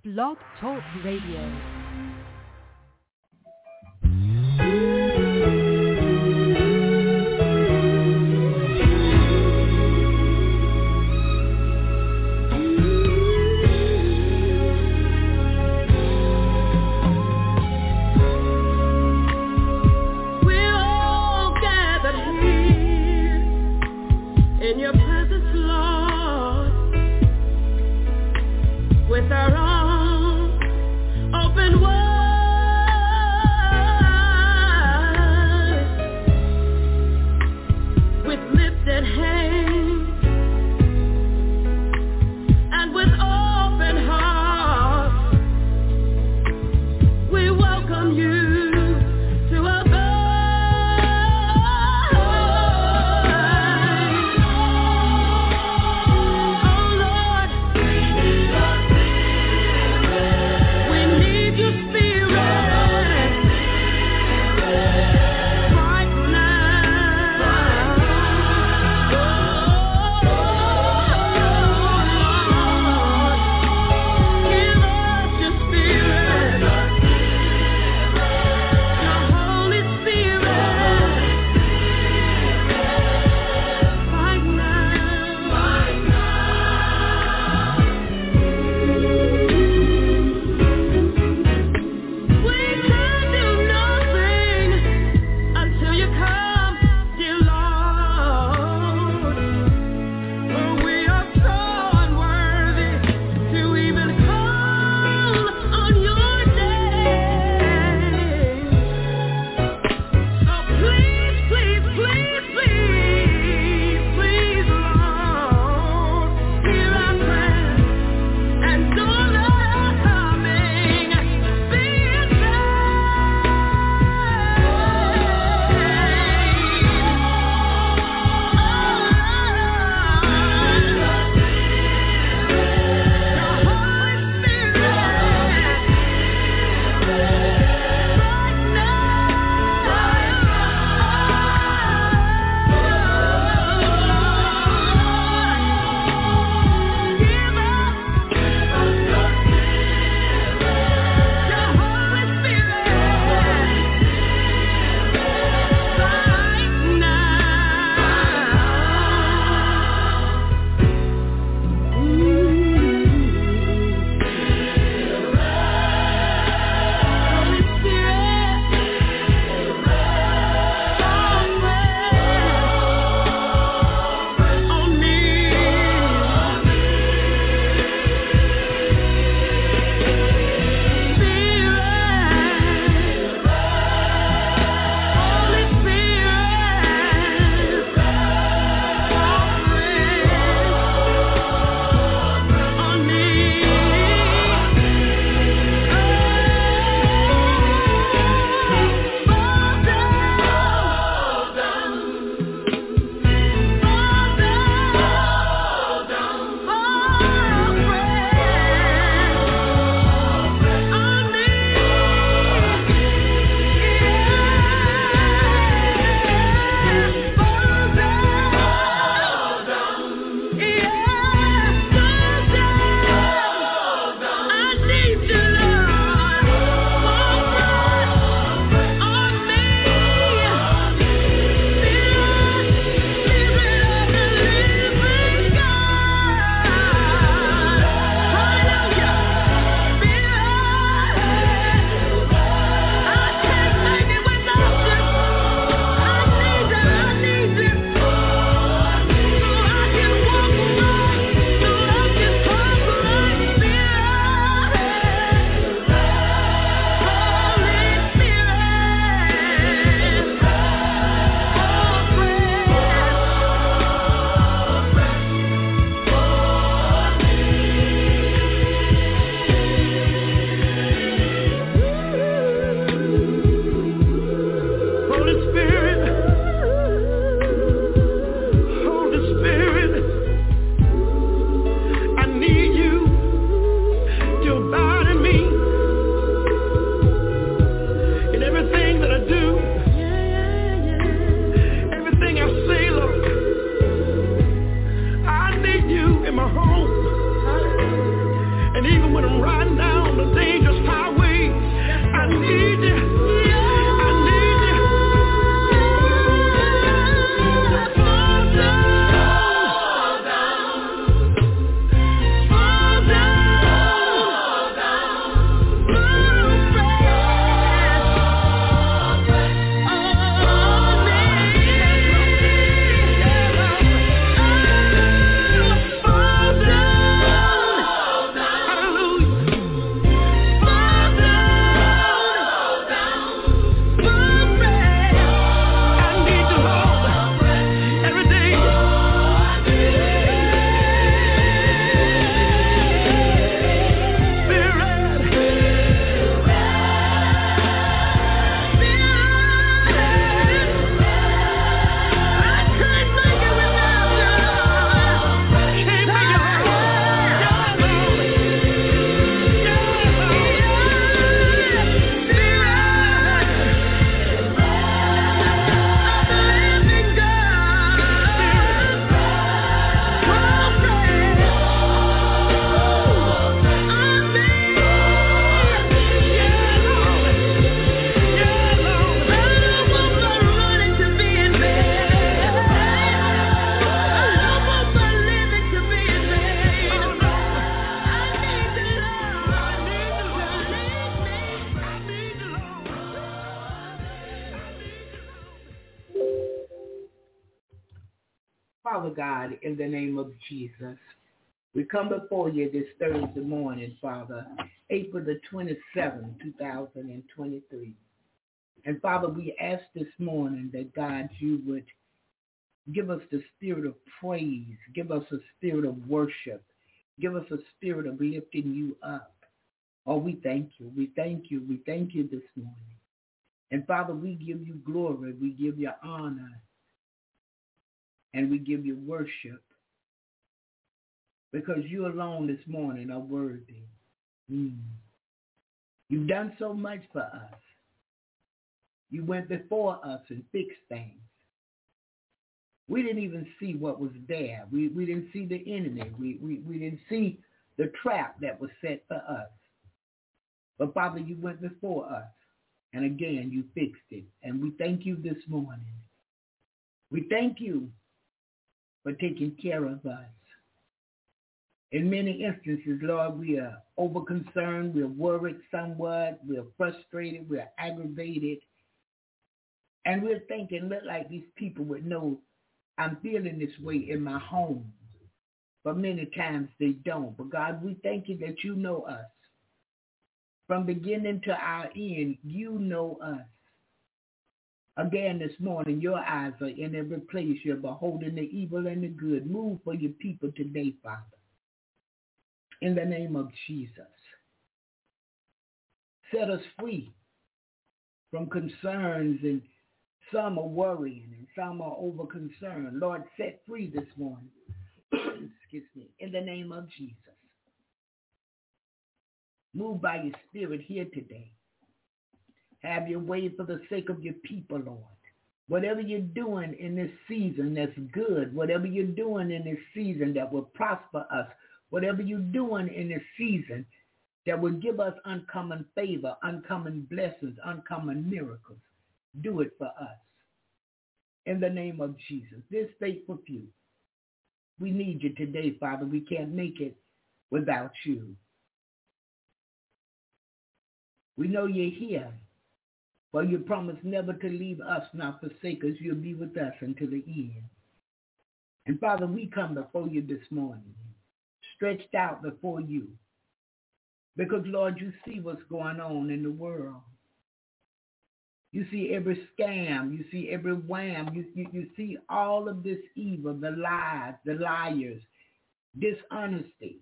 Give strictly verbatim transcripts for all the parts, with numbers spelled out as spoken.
Blog Talk Radio. And even when I'm riding down Father God, in the name of Jesus, we come before you this Thursday morning, Father, April the twenty-seventh, two thousand twenty-three. And Father, we ask this morning that, God, you would give us the spirit of praise, give us a spirit of worship, give us a spirit of lifting you up. Oh, we thank you, we thank you, we thank you this morning. And Father, we give you glory, we give you honor, and we give you worship, because you alone this morning are worthy. Mm. You've done so much for us. You went before us and fixed things. We didn't even see what was there. We, we didn't see the enemy. We, we, we didn't see the trap that was set for us. But Father, you went before us. And again, you fixed it. And we thank you this morning. We thank you for taking care of us. In many instances, Lord, we are over-concerned. We're worried somewhat. We're frustrated. We're aggravated. And we're thinking, look like these people would know I'm feeling this way in my home. But many times they don't. But God, we thank you that you know us. From beginning to our end, you know us. Again this morning, your eyes are in every place. You're beholding the evil and the good. Move for your people today, Father. In the name of Jesus. Set us free from concerns, and some are worrying and some are over concerned. Lord, set free this morning. Excuse me. In the name of Jesus. Move by your spirit here today. Have your way for the sake of your people, Lord. Whatever you're doing in this season that's good, whatever you're doing in this season that will prosper us, whatever you're doing in this season that will give us uncommon favor, uncommon blessings, uncommon miracles, do it for us. In the name of Jesus, this faithful few, we need you today, Father. We can't make it without you. We know you're here, for you promised never to leave us nor forsake us. You'll be with us until the end. And Father, we come before you this morning, stretched out before you, because, Lord, you see what's going on in the world. You see every scam. You see every wham. You, you, you see all of this evil, the lies, the liars, dishonesty.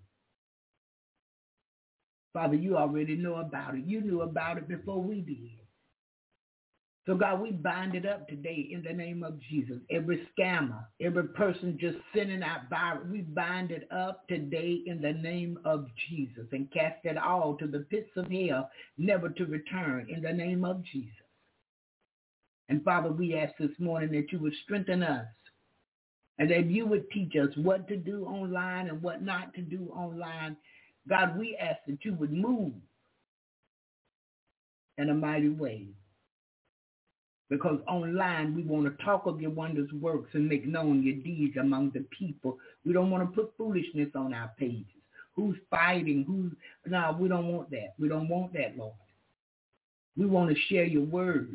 Father, you already know about it. You knew about it before we did. So, God, we bind it up today in the name of Jesus. Every scammer, every person just sending out virus, we bind it up today in the name of Jesus and cast it all to the pits of hell, never to return in the name of Jesus. And, Father, we ask this morning that you would strengthen us and that you would teach us what to do online and what not to do online. God, we ask that you would move in a mighty way. Because online, we want to talk of your wondrous works and make known your deeds among the people. We don't want to put foolishness on our pages. Who's fighting? Who's... No, we don't want that. We don't want that, Lord. We want to share your word.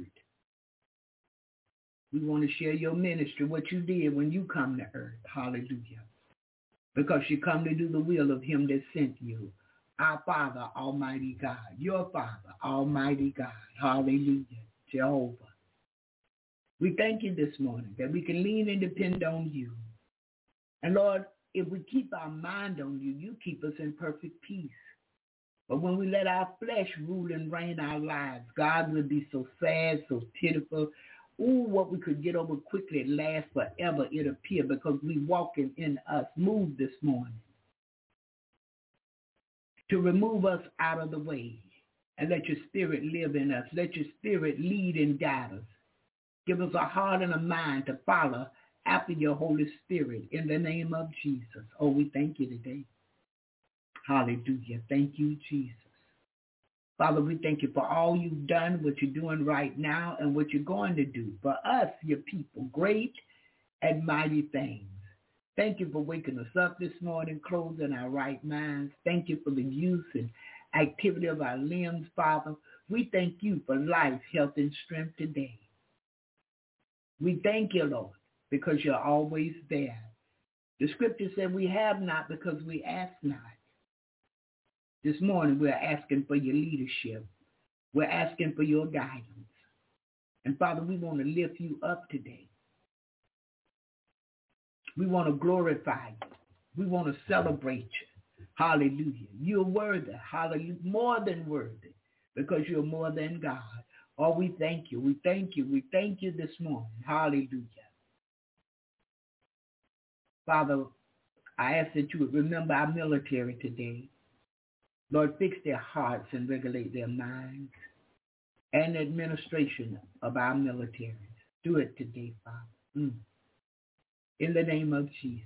We want to share your ministry, what you did when you come to earth. Hallelujah. Because you come to do the will of him that sent you. Our Father, Almighty God. Your Father, Almighty God. Hallelujah. Jehovah. We thank you this morning that we can lean and depend on you. And Lord, if we keep our mind on you, you keep us in perfect peace. But when we let our flesh rule and reign our lives, God will be so sad, so pitiful. Ooh, what we could get over quickly, it lasts forever, it appear, because we walking in us. Move this morning to remove us out of the way and let your spirit live in us. Let your spirit lead and guide us. Give us a heart and a mind to follow after your Holy Spirit in the name of Jesus. Oh, we thank you today. Hallelujah. Thank you, Jesus. Father, we thank you for all you've done, what you're doing right now, and what you're going to do for us, your people, great and mighty things. Thank you for waking us up this morning, closing our right minds. Thank you for the use and activity of our limbs, Father. We thank you for life, health, and strength today. We thank you, Lord, because you're always there. The scripture said we have not because we ask not. This morning we're asking for your leadership. We're asking for your guidance. And Father, we want to lift you up today. We want to glorify you. We want to celebrate you. Hallelujah. You're worthy. Hallelujah. More than worthy, because you're more than God. Oh, we thank you. We thank you. We thank you this morning. Hallelujah. Father, I ask that you would remember our military today. Lord, fix their hearts and regulate their minds and the administration of our military. Do it today, Father. Mm. In the name of Jesus.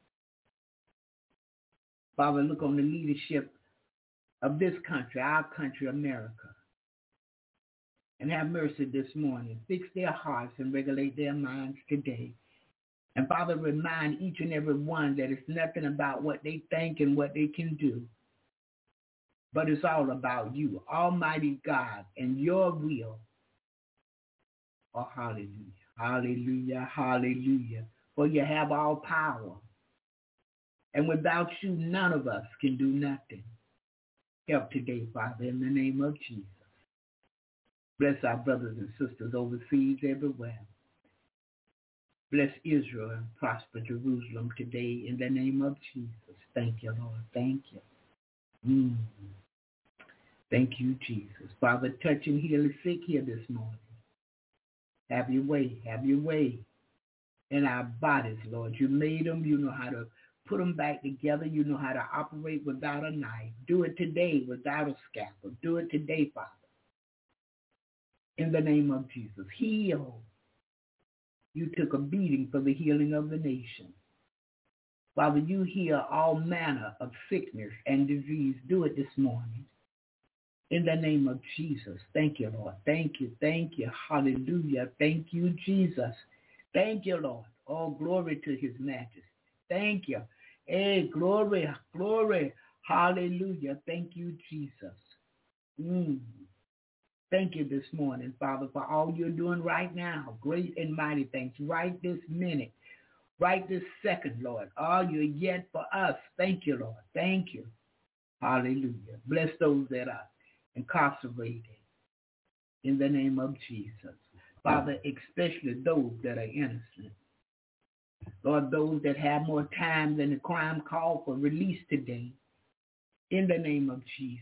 Father, look on the leadership of this country, our country, America, and have mercy this morning. Fix their hearts and regulate their minds today. And Father, remind each and every one that it's nothing about what they think and what they can do, but it's all about you, Almighty God, and your will. Oh, hallelujah, hallelujah, hallelujah. For you have all power. And without you, none of us can do nothing. Help today, Father, in the name of Jesus. Bless our brothers and sisters overseas everywhere. Bless Israel and prosper Jerusalem today in the name of Jesus. Thank you, Lord. Thank you. Mm. Thank you, Jesus. Father, touch and heal the sick here this morning. Have your way. Have your way in our bodies, Lord. You made them. You know how to put them back together. You know how to operate without a knife. Do it today without a scalpel. Do it today, Father. In the name of Jesus. Heal. You took a beating for the healing of the nation. Father, you heal all manner of sickness and disease. Do it this morning. In the name of Jesus. Thank you, Lord. Thank you. Thank you. Hallelujah. Thank you, Jesus. Thank you, Lord. All glory to his majesty. Thank you. Hey, glory, glory. Hallelujah. Thank you, Jesus. Mm. Thank you this morning, Father, for all you're doing right now. Great and mighty things. Right this minute. Right this second, Lord. All you're yet for us. Thank you, Lord. Thank you. Hallelujah. Bless those that are incarcerated in the name of Jesus. Father, especially those that are innocent. Lord, those that have more time than the crime called for, release today in the name of Jesus.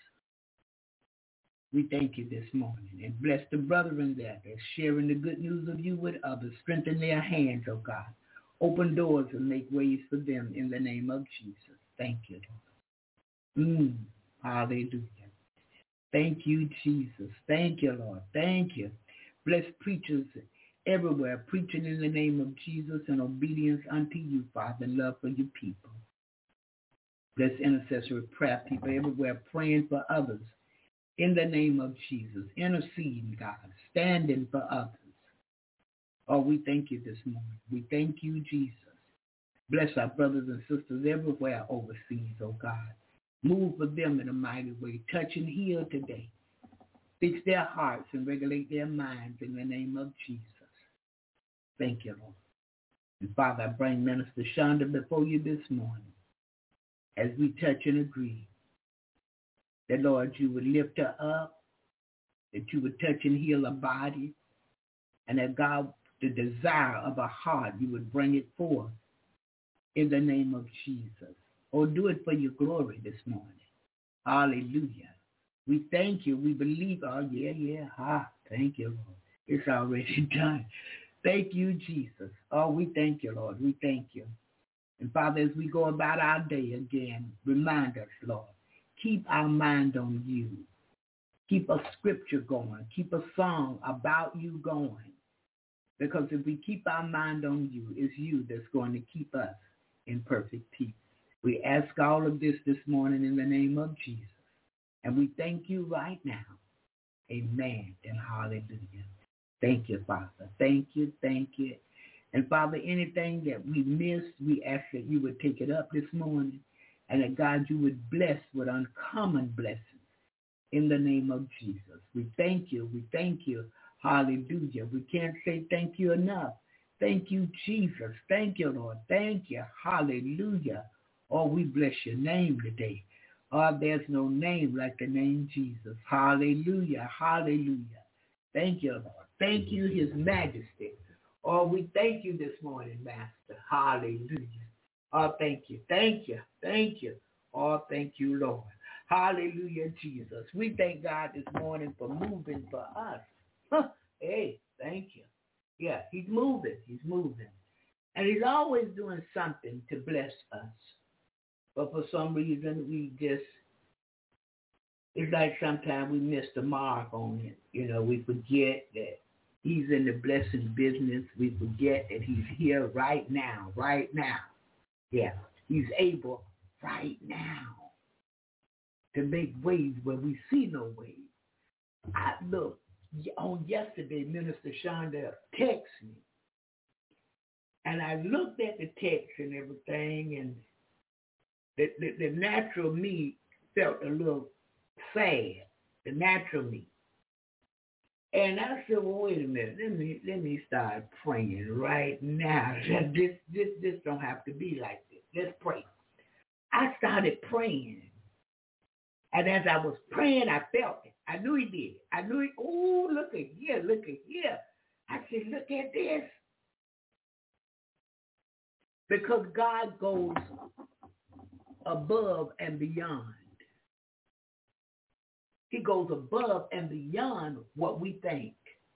We thank you this morning and bless the brethren there that's sharing the good news of you with others. Strengthen their hands, oh God. Open doors and make ways for them in the name of Jesus. Thank you, Lord. Mm, hallelujah. Thank you, Jesus. Thank you, Lord. Thank you. Bless preachers everywhere, preaching in the name of Jesus and obedience unto you, Father, and love for your people. Bless intercessory prayer people everywhere, praying for others in the name of Jesus. Interceding, God, standing for others. Oh, we thank you this morning. We thank you, Jesus. Bless our brothers and sisters everywhere overseas, oh God. Move for them in a mighty way. Touch and heal today. Fix their hearts and regulate their minds in the name of Jesus. Thank you, Lord. And Father, I bring Minister Shonda before you this morning as we touch and agree that, Lord, you would lift her up, that you would touch and heal her body, and that, God, the desire of her heart, you would bring it forth in the name of Jesus. Oh, do it for your glory this morning. Hallelujah. We thank you. We believe. Oh, yeah, yeah. Ah, thank you, Lord. It's already done. Thank you, Jesus. Oh, we thank you, Lord. We thank you. And Father, as we go about our day again, remind us, Lord, keep our mind on you. Keep a scripture going. Keep a song about you going. Because if we keep our mind on you, it's you that's going to keep us in perfect peace. We ask all of this this morning in the name of Jesus. And we thank you right now. Amen and hallelujah. Thank you, Father. Thank you, thank you. And Father, anything that we missed, we ask that you would take it up this morning. And that, God, you would bless with uncommon blessings in the name of Jesus. We thank you. We thank you. Hallelujah. We can't say thank you enough. Thank you, Jesus. Thank you, Lord. Thank you. Hallelujah. Oh, we bless your name today. Oh, there's no name like the name Jesus. Hallelujah. Hallelujah. Thank you, Lord. Thank you, His Majesty. Oh, we thank you this morning, Master. Hallelujah. Oh, thank you. Thank you. Thank you. Oh, thank you, Lord. Hallelujah, Jesus. We thank God this morning for moving for us. Huh. Hey, thank you. Yeah, He's moving. He's moving. And He's always doing something to bless us. But for some reason, we just, it's like sometimes we miss the mark on it. You know, we forget that He's in the blessing business. We forget that He's here right now, right now. Yeah, He's able right now to make ways where we see no ways. I look, on yesterday, Minister Shonda texted me. And I looked at the text and everything, and the, the, the natural me felt a little sad, the natural me. And I said, well, wait a minute, let me let me start praying right now. This this this don't have to be like this. Let's pray. I started praying. And as I was praying, I felt it. I knew He did. I knew He, oh, look at here, look at here. I said, look at this. Because God goes above and beyond. He goes above and beyond what we think.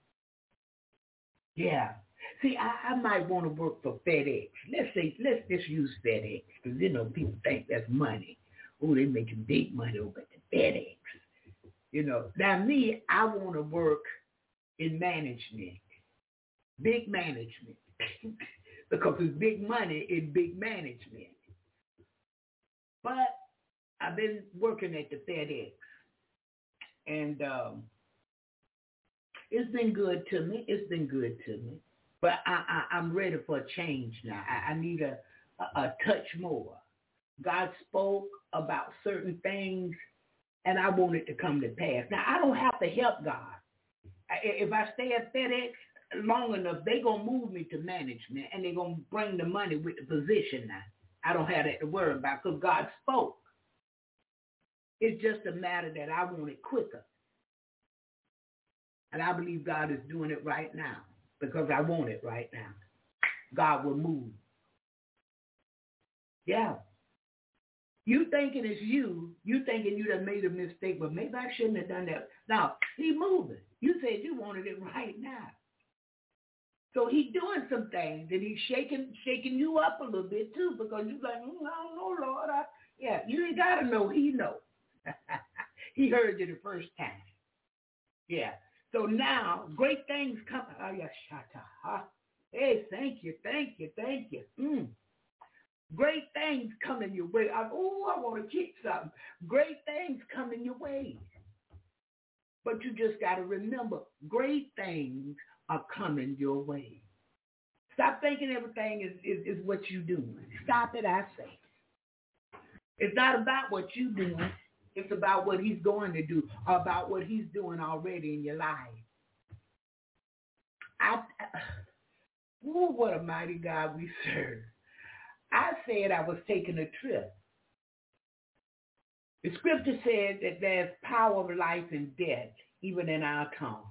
Yeah. See, I, I might want to work for FedEx. Let's say, let's just use FedEx, because, you know, people think that's money. Oh, they're making big money over at the FedEx. You know, now me, I want to work in management, big management, because it's big money in big management. But I've been working at the FedEx. And um, it's been good to me. It's been good to me. But I, I, I'm ready for a change now. I, I need a, a, a touch more. God spoke about certain things, and I want it to come to pass. Now, I don't have to help God. If I stay at FedEx long enough, they're going to move me to management, and they're going to bring the money with the position now. I don't have that to worry about because God spoke. It's just a matter that I want it quicker. And I believe God is doing it right now because I want it right now. God will move. Yeah. You thinking it's you. You thinking you done made a mistake, but maybe I shouldn't have done that. Now, He's moving. You said you wanted it right now. So He's doing some things, and He's shaking shaking you up a little bit too because you're like, mm, I don't know, Lord. I, yeah, you ain't got to know. He knows. He heard you the first time. Yeah. So now, great things come. Oh, yeah, shata. Huh? Hey, thank you, thank you, thank you. Mm. Great things coming your way. Oh, I want to kick something. Great things coming your way. But you just got to remember, great things are coming your way. Stop thinking everything is, is, is what you're doing. Stop it, I say. It's not about what you're doing. It's about what He's going to do, or about what He's doing already in your life. I, oh, what a mighty God we serve. I said I was taking a trip. The scripture says that there's power of life and death, even in our tongue.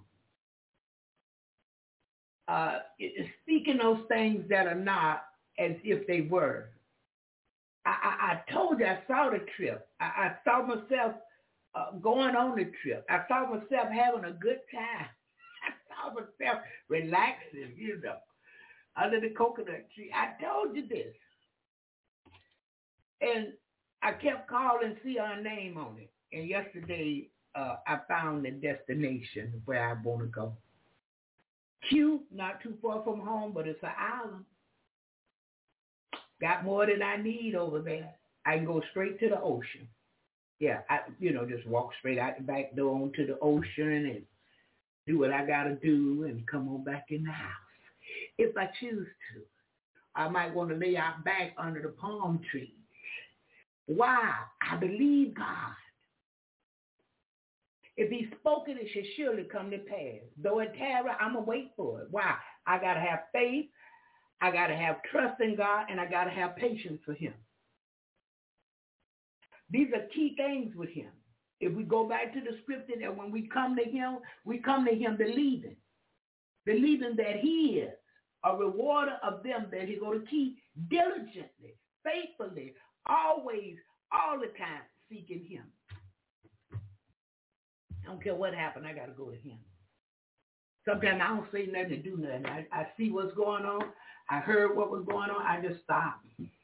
Uh, it's speaking those things that are not as if they were. I, I, I told you I saw the trip. I, I saw myself uh, going on the trip. I saw myself having a good time. I saw myself relaxing, you know, under the coconut tree. I told you this. And I kept calling, see our name on it. And yesterday, uh, I found the destination where I want to go. Cute, not too far from home, but it's an island. Got more than I need over there. I can go straight to the ocean. Yeah, I, you know, just walk straight out the back door onto the ocean and do what I got to do and come on back in the house. If I choose to, I might want to lay out back under the palm trees. Why? I believe God. If He spoken, it should surely come to pass. Though it tarry, I'm going to wait for it. Why? I got to have faith. I got to have trust in God, and I got to have patience for him. These are key things with him. If we go back to the scripture that when we come to him, we come to him believing, believing that he is a rewarder of them that he's going to keep diligently, faithfully, always, all the time seeking him. I don't care what happened, I got to go to him. Sometimes I don't say nothing to do nothing. I, I see what's going on. I heard what was going on. I just stop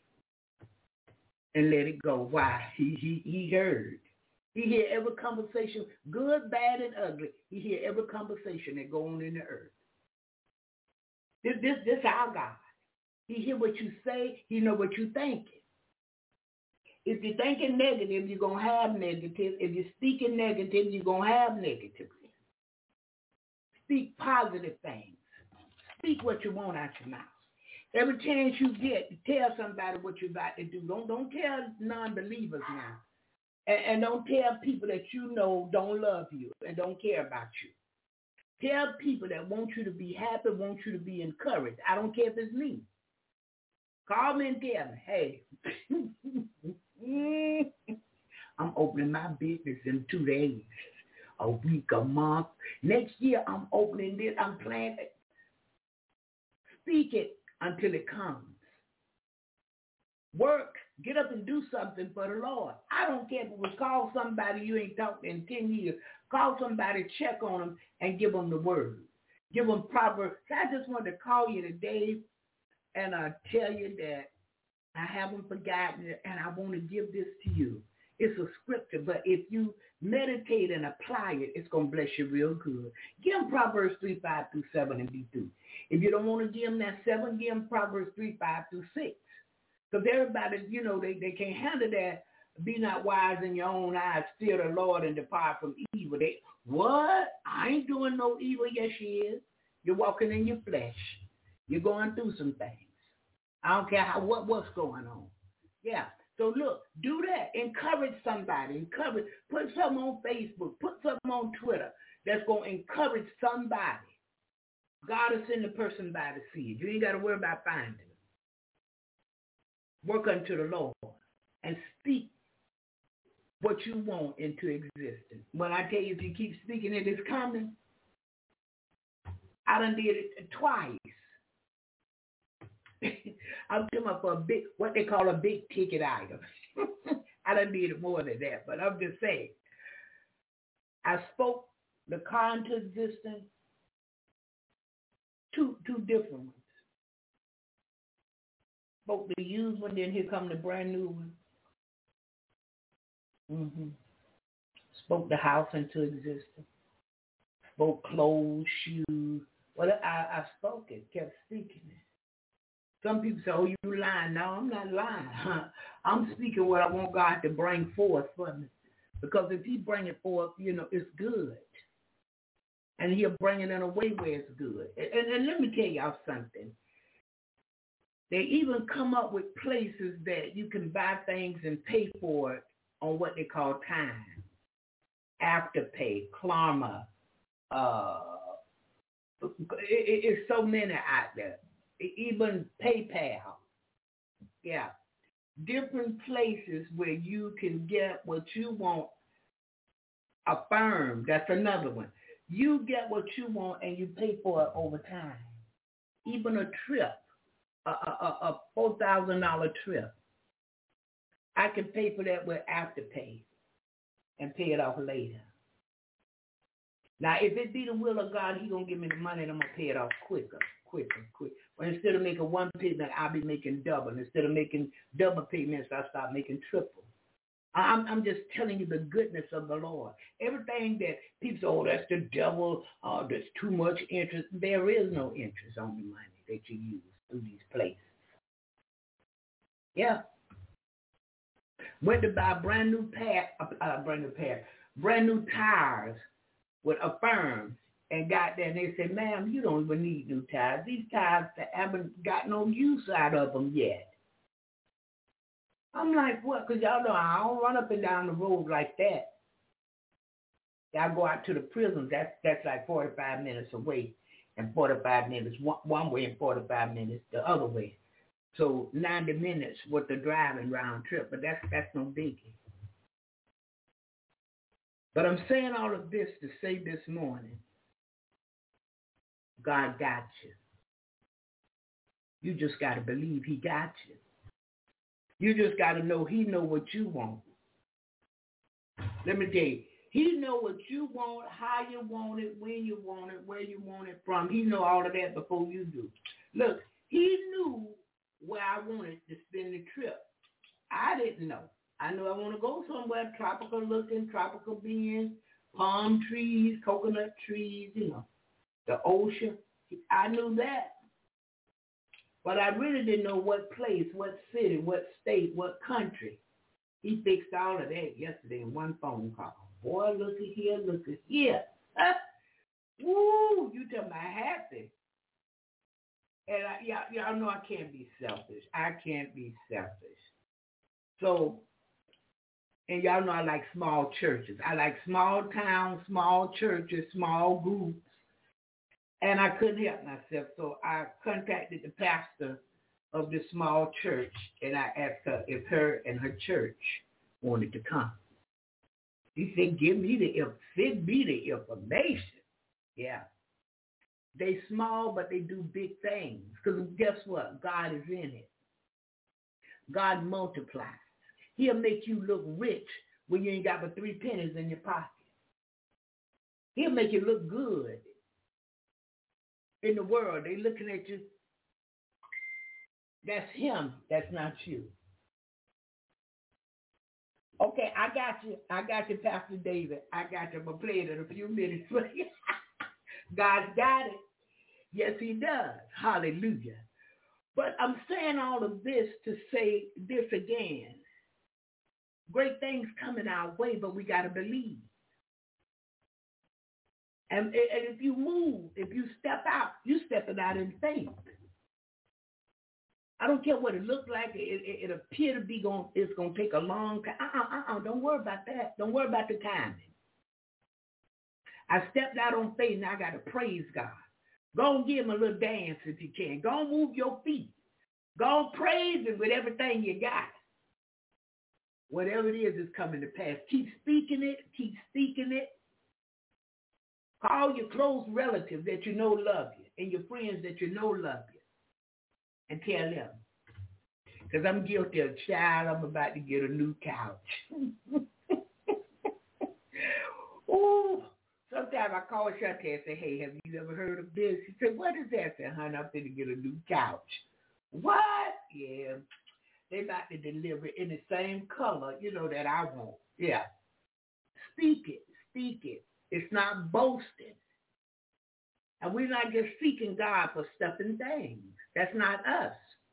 and let it go. Why? He he he heard. He hear every conversation, good, bad, and ugly. He hear every conversation that go on in the earth. This this this our God. He hear what you say. He know what you thinking. If you're thinking negative, you're gonna have negative. If you're speaking negative, you're gonna have negative. Speak positive things. Speak what you want out your mouth. Every chance you get, tell somebody what you're about to do. Don't don't tell non-believers now. And, and don't tell people that you know don't love you and don't care about you. Tell people that want you to be happy, want you to be encouraged. I don't care if it's me. Call me and tell me, hey, I'm opening my business in two days, a week, a month. Next year, I'm opening this. I'm planning. Speak it until it comes. Work. Get up and do something for the Lord. I don't care if it was call somebody you ain't talked in ten years. Call somebody, check on them, and give them the word. Give them proper. So I just wanted to call you today and uh, tell you that I haven't forgotten it, and I want to give this to you. It's a scripture, but if you meditate and apply it, it's going to bless you real good. Give them Proverbs three, five through seven and be through. If you don't want to give them that seven, give them Proverbs three, five through six. Because everybody, you know, they, they can't handle that. Be not wise in your own eyes, fear the Lord and depart from evil. They, what? I ain't doing no evil. Yes, she is. You're walking in your flesh. You're going through some things. I don't care how what what's going on. Yeah. So look, do that. Encourage somebody. Encourage. Put something on Facebook. Put something on Twitter that's going to encourage somebody. God will send the person by to see it. You ain't got to worry about finding them. Work unto the Lord and speak what you want into existence. When I tell you, if you keep speaking it, it's coming. I done did it twice. I'm talking about for a big, what they call a big ticket item. I done did it more than that, but I'm just saying. I spoke the car into existence, two two different ones. Spoke the used one, then here come the brand new one. Mm-hmm. Spoke the house into existence. Spoke clothes, shoes. Well, I, I spoke it, kept speaking it. Some people say, oh, you lying. No, I'm not lying. I'm speaking what I want God to bring forth for me. Because if he bring it forth, you know, it's good. And he'll bring it in a way where it's good. And, and let me tell y'all something. They even come up with places that you can buy things and pay for it on what they call time. Afterpay, Klarna. Uh, it, it, it's so many out there. Even PayPal. Yeah. Different places where you can get what you want affirmed. That's another one. You get what you want and you pay for it over time. Even a trip, a, a, a four thousand dollars trip. I can pay for that with Afterpay and pay it off later. Now, if it be the will of God, he's going to give me the money and I'm going to pay it off quicker, quicker, quicker. But instead of making one payment, I'll be making double. Instead of making double payments, I'll start making triple. I'm, I'm just telling you the goodness of the Lord. Everything that people say, oh, that's the devil, uh, there's too much interest. There is no interest on the money that you use through these places. Yeah. Went to buy a brand new pair, uh, brand new pair, brand new tires with Affirm, and got there and they said, ma'am, you don't even need new tires. These tires haven't got no use out of them yet. I'm like, what? Because y'all know I don't run up and down the road like that. I go out to the prisons. That's, that's like forty-five minutes away. and forty-five minutes one, one way and forty-five minutes the other way. So ninety minutes with the driving round trip, but that's that's no biggie. But I'm saying all of this to say this morning, God got you. You just got to believe he got you. You just got to know he know what you want. Let me tell you, he know what you want, how you want it, when you want it, where you want it from. He know all of that before you do. Look, he knew where I wanted to spend the trip. I didn't know. I knew I want to go somewhere tropical looking, tropical being, palm trees, coconut trees, you know, the ocean. I knew that. But I really didn't know what place, what city, what state, what country. He fixed all of that yesterday in one phone call. Boy, look at here, look at here. Woo, you talking about happy. And I, y'all, y'all know I can't be selfish. I can't be selfish. So, and y'all know I like small churches. I like small towns, small churches, small groups. And I couldn't help myself. So I contacted the pastor of this small church, and I asked her if her and her church wanted to come. He said, give me the, send me the information. Yeah. They small, but they do big things. Because guess what? God is in it. God multiplies. He'll make you look rich when you ain't got but three pennies in your pocket. He'll make you look good. In the world, they looking at you. That's him. That's not you. Okay, I got you. I got you, Pastor David. I got you. I'm going to play it in a few minutes for you. God's got it. Yes, he does. Hallelujah. But I'm saying all of this to say this again. Great things coming our way, but we got to believe. And, and if you move, if you step out, you stepping out in faith. I don't care what it looks like. It, it, it appear to be going. It's going to take a long time. Uh-uh, uh-uh. Don't worry about that. Don't worry about the timing. I stepped out on faith, and I got to praise God. Go and give him a little dance if you can. Go and move your feet. Go and praise him with everything you got. Whatever it is is coming to pass. Keep speaking it. Keep speaking it. Call your close relatives that you know love you and your friends that you know love you and tell them. Because I'm guilty of child. I'm about to get a new couch. Ooh. Sometimes I call Shante and say, hey, have you ever heard of this? She said, what is that? I said, honey, I'm going to get a new couch. What? Yeah. They about to deliver it in the same color, you know, that I want. Yeah. Speak it. Speak it. It's not boasting. And we're not just seeking God for stuff and things. That's not us.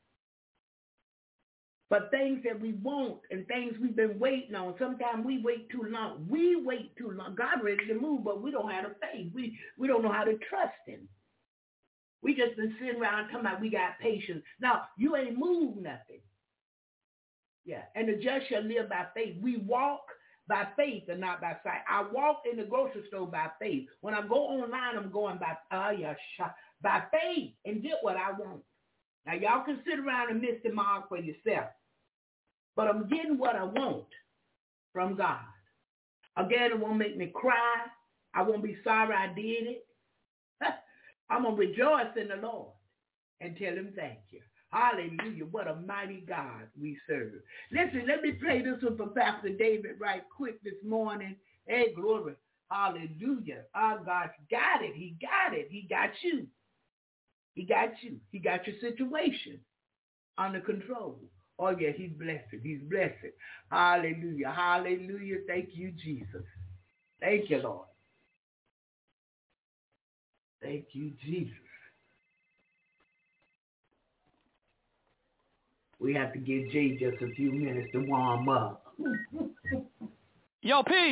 But things that we want and things we've been waiting on, sometimes we wait too long. We wait too long. God ready to move, but we don't have the faith. We, we don't know how to trust him. We just been sitting around talking about we got patience. Now, you ain't moved nothing. Yeah, and the just shall live by faith. We walk by faith and not by sight. I walk in the grocery store by faith. When I go online, I'm going by uh, yeah, by faith and get what I want. Now, y'all can sit around and miss the mark for yourself. But I'm getting what I want from God. Again, it won't make me cry. I won't be sorry I did it. I'm going to rejoice in the Lord and tell him thank you. Hallelujah. What a mighty God we serve. Listen, let me play this one for Pastor David right quick this morning. Hey, glory. Hallelujah. Our God's got it. He got it. He got you. He got you. He got your situation under control. Oh, yeah, he's blessed. He's blessed. Hallelujah. Hallelujah. Thank you, Jesus. Thank you, Lord. Thank you, Jesus. We have to give Jay just a few minutes to warm up. Yo, P.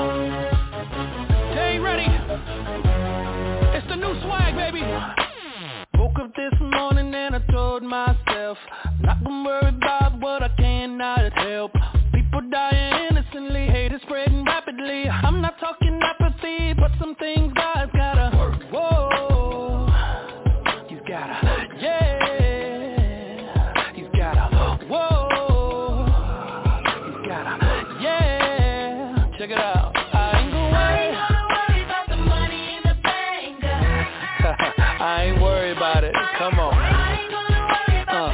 Jay ready. It's the new swag, baby. Woke up this morning and I told myself, not gonna worry about what I cannot help. People dying innocently, hate is spreading rapidly. I'm not talking apathy, but some things God's gotta work. Whoa. Come on. Uh.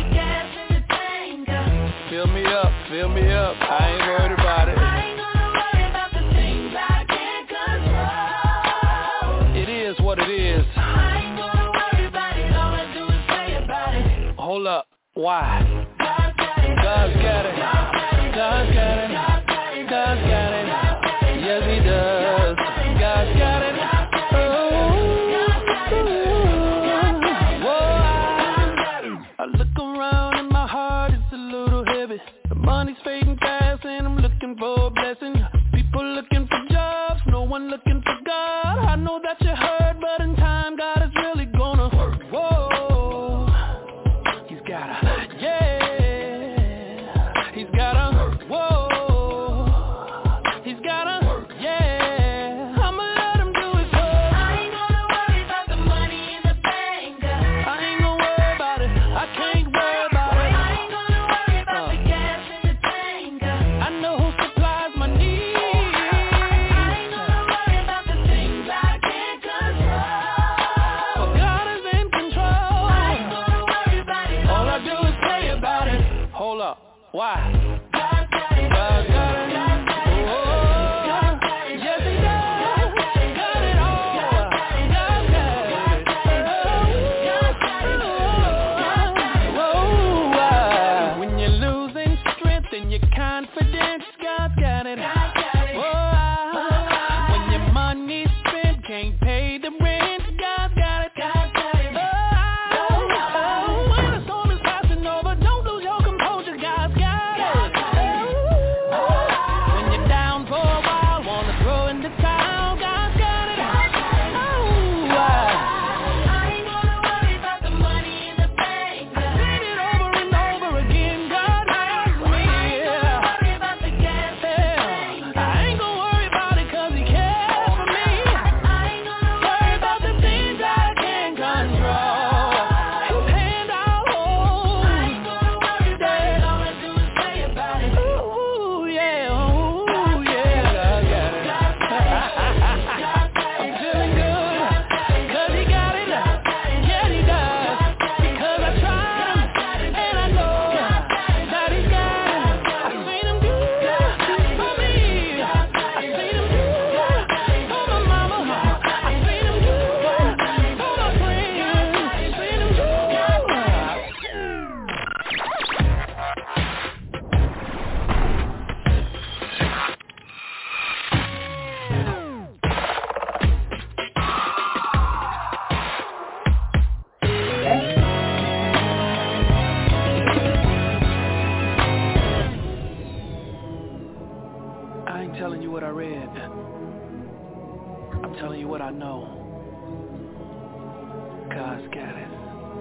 Fill me up, fill me up. I ain't worried about it. I ain't gonna worry about the things I can't control. It is what it is. I ain't gonna worry about it. All I do is pray about it. Hold up. Why? God's got it. God's got it. God's got it. God's got it. Yes, he does. God's got it. I look around and my heart is a little heavy. The money's fading fast and I'm looking for a blessing. People looking for jobs, no one looking for God. I know that you heard, but in time God is really gonna work. Whoa, he's gotta, yeah, he's gotta, whoa, he's gotta, yeah, I'ma let him do his work. I ain't gonna worry about the money in the bank. I ain't gonna worry about it, I can't worry about it. I ain't gonna worry about the gas in the tank. I know who supplies my needs. I ain't gonna worry about the things I can't control. For God is in control. I ain't gonna worry about it. All I do is pray about it. Hold up, why? God's got it. God got it. God's got it. Oh, God's got it. yes he does. Got it all. God got it. Whoa, why? When you're losing strength and your confidence, God's got it. Whoa, when your money's spent, can't pay the rent, God's got it. Oh, when the storm is passing over, don't lose your composure, God's got it. When you're down for a while, wanna throw in the towel, God's got it. Oh, why? I ain't gonna worry about the money in the bank. Sing it over and over again, God has me. I ain't gonna worry about the gas in the tank. I ain't gonna worry about it 'cause he cares for me. I ain't gonna Worry about the things I can't control. His hand I'll hold. I ain't gonna worry about it. All I do is pray about it. Ooh, yeah, ooh, yeah, God got it. I'm feeling good 'cause he got it. Yeah, he does. Because I tried him and I know that he's got it. I seen him do it for me. I seen him do it for my mama. I seen him do it for my friends. I seen him do it. I ain't telling you what I read. I'm telling you what I know. God's got it.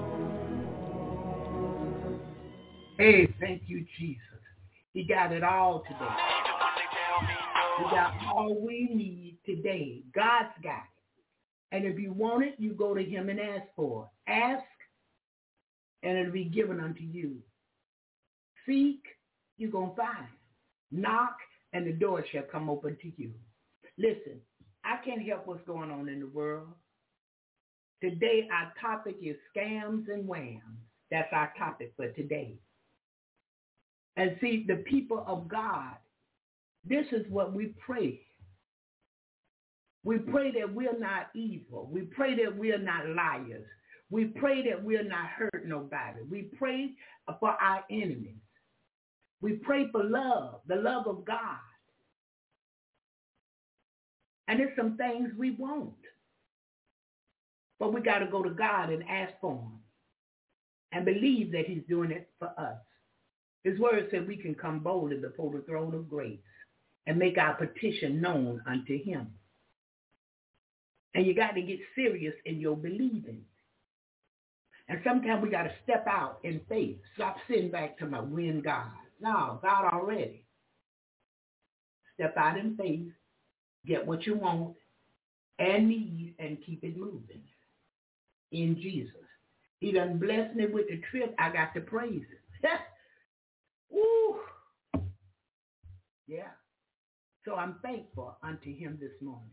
Hey, thank you, Jesus. He got it all today. We got all we need today. God's got it. And if you want it, you go to him and ask for it. Ask, and it'll be given unto you. Seek, you're going to find. Knock, and the door shall come open to you. Listen, I can't help what's going on in the world. Today, our topic is scams and whams. That's our topic for today. And see, the people of God, this is what we pray. We pray that we're not evil. We pray that we're not liars. We pray that we're not hurt nobody. We pray for our enemies. We pray for love, the love of God. And there's some things we won't. But we got to go to God and ask for him and believe that he's doing it for us. His word said we can come boldly before the throne of grace and make our petition known unto him. And you got to get serious in your believing. And sometimes we got to step out in faith. Stop sitting back to my when God. No, God already. Step out in faith, get what you want and need, and keep it moving. In Jesus. He done blessed me with the trip. I got to praise him. Woo. Yeah. So I'm thankful unto him this morning.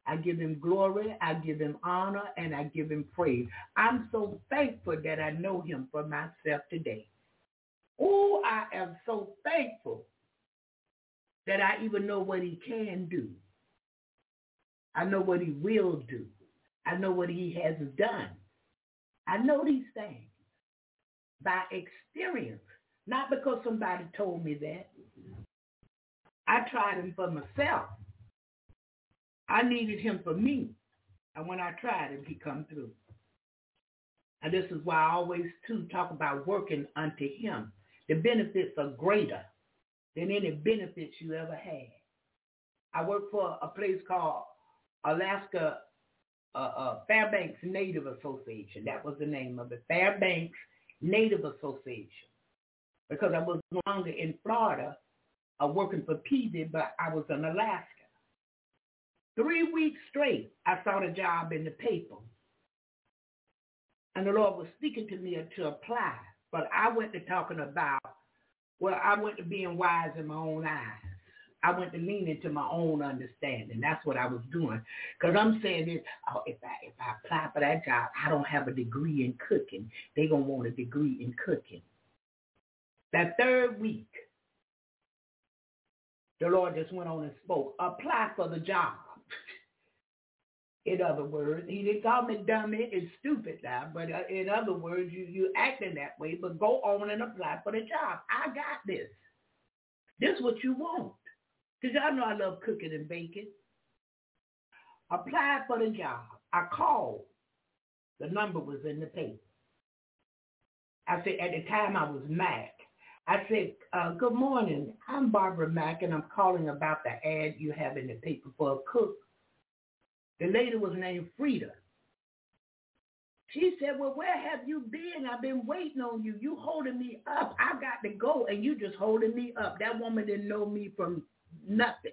I give him glory, I give him honor, and I give him praise. I'm so thankful that I know him for myself today. Oh, I am so thankful that I even know what he can do. I know what he will do. I know what he has done. I know these things by experience, not because somebody told me that. I tried him for myself. I needed him for me. And when I tried him, he come through. And this is why I always, too, talk about working unto him. The benefits are greater than any benefits you ever had. I work for a place called Alaska uh, uh, Fairbanks Native Association. That was the name of it, Fairbanks Native Association. Because I was no longer in Florida uh, working for P V, but I was in Alaska. Three weeks straight, I saw the job in the paper. And the Lord was speaking to me to apply. But I went to talking about, well, I went to being wise in my own eyes. I went to lean into my own understanding. That's what I was doing. Because I'm saying this, oh, if I if I apply for that job, I don't have a degree in cooking. They're going to want a degree in cooking. That third week, the Lord just went on and spoke. Apply for the job. In other words, he didn't call me dummy and stupid now, but uh, in other words, you, you acting that way, but go on and apply for the job. I got this. This is what you want. Because y'all know I love cooking and baking. Applied for the job. I called. The number was in the paper. I said, at the time I was Mac. I said, uh, good morning. I'm Barbara Mack, and I'm calling about the ad you have in the paper for a cook. The lady was named Frida. She said, well, where have you been? I've been waiting on you. You holding me up. I got to go, and you just holding me up. That woman didn't know me from nothing.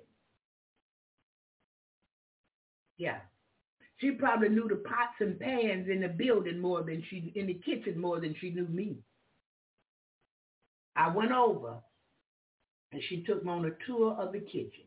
Yeah. She probably knew the pots and pans in the building more than she, in the kitchen more than she knew me. I went over, and she took me on a tour of the kitchen.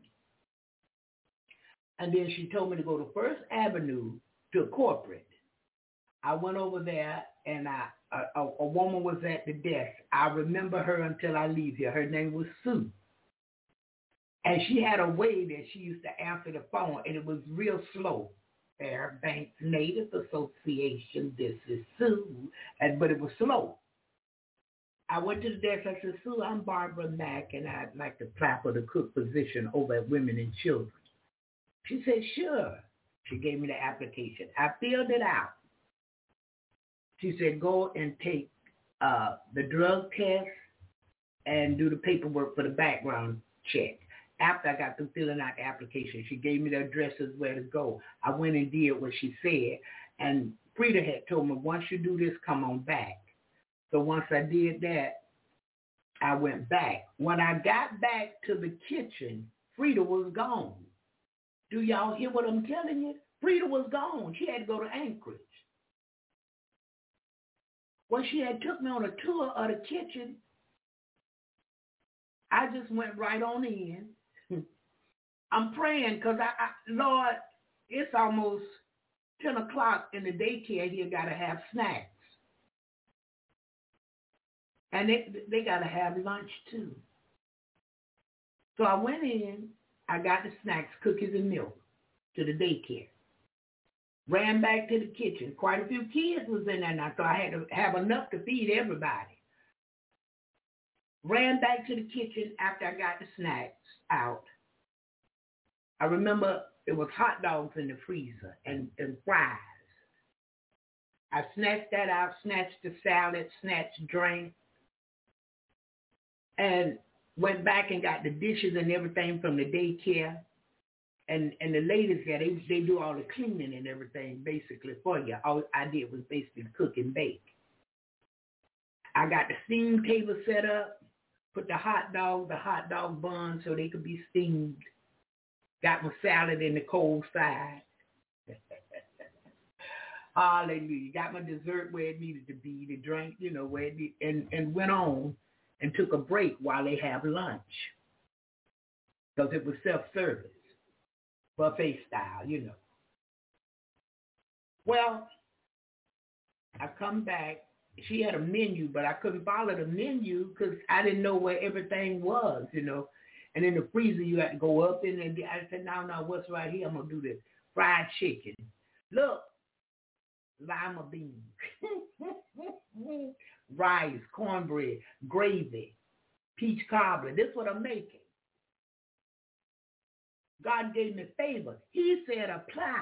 And then she told me to go to First Avenue to corporate. I went over there, and I, a, a, a woman was at the desk. I remember her until I leave here. Her name was Sue. And she had a way that she used to answer the phone, and it was real slow. Fairbanks Native Association, this is Sue. And, but it was slow. I went to the desk. I said, Sue, I'm Barbara Mack, and I'd like to apply for the cook position over at Women and Children. She said, sure. She gave me the application. I filled it out. She said, go and take uh, the drug test and do the paperwork for the background check. After I got through filling out the application, she gave me the addresses where to go. I went and did what she said. And Frida had told me, once you do this, come on back. So once I did that, I went back. When I got back to the kitchen, Frida was gone. Do y'all hear what I'm telling you? Frida was gone. She had to go to Anchorage. Well, she had took me on a tour of the kitchen. I just went right on in. I'm praying because, I, I, Lord, it's almost ten o'clock in the daycare here, got to have snacks. And they, they got to have lunch, too. So I went in. I got the snacks, cookies and milk, to the daycare. Ran back to the kitchen. Quite a few kids was in there now, so I had to have enough to feed everybody. Ran back to the kitchen after I got the snacks out. I remember it was hot dogs in the freezer and, and fries. I snatched that out, snatched the salad, snatched drink, and went back and got the dishes and everything from the daycare. And and the ladies there, they, they do all the cleaning and everything basically for you. All I did was basically cook and bake. I got the steam table set up, put the hot dog, the hot dog buns so they could be steamed. Got my salad in the cold side. Hallelujah. Got my dessert where it needed to be, the drink, you know, where it needed, and, and went on and took a break while they have lunch. Because it was self-service, buffet style, you know. Well, I come back. She had a menu, but I couldn't follow the menu because I didn't know where everything was, you know. And in the freezer, you had to go up in and I said, no, no, what's right here? I'm going to do this. Fried chicken. Look, lima beans, rice, cornbread, gravy, peach cobbler. This is what I'm making. God gave me favor. He said apply.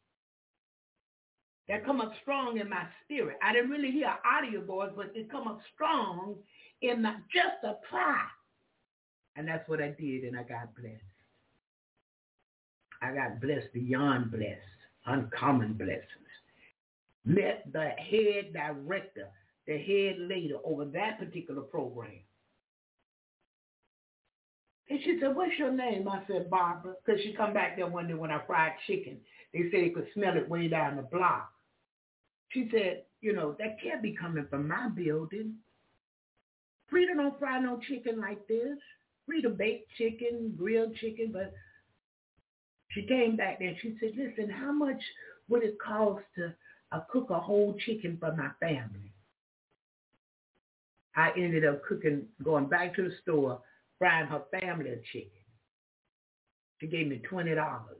That come up strong in my spirit. I didn't really hear audio voice, but it come up strong in my, just apply. And that's what I did, and I got blessed. I got blessed beyond blessed, uncommon blessings. Met the head director, the head leader over that particular program. And she said, what's your name? I said, Barbara, because she come back there one day when I fried chicken. They said they could smell it way down the block. She said, you know, that can't be coming from my building. Frida don't fry no chicken like this. Frida baked chicken, grilled chicken, but she came back there and she said, listen, how much would it cost to uh, cook a whole chicken for my family? I ended up cooking, going back to the store, frying her family a chicken. She gave me twenty dollars.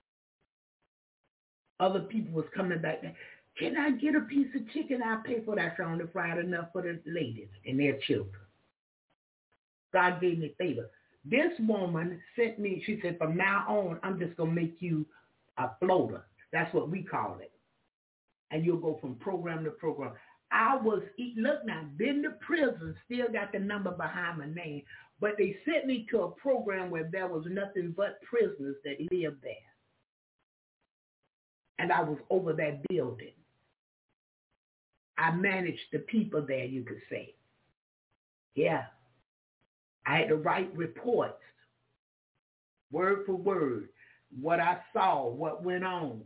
Other people was coming back there. Can I get a piece of chicken? I'll pay for that. I only fried enough for the ladies and their children. God gave me favor. This woman sent me, she said, from now on, I'm just going to make you a floater. That's what we call it. And you'll go from program to program. I was, look now, been to prison, still got the number behind my name, but they sent me to a program where there was nothing but prisoners that lived there. And I was over that building. I managed the people there, you could say. Yeah. I had to write reports, word for word, what I saw, what went on.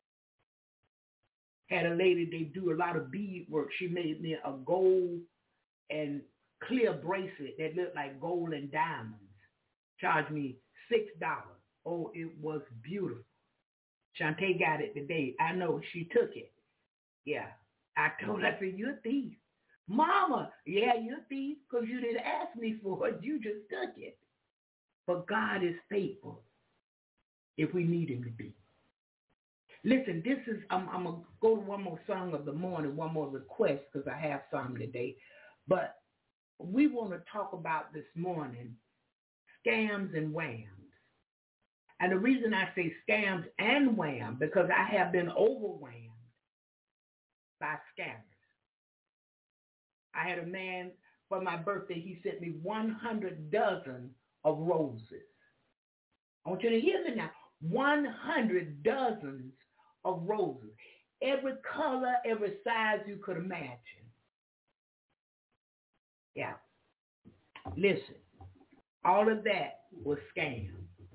Had a lady, they do a lot of bead work. She made me a gold and clear bracelet that looked like gold and diamonds. Charged me six dollars. Oh, it was beautiful. Shantae got it today. I know she took it. Yeah. I told her, I said, you're a thief. Mama, yeah, you're a thief because you didn't ask me for it. You just took it. But God is faithful if we need him to be. Listen, this is, I'm, I'm going to go to one more song of the morning, one more request because I have some today. But we want to talk about this morning scams and whams. And the reason I say scams and wham, because I have been overwhelmed by scammers. I had a man, for my birthday, he sent me one hundred dozen of roses. I want you to hear me now. one hundred dozens of roses. Every color, every size you could imagine. Yeah. Listen, all of that was scam.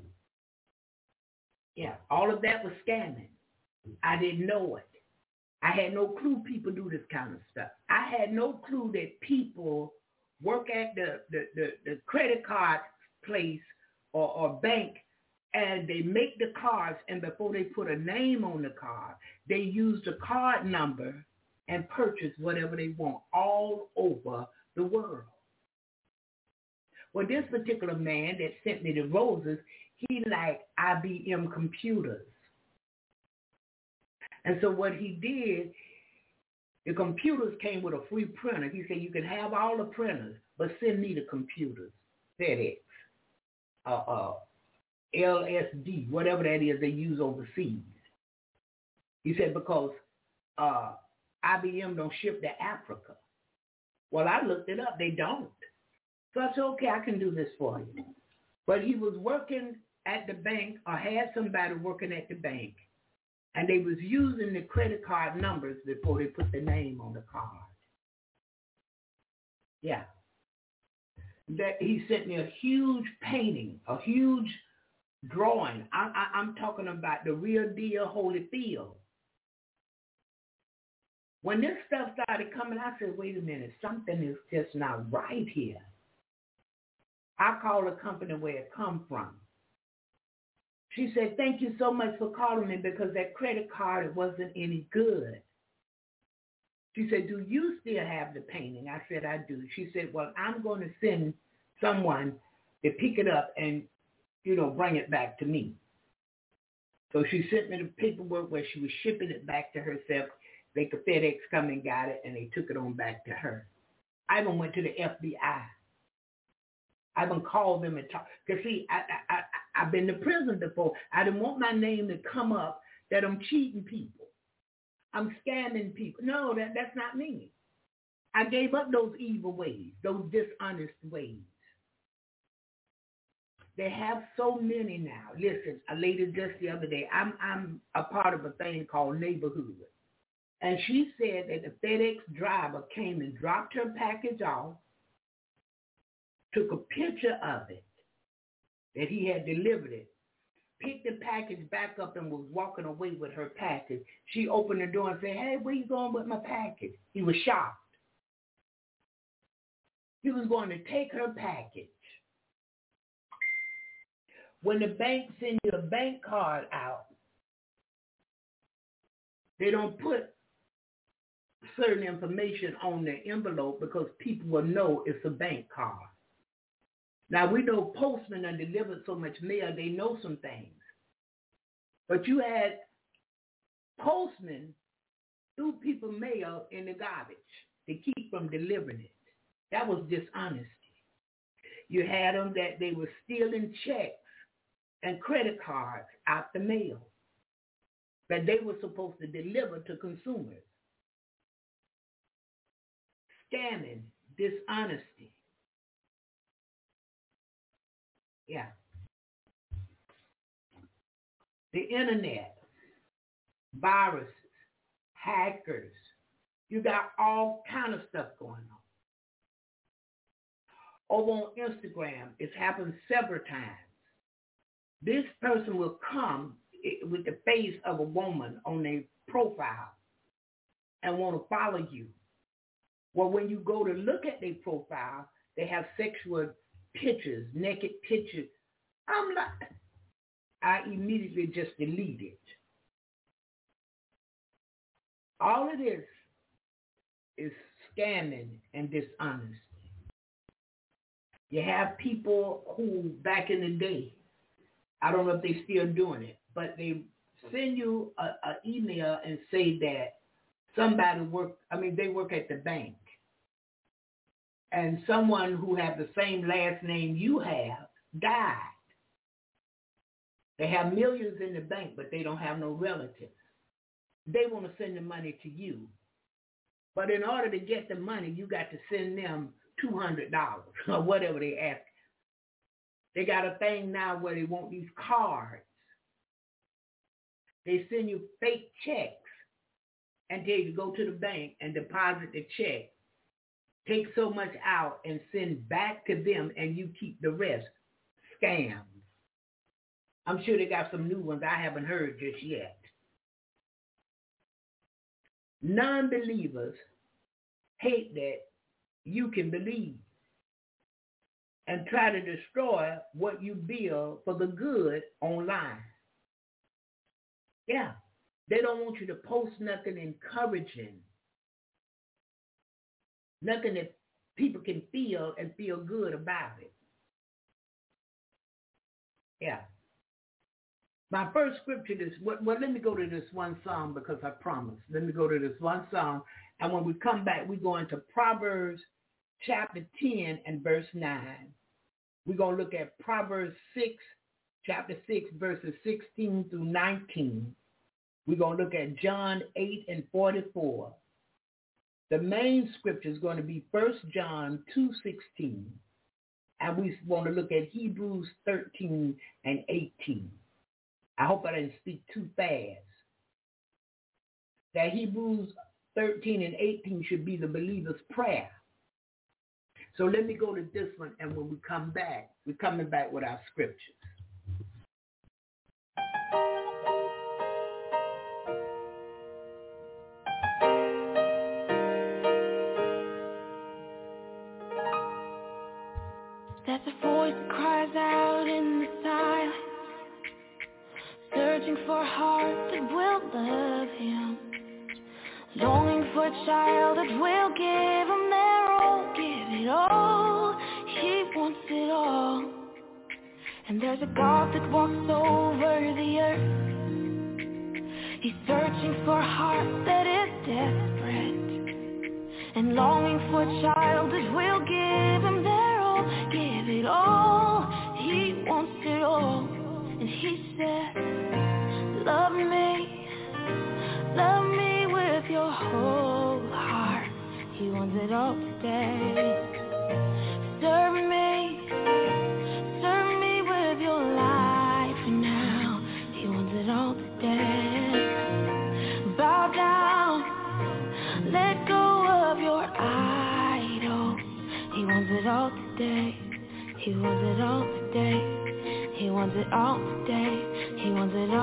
Yeah, all of that was scamming. I didn't know it. I had no clue people do this kind of stuff. I had no clue that people work at the, the, the, the credit card place or, or bank, and they make the cards, and before they put a name on the card, they use the card number and purchase whatever they want all over the world. Well, this particular man that sent me the roses, he liked I B M computers. And so what he did, the computers came with a free printer. He said, you can have all the printers, but send me the computers, FedEx, uh, uh, L S D, whatever that is they use overseas. He said, because uh, I B M don't ship to Africa. Well, I looked it up. They don't. So I said, okay, I can do this for you. But he was working at the bank or had somebody working at the bank, and they was using the credit card numbers before they put the name on the card. Yeah. That he sent me a huge painting, a huge drawing. I, I, I'm talking about the real deal Holyfield. When this stuff started coming, I said, wait a minute, something is just not right here. I call the company where it come from. She said, thank you so much for calling me because that credit card wasn't any good. She said, do you still have the painting? I said, I do. She said, well, I'm going to send someone to pick it up and, you know, bring it back to me. So she sent me the paperwork where she was shipping it back to herself. They could FedEx come and got it, and they took it on back to her. I even went to the F B I. I even called them and talked. Because, see, I, I, I, I've been to prison before. I didn't want my name to come up that I'm cheating people. I'm scamming people. No, that, that's not me. I gave up those evil ways, those dishonest ways. They have so many now. Listen, a lady just the other day, I'm I'm a part of a thing called Neighborhood. And she said that the FedEx driver came and dropped her package off, took a picture of it, that he had delivered it, picked the package back up and was walking away with her package. She opened the door and said, hey, where you going with my package? He was shocked. He was going to take her package. When the bank sends you a bank card out, they don't put certain information on the envelope because people will know it's a bank card. Now, we know postmen are delivered so much mail, they know some things. But you had postmen threw people mail in the garbage to keep from delivering it. That was dishonesty. You had them that they were stealing checks and credit cards out the mail that they were supposed to deliver to consumers. Scamming, dishonesty. Yeah. The internet, viruses, hackers. You got all kind of stuff going on. Over on Instagram, it's happened several times. This person will come with the face of a woman on their profile and want to follow you. Well, when you go to look at their profile, they have sexual pictures, naked pictures. I'm like, I immediately just delete it. All it is is scamming and dishonesty. You have people who, back in the day, I don't know if they're still doing it, but they send you an email and say that somebody work, I mean, they work at the bank. And someone who has the same last name you have died. They have millions in the bank, but they don't have no relatives. They want to send the money to you. But in order to get the money, you got to send them two hundred dollars or whatever they ask. They got a thing now where they want these cards. They send you fake checks and tell you to go to the bank and deposit the check. Take so much out and send back to them and you keep the rest. Scams. I'm sure they got some new ones I haven't heard just yet. Non-believers hate that you can believe and try to destroy what you build for the good online. Yeah. They don't want you to post nothing encouraging. Nothing that people can feel and feel good about it. Yeah. My first scripture is, well, let me go to this one song because I promised. Let me go to this one song. And when we come back, we go into Proverbs chapter ten and verse nine. We're going to look at Proverbs six, chapter six, verses sixteen through nineteen. We're going to look at John eight and forty-four. The main scripture is going to be First John two sixteen. And we want to look at Hebrews thirteen and eighteen. I hope I didn't speak too fast. That Hebrews thirteen and eighteen should be the believer's prayer. So let me go to this one, and when we come back, we're coming back with our scriptures. There's a voice that cries out in the silence, for a heart that will love him, longing for a child that will give him their all, give it all. He wants it all. And there's a God that walks over the earth. He's searching for a heart that is desperate and longing for a child that will give him their all, give it all. He wants it all. And he said, love me, love me with your whole heart. He wants it all today. Serve me, serve me with your life now. He wants it all today. Bow down, let go of your idols. He wants it all today. He wants it all today. He wants it all today. He wants it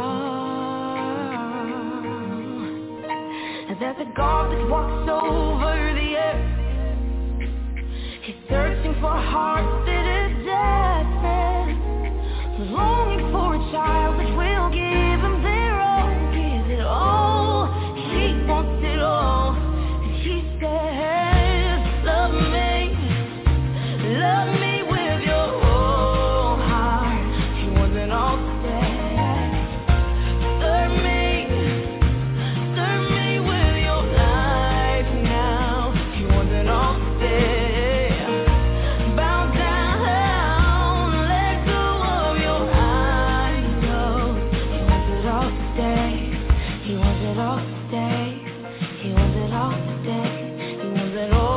all. And there's a God that walks over the earth. He's searching for a heart that is desperate, longing for a child that will give him their all, give it all. He wants it all. And he says, love me, love me with your whole heart. He wants it all today. Serve me, serve me with your life now. He wants it all today. Bow down, let go of your idols. He wants it all today. He wants it all today. He wants it all today. He wants it all.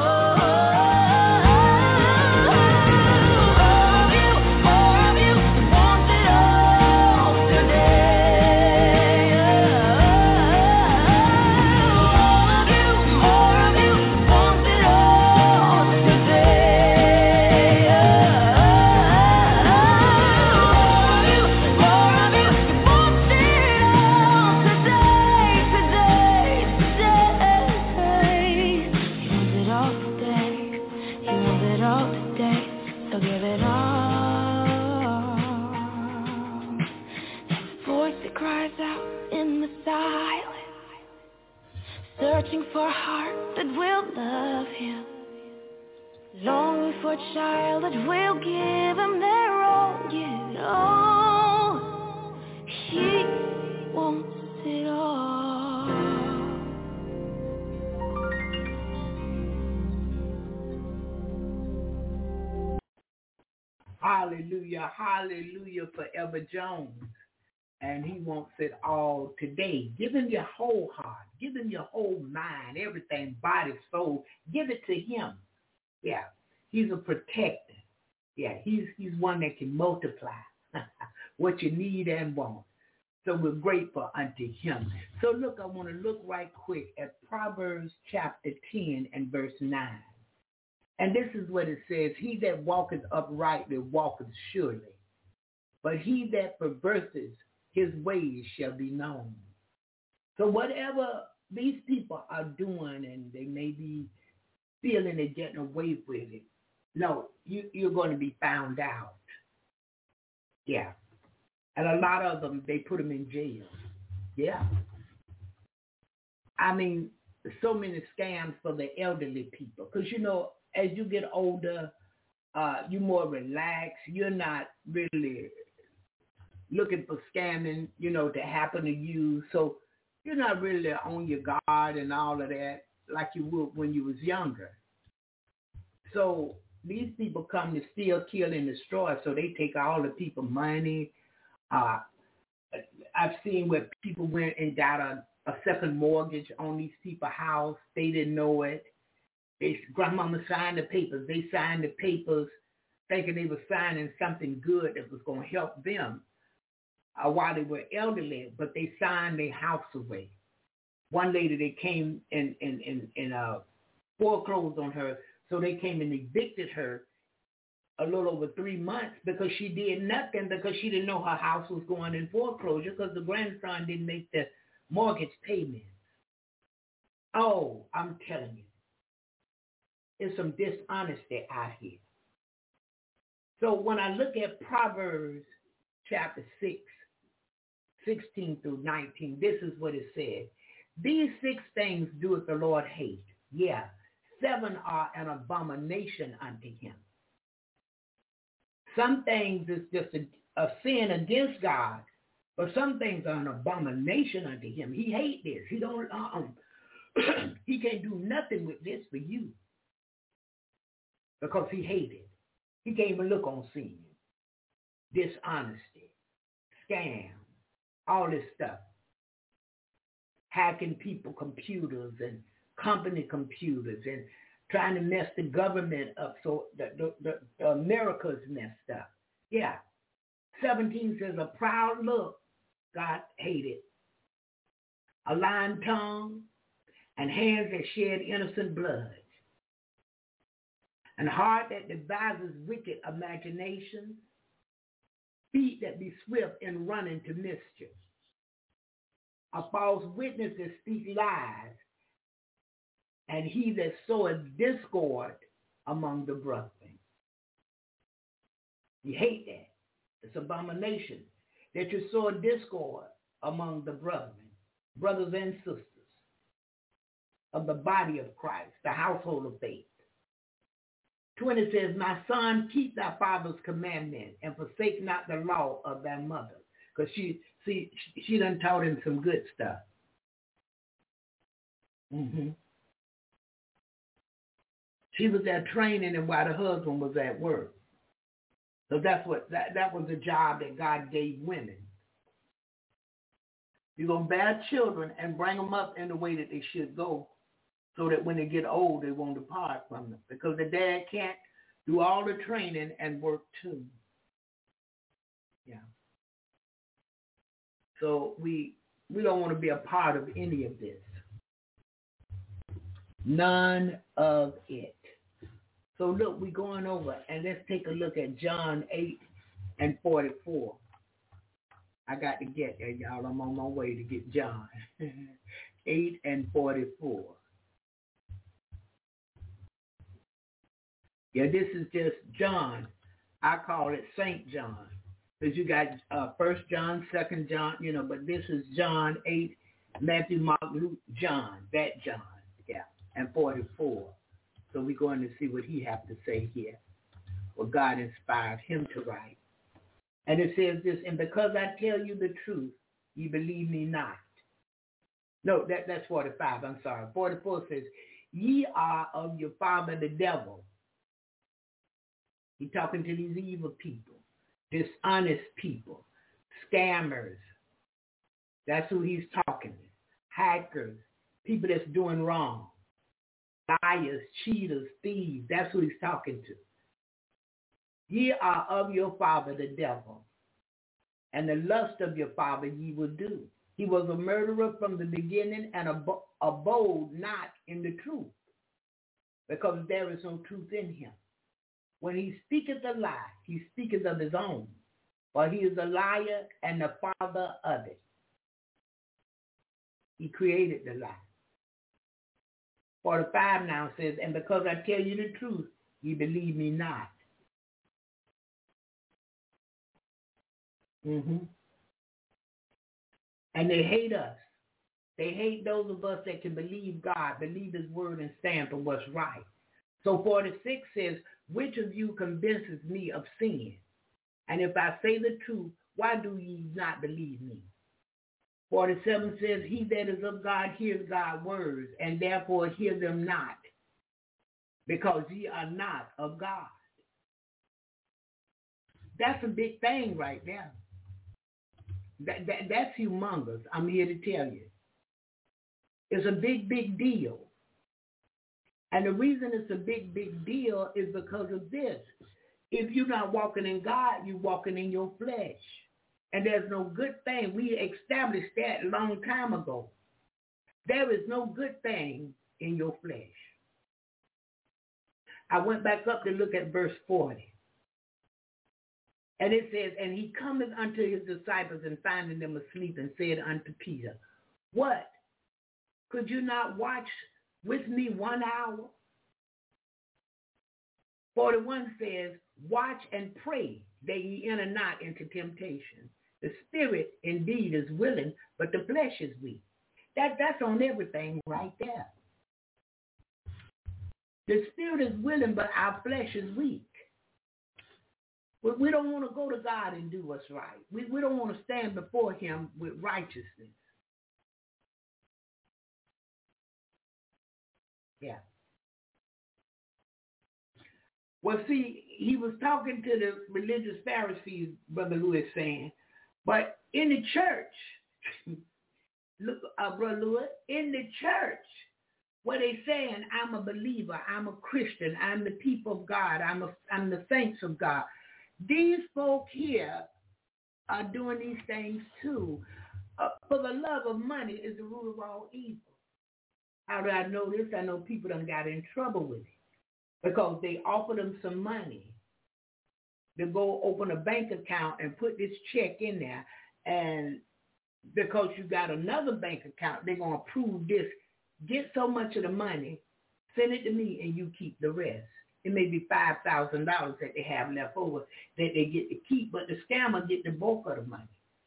Searching for a heart that will love him, longing for a child that will give him their all, give it all. He wants it all. Hallelujah, hallelujah, Forever Jones. And he wants it all today. Give him your whole heart. Give him your whole mind, everything, body, soul. Give it to him. Yeah, he's a protector. Yeah, he's he's one that can multiply what you need and want. So we're grateful unto him. So look, I want to look right quick at Proverbs chapter ten and verse nine. And this is what it says. He that walketh uprightly walketh surely, but he that perverses his ways shall be known. So whatever these people are doing, and they may be feeling they're getting away with it, no, you, you're going to be found out. Yeah. And a lot of them, they put them in jail. Yeah. I mean, so many scams for the elderly people. Because, you know, as you get older, uh, you're more relaxed. You're not really looking for scamming, you know, to happen to you. So you're not really on your guard and all of that like you would when you was younger. So these people come to steal, kill, and destroy. So they take all the people's money. Uh, I've seen where people went and got a, a second mortgage on these people's house. They didn't know it. They, grandmama signed the papers. They signed the papers thinking they were signing something good that was going to help them uh, while they were elderly, but they signed their house away. One lady, they came and, and, and, and uh, foreclosed on her, so they came and evicted her a little over three months because she did nothing, because she didn't know her house was going in foreclosure because the grandson didn't make the mortgage payment. Oh, I'm telling you, there's some dishonesty out here. So when I look at Proverbs chapter six, sixteen through nineteen, this is what it said. These six things doeth the Lord hate. Yeah, seven are an abomination unto him. Some things is just a, a sin against God, but some things are an abomination unto him. He hate this. He don't. Um, he can't do nothing with this for you because he hate it. He can't even look on sin, dishonesty, scam, all this stuff, hacking people computers and company computers and trying to mess the government up so that the, the, the America's messed up. Yeah. seventeen says, a proud look, God hated, a lying tongue, and hands that shed innocent blood, and heart that devises wicked imaginations, feet that be swift in running to mischief, a false witness that speaks lies, and he that soweth discord among the brethren. You hate that. It's abomination that you sow discord among the brethren, brothers and sisters of the body of Christ, the household of faith. twenty says, my son, keep thy father's commandment and forsake not the law of thy mother. Because she, see, she done taught him some good stuff. Mm-hmm. She was there training him while the husband was at work. So that's what, that, that was the job that God gave women. You're going to bear children and bring them up in the way that they should go so that when they get old, they won't depart from them. Because the dad can't do all the training and work too. Yeah. So we we don't want to be a part of any of this. None of it. So look, we're going over, and let's take a look at John eight and forty-four. I got to get there, y'all. I'm on my way to get John. eight and forty-four. Yeah, this is just John. I call it Saint John. Because you got uh, First John, Second John, you know, but this is John eight, Matthew, Mark, Luke, John, that John, yeah, and forty-four. So we're going to see what he has to say here, what God inspired him to write. And it says this, and because I tell you the truth, you believe me not. No, that, that's forty-five, I'm sorry. forty-four says, ye are of your father the devil. He's talking to these evil people, dishonest people, scammers. That's who he's talking to. Hackers, people that's doing wrong. Liars, cheaters, thieves. That's who he's talking to. Ye are of your father the devil, and the lust of your father ye will do. He was a murderer from the beginning and ab- abode not in the truth, because there is no truth in him. When he speaketh a lie, he speaketh of his own, for he is a liar and the father of it. He created the lie. forty-five now says, and because I tell you the truth, ye believe me not. Mm-hmm. And they hate us. They hate those of us that can believe God, believe his word, and stand for what's right. So forty-six says, which of you convinces me of sin? And if I say the truth, why do ye not believe me? forty-seven says, he that is of God hears God's words, and therefore hear them not, because ye are not of God. That's a big thing right there. That, that, that's humongous. I'm here to tell you. It's a big, big deal. And the reason it's a big, big deal is because of this. If you're not walking in God, you're walking in your flesh. And there's no good thing. We established that a long time ago. There is no good thing in your flesh. I went back up to look at verse forty. And it says, and he cometh unto his disciples and finding them asleep and said unto Peter, what? Could you not watch with me one hour? forty-one says, watch and pray that ye enter not into temptation. The spirit indeed is willing, but the flesh is weak. That, that's on everything right there. The spirit is willing, but our flesh is weak. We, we don't want to go to God and do what's right. We, we don't want to stand before him with righteousness. Yeah. Well, see, he was talking to the religious Pharisees, Brother Lewis saying, but in the church, look, uh, Brother Lewis, in the church, where they saying, I'm a believer, I'm a Christian, I'm the people of God, I'm, a, I'm the saints of God. These folk here are doing these things too. Uh, for the love of money is the root of all evil. How do I know this? I know people done got in trouble with it because they offered them some money to go open a bank account and put this check in there. And because you got another bank account, they're going to approve this. Get so much of the money, send it to me, and you keep the rest. It may be five thousand dollars that they have left over that they get to keep, but the scammer get the bulk of the money.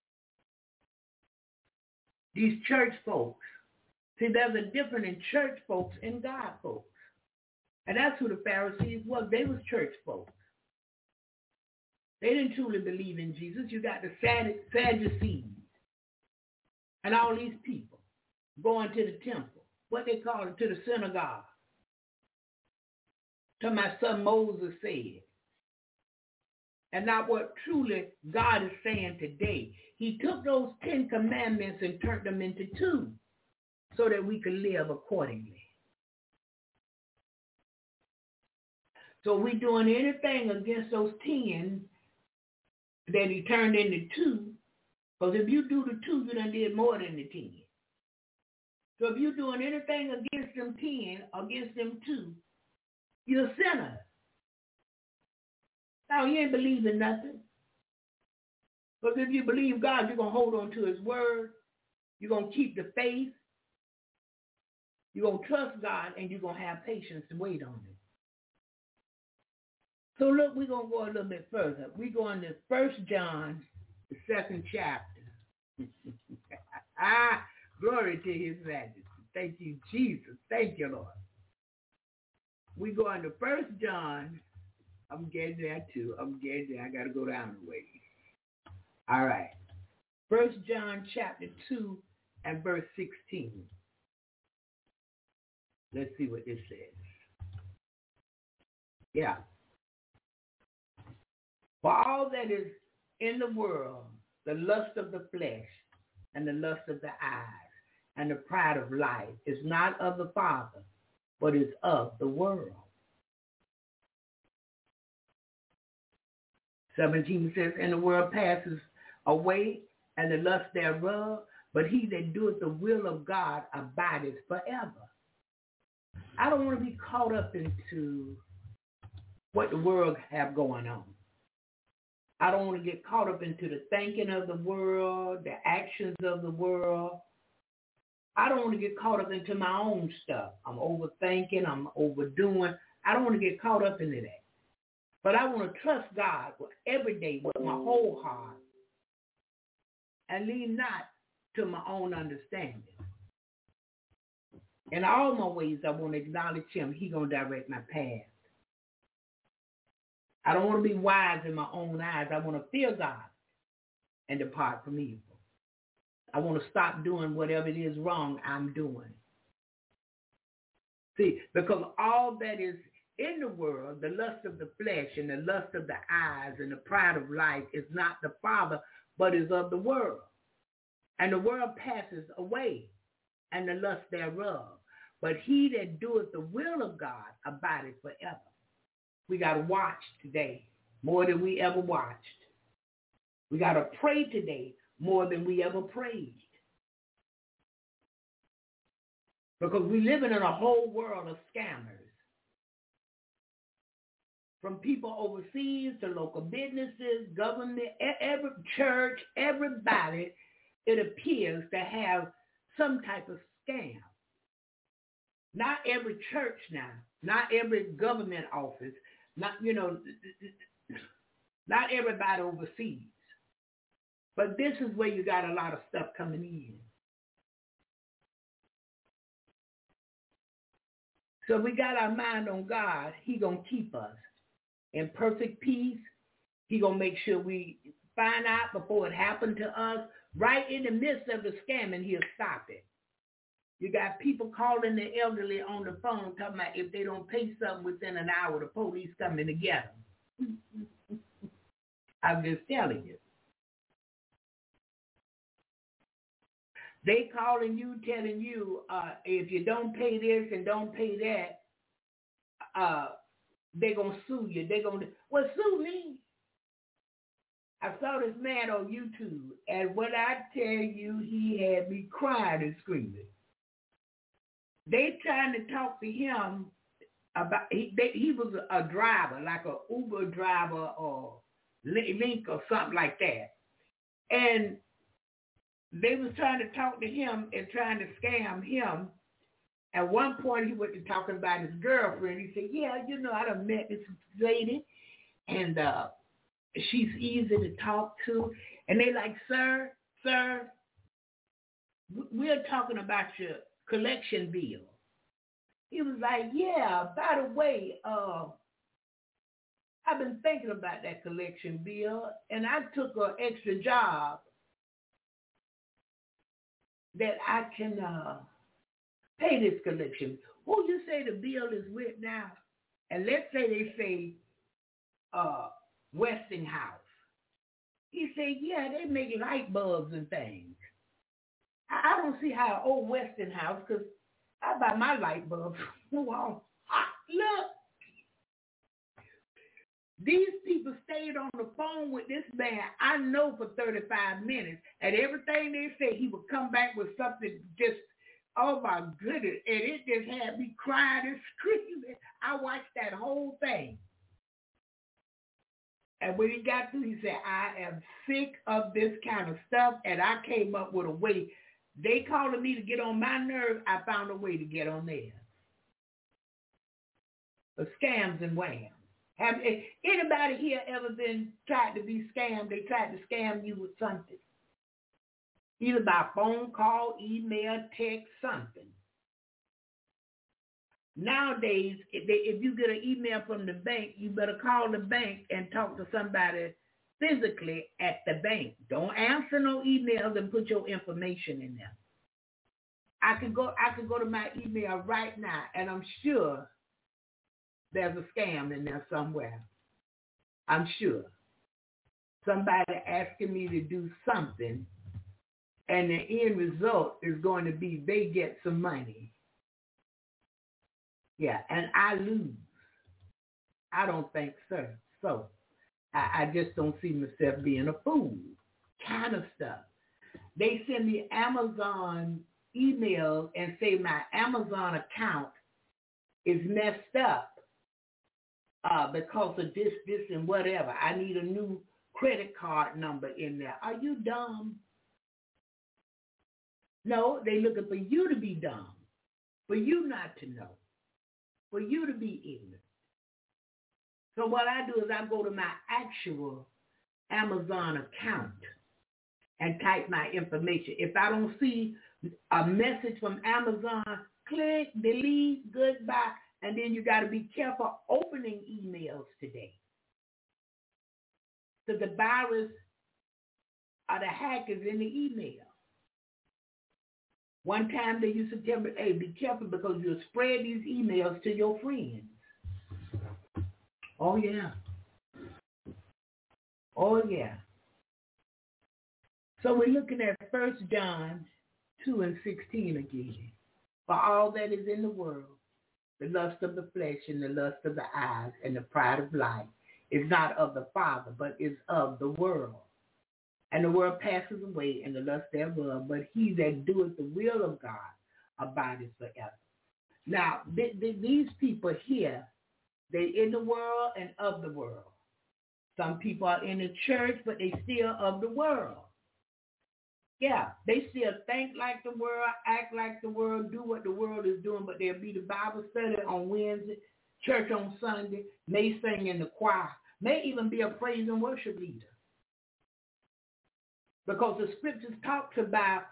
These church folks, see, there's a difference in church folks and God folks. And that's who the Pharisees was. They was church folks. They didn't truly believe in Jesus. You got the Sadducees and all these people going to the temple. What they call it, to the synagogue. To my son Moses said. And not what truly God is saying today. He took those Ten Commandments and turned them into two so that we could live accordingly. So we doing anything against those ten that he turned into two, because if you do the two, you done did more than the ten. So if you're doing anything against them ten, against them two, you're a sinner. Now, you ain't believing nothing. But if you believe God, you're going to hold on to his word. You're going to keep the faith. You're going to trust God, and you're going to have patience to wait on it. So look, we're going to go a little bit further. We're going to First John, the second chapter. ah, glory to his majesty. Thank you, Jesus. Thank you, Lord. We go into First John. I'm getting there too. I'm getting there. I got to go down the way. All right. First John chapter two and verse sixteen. Let's see what this says. Yeah. For all that is in the world, the lust of the flesh and the lust of the eyes and the pride of life is not of the Father, but is of the world. seventeen says, and the world passes away and the lust thereof, but he that doeth the will of God abideth forever. I don't want to be caught up into what the world have going on. I don't want to get caught up into the thinking of the world, the actions of the world. I don't want to get caught up into my own stuff. I'm overthinking, I'm overdoing. I don't want to get caught up into that. But I want to trust God with every day with my whole heart and lean not to my own understanding. In all my ways, I want to acknowledge him. He's going to direct my path. I don't want to be wise in my own eyes. I want to fear God and depart from evil. I want to stop doing whatever it is wrong I'm doing. See, because all that is in the world, the lust of the flesh and the lust of the eyes and the pride of life is not the Father, but is of the world. And the world passes away, and the lust thereof. But he that doeth the will of God abideth forever. We got to watch today more than we ever watched. We got to pray today more than we ever prayed. Because we're living in a whole world of scammers. From people overseas to local businesses, government, every church, everybody, it appears to have some type of scam. Not every church now, not every government office, not, you know, not everybody overseas. But this is where you got a lot of stuff coming in. So we got our mind on God. He going to keep us in perfect peace. He going to make sure we find out before it happened to us. Right in the midst of the scamming, he'll stop it. You got people calling the elderly on the phone talking about if they don't pay something within an hour, the police coming to get them. I'm just telling you. They calling you, telling you uh, if you don't pay this and don't pay that, uh, they're going to sue you. They're going to, well, sue me. I saw this man on YouTube, and when I tell you, he had me crying and screaming. They trying to talk to him about, he, they, he was a driver, like an Uber driver or Link or something like that. And they was trying to talk to him and trying to scam him. At one point, he went to talking about his girlfriend. He said, yeah, you know, I done met this lady, and uh, she's easy to talk to. And they like, sir, sir, we're talking about your collection bill. He was like, yeah, by the way, uh, I've been thinking about that collection bill, and I took an extra job that I can uh, pay this collection. Who you say the bill is with now? And let's say they say uh, Westinghouse. He said, yeah, they make light bulbs and things. I, I don't see how old Westinghouse, because I buy my light bulbs. Well, look. These people stayed on the phone with this man, I know, for thirty-five minutes. And everything they said, he would come back with something just, oh my goodness. And it just had me crying and screaming. I watched that whole thing. And when he got through, he said, I am sick of this kind of stuff. And I came up with a way. They calling me to get on my nerves. I found a way to get on theirs. The scams and whams. Have anybody here ever been tried to be scammed? They tried to scam you with something. Either by phone call, email, text, something. Nowadays, if, they, if you get an email from the bank, you better call the bank and talk to somebody physically at the bank. Don't answer no emails and put your information in there. I could go, I could go to my email right now, and I'm sure there's a scam in there somewhere. I'm sure. Somebody asking me to do something, and the end result is going to be they get some money. Yeah, and I lose. I don't think so. So I, I just don't see myself being a fool. Kind of stuff. They send me Amazon emails and say my Amazon account is messed up. Uh, because of this, this, and whatever. I need a new credit card number in there. Are you dumb? No, they're looking for you to be dumb, for you not to know, for you to be ignorant. So what I do is I go to my actual Amazon account and type my information. If I don't see a message from Amazon, click, delete, goodbye. And then you got to be careful opening emails today. So the virus or the hackers in the email. One time they used to tell me, hey, be careful because you'll spread these emails to your friends. Oh, yeah. Oh, yeah. So we're looking at First John two and sixteen again. For all that is in the world, the lust of the flesh and the lust of the eyes and the pride of life is not of the Father, but is of the world. And the world passes away and the lust thereof, but he that doeth the will of God abideth forever. Now, th- th- these people here, they're in the world and of the world. Some people are in the church, but they still of the world. Yeah, they still think like the world, act like the world, do what the world is doing, but there'll be the Bible study on Wednesday, church on Sunday, may sing in the choir, may even be a praise and worship leader. Because the scriptures talks about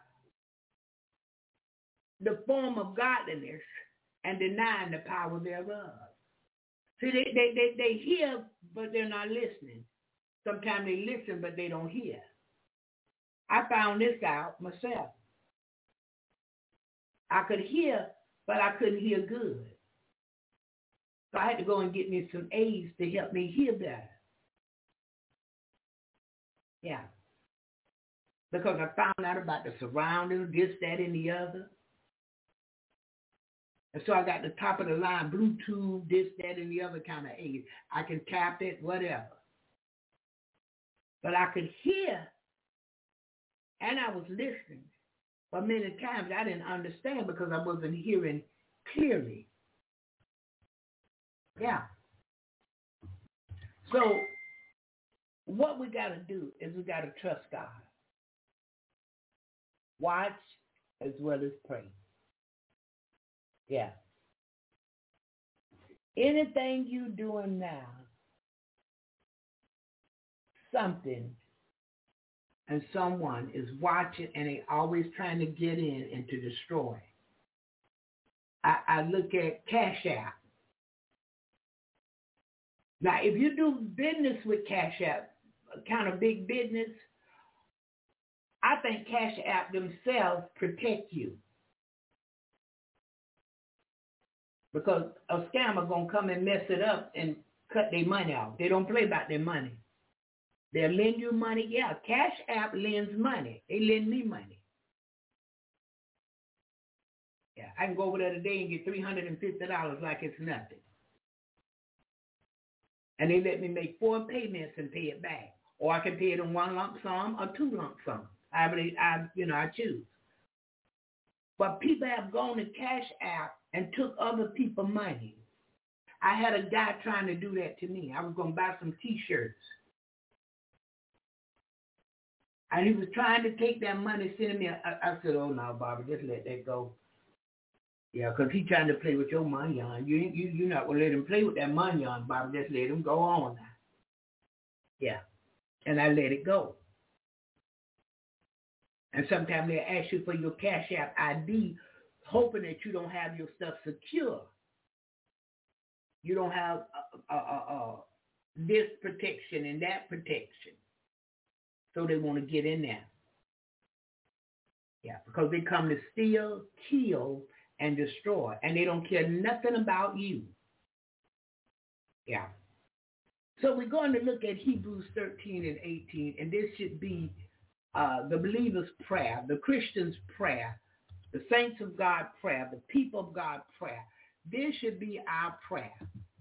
the form of godliness and denying the power thereof. See, they, they, they, they hear, but they're not listening. Sometimes they listen, but they don't hear. I found this out myself. I could hear, but I couldn't hear good. So I had to go and get me some aids to help me hear better. Yeah. Because I found out about the surroundings, this, that, and the other. And so I got the top of the line, Bluetooth, this, that, and the other kind of aid. I can tap it, whatever. But I could hear, and I was listening. But many times I didn't understand because I wasn't hearing clearly. Yeah. So what we got to do is we got to trust God. Watch as well as pray. Yeah. Anything you doing now, something and someone is watching and they always trying to get in and to destroy. I, I look at Cash App. Now, if you do business with Cash App, kind of big business, I think Cash App themselves protect you. Because a scammer going to come and mess it up and cut their money off. They don't play about their money. They'll lend you money. Yeah, Cash App lends money. They lend me money. Yeah, I can go over there today and get three hundred fifty dollars like it's nothing. And they let me make four payments and pay it back. Or I can pay it in one lump sum or two lump sums. I, I, you know, I choose. But people have gone to Cash App and took other people's money. I had a guy trying to do that to me. I was going to buy some T-shirts. And he was trying to take that money, sending me. I, I said, oh, no, Barbara, just let that go. Yeah, because he's trying to play with your money on. You, you, you're not going to let him play with that money on, Barbara. Just let him go on now. Yeah. And I let it go. And sometimes they ask you for your Cash App I D, hoping that you don't have your stuff secure. You don't have uh, uh, uh, uh, this protection and that protection. So they want to get in there. Yeah, because they come to steal, kill, and destroy. And they don't care nothing about you. Yeah. So we're going to look at Hebrews thirteen and eighteen, and this should be uh, the believer's prayer, the Christian's prayer, the saints of God prayer, the people of God prayer. This should be our prayer.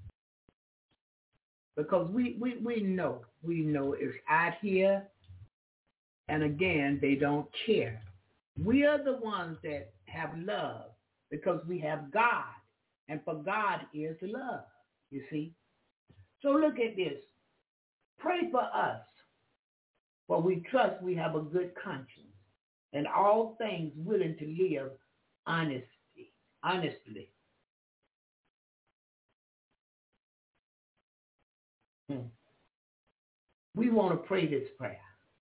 Because we, we, we know, we know it's out here, and again, they don't care. We are the ones that have love because we have God, and for God is love, you see. So look at this. Pray for us, for we trust we have a good conscience, and all things willing to live honestly, honestly. Hmm. We want to pray this prayer.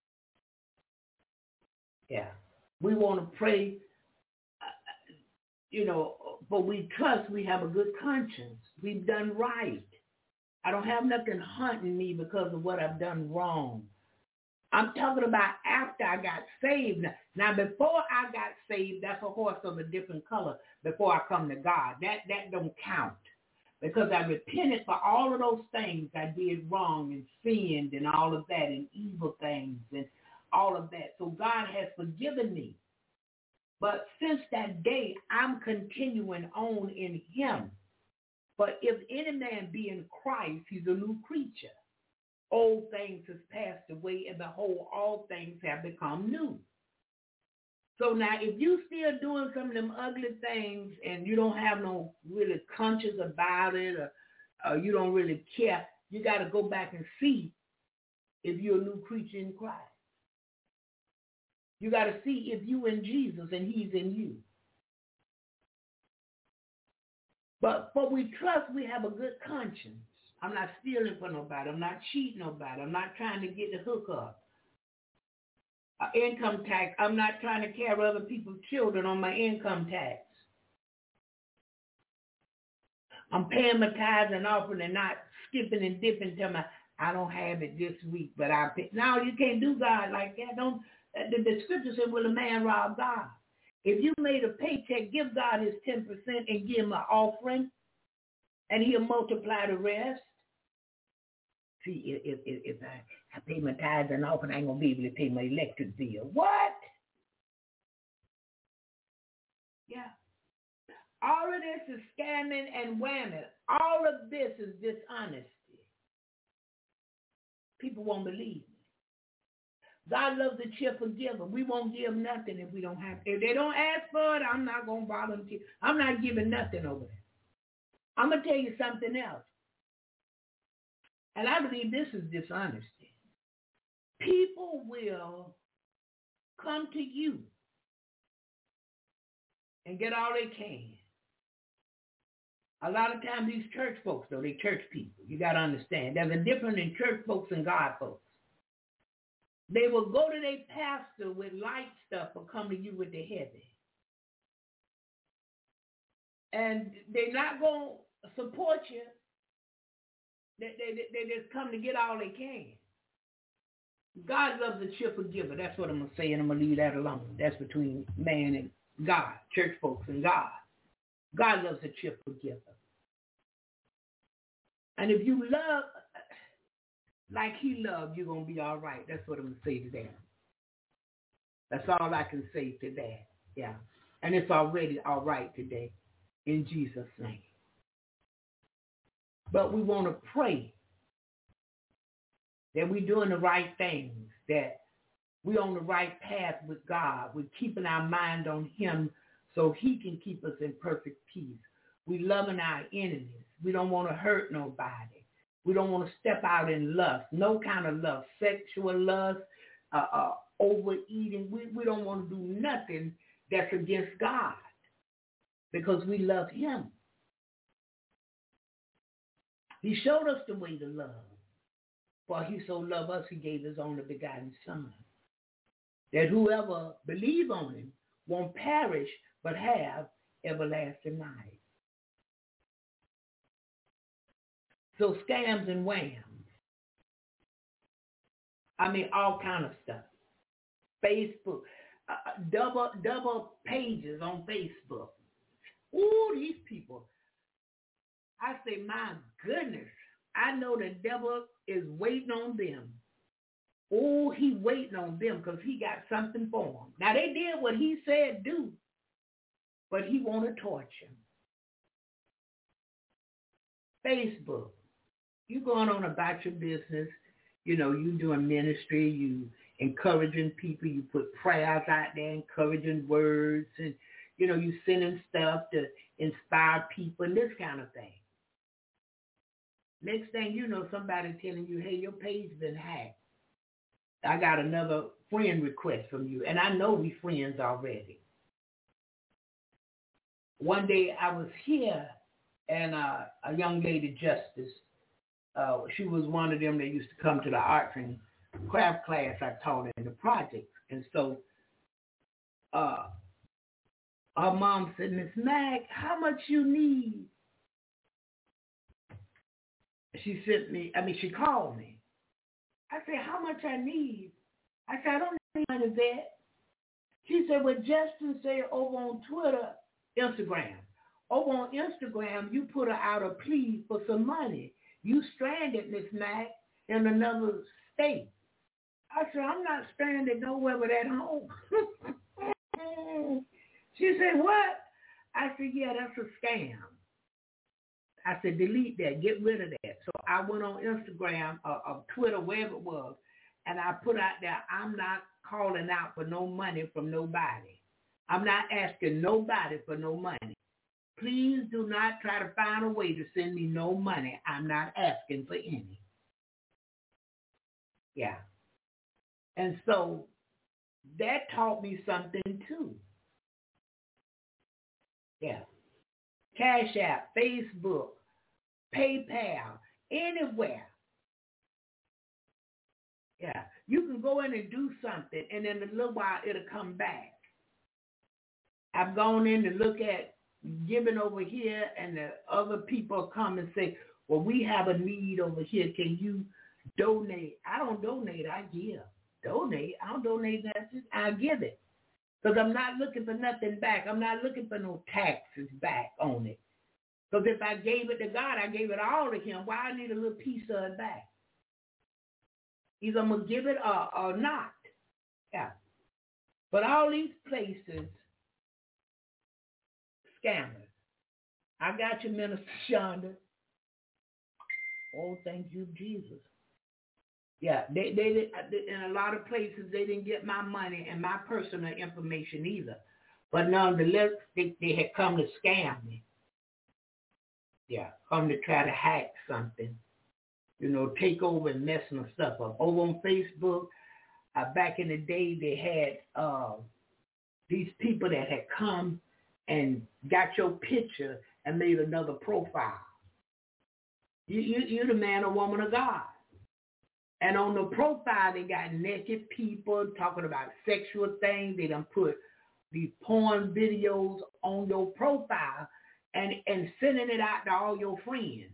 Yeah. We want to pray, uh, you know, but we trust we have a good conscience. We've done right. I don't have nothing haunting me because of what I've done wrong. I'm talking about after I got saved. Now, before I got saved, that's a horse of a different color before I come to God. That, that don't count. Because I repented for all of those things I did wrong and sinned and all of that and evil things and all of that. So God has forgiven me. But since that day, I'm continuing on in him. But if any man be in Christ, he's a new creature. Old things have passed away, and behold, all things have become new. So now, if you still doing some of them ugly things and you don't have no really conscience about it, or, or you don't really care, you got to go back and see if you're a new creature in Christ. You got to see if you in Jesus and he's in you. But but we trust we have a good conscience. I'm not stealing for nobody. I'm not cheating nobody. I'm not trying to get the hook up. uh, income tax. I'm not trying to carry other people's children on my income tax. I'm paying my tithes and offering and not skipping and dipping till my, I don't have it this week, but I pay. No, you can't do God like that. Don't. The, the scripture said, will a man rob God? If you made a paycheck, give God his ten percent and give him an offering, and he'll multiply the rest. See, if, if, if I, I pay my tithes and offering, I ain't going to be able to pay my electric bill. What? Yeah. All of this is scamming and whamming. All of this is dishonesty. People won't believe me. God loves a cheerful giver. We won't give nothing if we don't have. If they don't ask for it, I'm not going to volunteer. I'm not giving nothing over there. I'm going to tell you something else. And I believe this is dishonesty. People will come to you and get all they can. A lot of times these church folks, though, they church people. You got to understand. There's a difference in church folks and God folks. They will go to their pastor with light stuff or come to you with the heavy. And they're not going to support you. They, they, they just come to get all they can. God loves a cheerful giver. That's what I'm going to say, and I'm going to leave that alone. That's between man and God, church folks and God. God loves a cheerful giver. And if you love like he loved, you're going to be all right. That's what I'm going to say to that. That's all I can say to that. Yeah. And it's already all right today in Jesus' name. But we want to pray that we're doing the right things, that we're on the right path with God. We're keeping our mind on him so he can keep us in perfect peace. We're loving our enemies. We don't want to hurt nobody. We don't want to step out in lust, no kind of lust, sexual lust, uh, uh, overeating. We, we don't want to do nothing that's against God because we love him. He showed us the way to love. For he so loved us, he gave his only begotten son, that whoever believe on him won't perish but have everlasting life. So scams and whams. I mean, all kind of stuff. Facebook, uh, double double pages on Facebook. Ooh, these people. I say, my goodness, I know the devil is waiting on them. Oh, he waiting on them because he got something for them. Now, they did what he said do, but he want to torture them. Facebook. You going on about your business, you know, you doing ministry, you encouraging people, you put prayers out there, encouraging words, and, you know, you sending stuff to inspire people and this kind of thing. Next thing you know, somebody telling you, hey, your page been hacked. I got another friend request from you, and I know we friends already. One day I was here, and uh, a young lady, Justice, Uh, she was one of them that used to come to the arts and craft class I taught in the project. And so uh, her mom said, Miss Mag, how much you need? She sent me, I mean, she called me. I said, how much I need? I said, I don't need money of that. She said, well, Justin said over on Twitter, Instagram. Over on Instagram, you put her out a plea for some money. You stranded, Miss Mac, in another state. I said, I'm not stranded nowhere but at home. She said, what? I said, yeah, that's a scam. I said, delete that. Get rid of that. So I went on Instagram or, or Twitter, wherever it was, and I put out there, I'm not calling out for no money from nobody. I'm not asking nobody for no money. Please do not try to find a way to send me no money. I'm not asking for any. Yeah. And so that taught me something too. Yeah. Cash App, Facebook, PayPal, anywhere. Yeah. You can go in and do something, and in a little while it'll come back. I've gone in to look at giving over here, and the other people come and say, well, we have a need over here. Can you donate? I don't donate. I give. Donate? I don't donate nothing. I give it. Because I'm not looking for nothing back. I'm not looking for no taxes back on it. Because if I gave it to God, I gave it all to him. Why I need a little piece of it back? Either I'm going to give it or, or not. Yeah. But all these places, scammers. I got you, Minister Shonda. Oh, thank you, Jesus. Yeah, they, they, they in a lot of places, they didn't get my money and my personal information either. But nonetheless, they, they had come to scam me. Yeah, come to try to hack something. You know, take over and mess my stuff up. Over on Facebook, uh, back in the day, they had uh, these people that had come and got your picture and made another profile. You, you, you're the man or woman of God. And on the profile, they got naked people talking about sexual things. They done put these porn videos on your profile and, and sending it out to all your friends.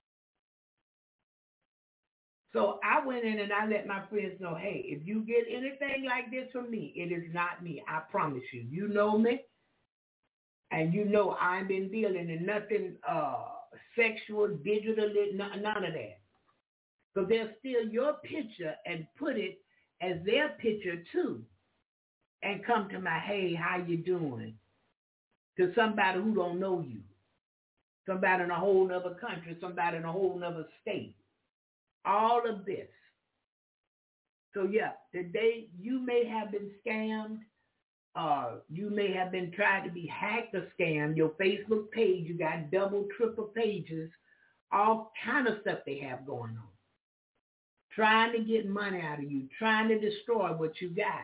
So I went in and I let my friends know, hey, if you get anything like this from me, it is not me. I promise you. You know me. And you know I've been dealing in nothing uh, sexual, digital, none of that. So they'll steal your picture and put it as their picture too, and come to my, hey, how you doing? To somebody who don't know you, somebody in a whole nother country, somebody in a whole nother state. All of this. So yeah, today you may have been scammed. Uh, you may have been trying to be hacked or scammed. Your Facebook page, you got double, triple pages, all kind of stuff they have going on. Trying to get money out of you, trying to destroy what you got.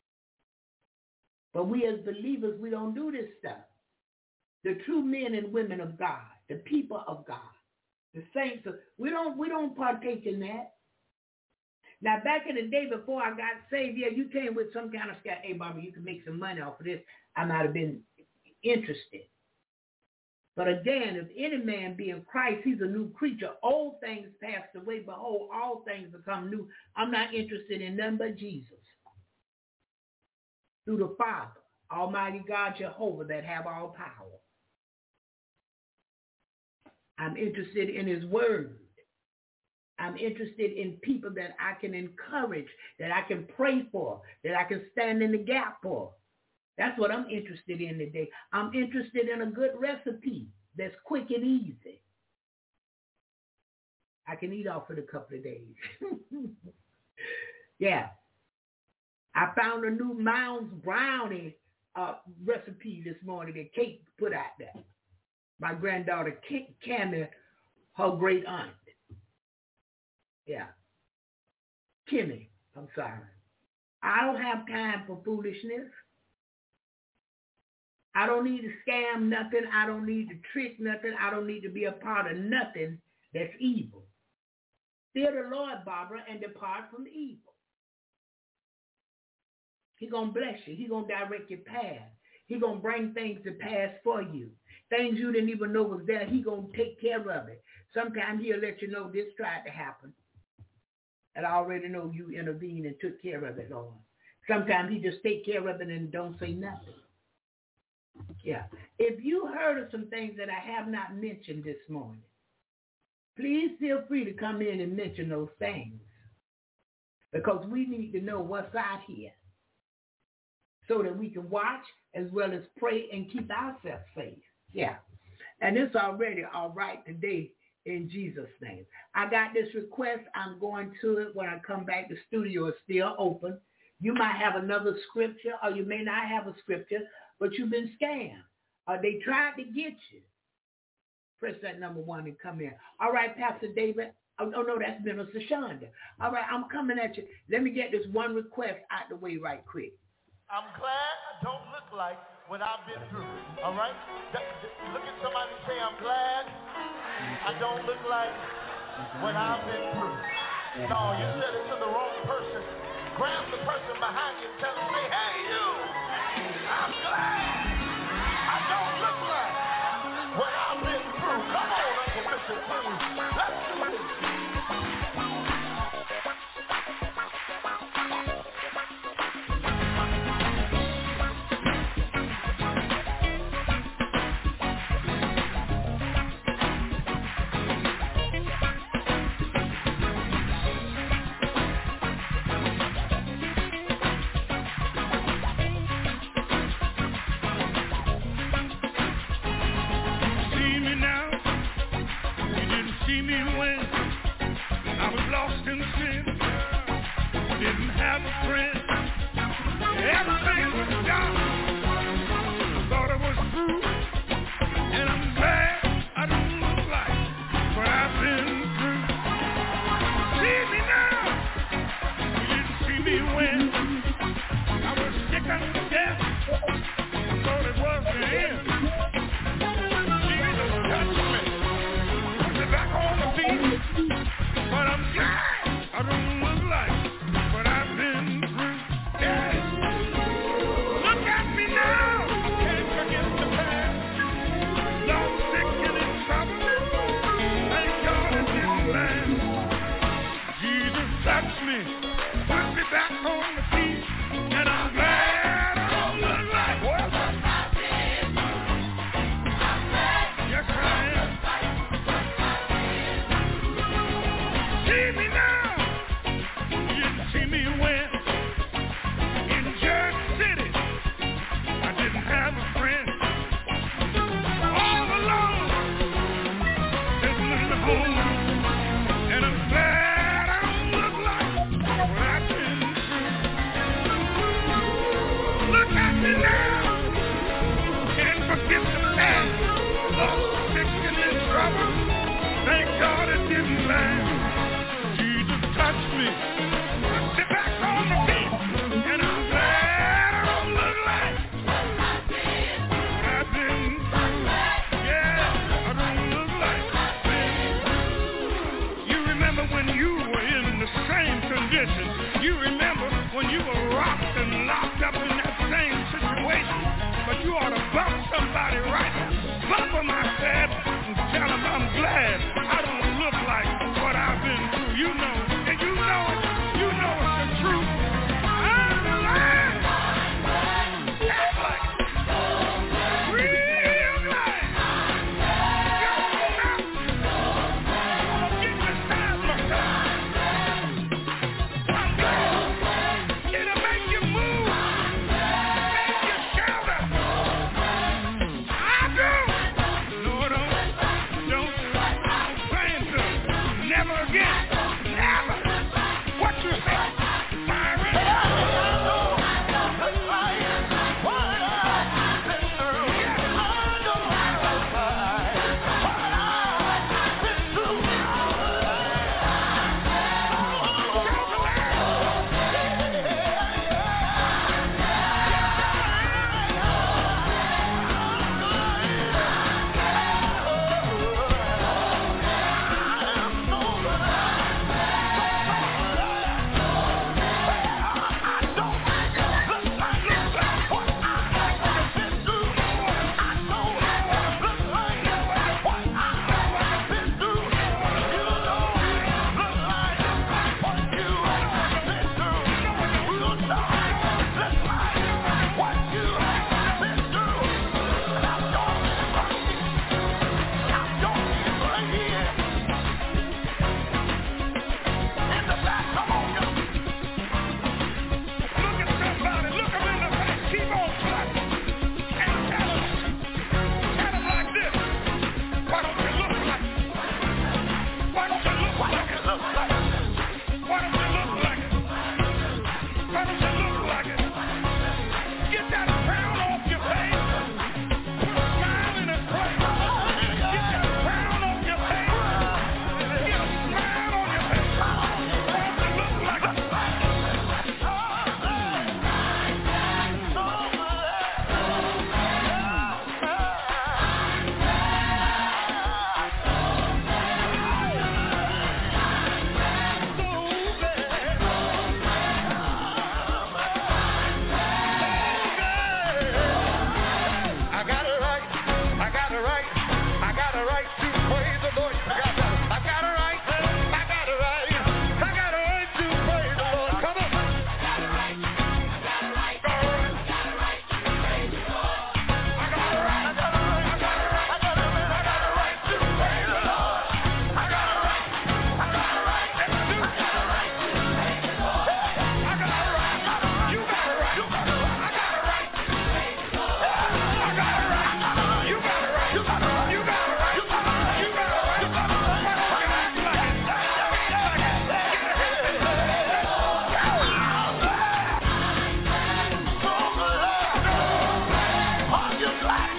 But we as believers, we don't do this stuff. The true men and women of God, the people of God, the saints, we don't we don't partake in that. Now, back in the day before I got saved, yeah, you came with some kind of scam. Hey, Barbara, you can make some money off of this. I might have been interested. But again, if any man be in Christ, he's a new creature. Old things passed away. Behold, all things become new. I'm not interested in none but Jesus. Through the Father, Almighty God, Jehovah, that have all power. I'm interested in his word. I'm interested in people that I can encourage, that I can pray for, that I can stand in the gap for. That's what I'm interested in today. I'm interested in a good recipe that's quick and easy. I can eat off it a couple of days. Yeah. I found a new Mounds brownie uh, recipe this morning that Kate put out there. My granddaughter, Cammy, her great aunt. Yeah. Kimmy, I'm sorry. I don't have time for foolishness. I don't need to scam nothing. I don't need to trick nothing. I don't need to be a part of nothing that's evil. Fear the Lord, Barbara, and depart from evil. He's going to bless you. He's going to direct your path. He's going to bring things to pass for you. Things you didn't even know was there, he's going to take care of it. Sometimes he'll let you know this tried to happen. And I already know you intervened and took care of it, Lord. Sometimes he just take care of it and don't say nothing. Yeah. If you heard of some things that I have not mentioned this morning, please feel free to come in and mention those things. Because we need to know what's out here so that we can watch as well as pray and keep ourselves safe. Yeah. And it's already all right today in Jesus' name. I got this request. I'm going to it when I come back. The studio is still open. You might have another scripture or you may not have a scripture, but you've been scammed. Or they tried to get you. Press that number one and come in. All right, Pastor David. Oh, oh no, that's Minister Shonda. All right, I'm coming at you. Let me get this one request out the way right quick. I'm glad I don't look like what I've been through. All right? Look at somebody and say, I'm glad I don't look like what I've been through. No, you said it to the wrong person. grab the person behind you and tell them, say, hey, you, I'm glad I don't look like what I've been through. Come on, Uncle Bishop, please. Let's do this.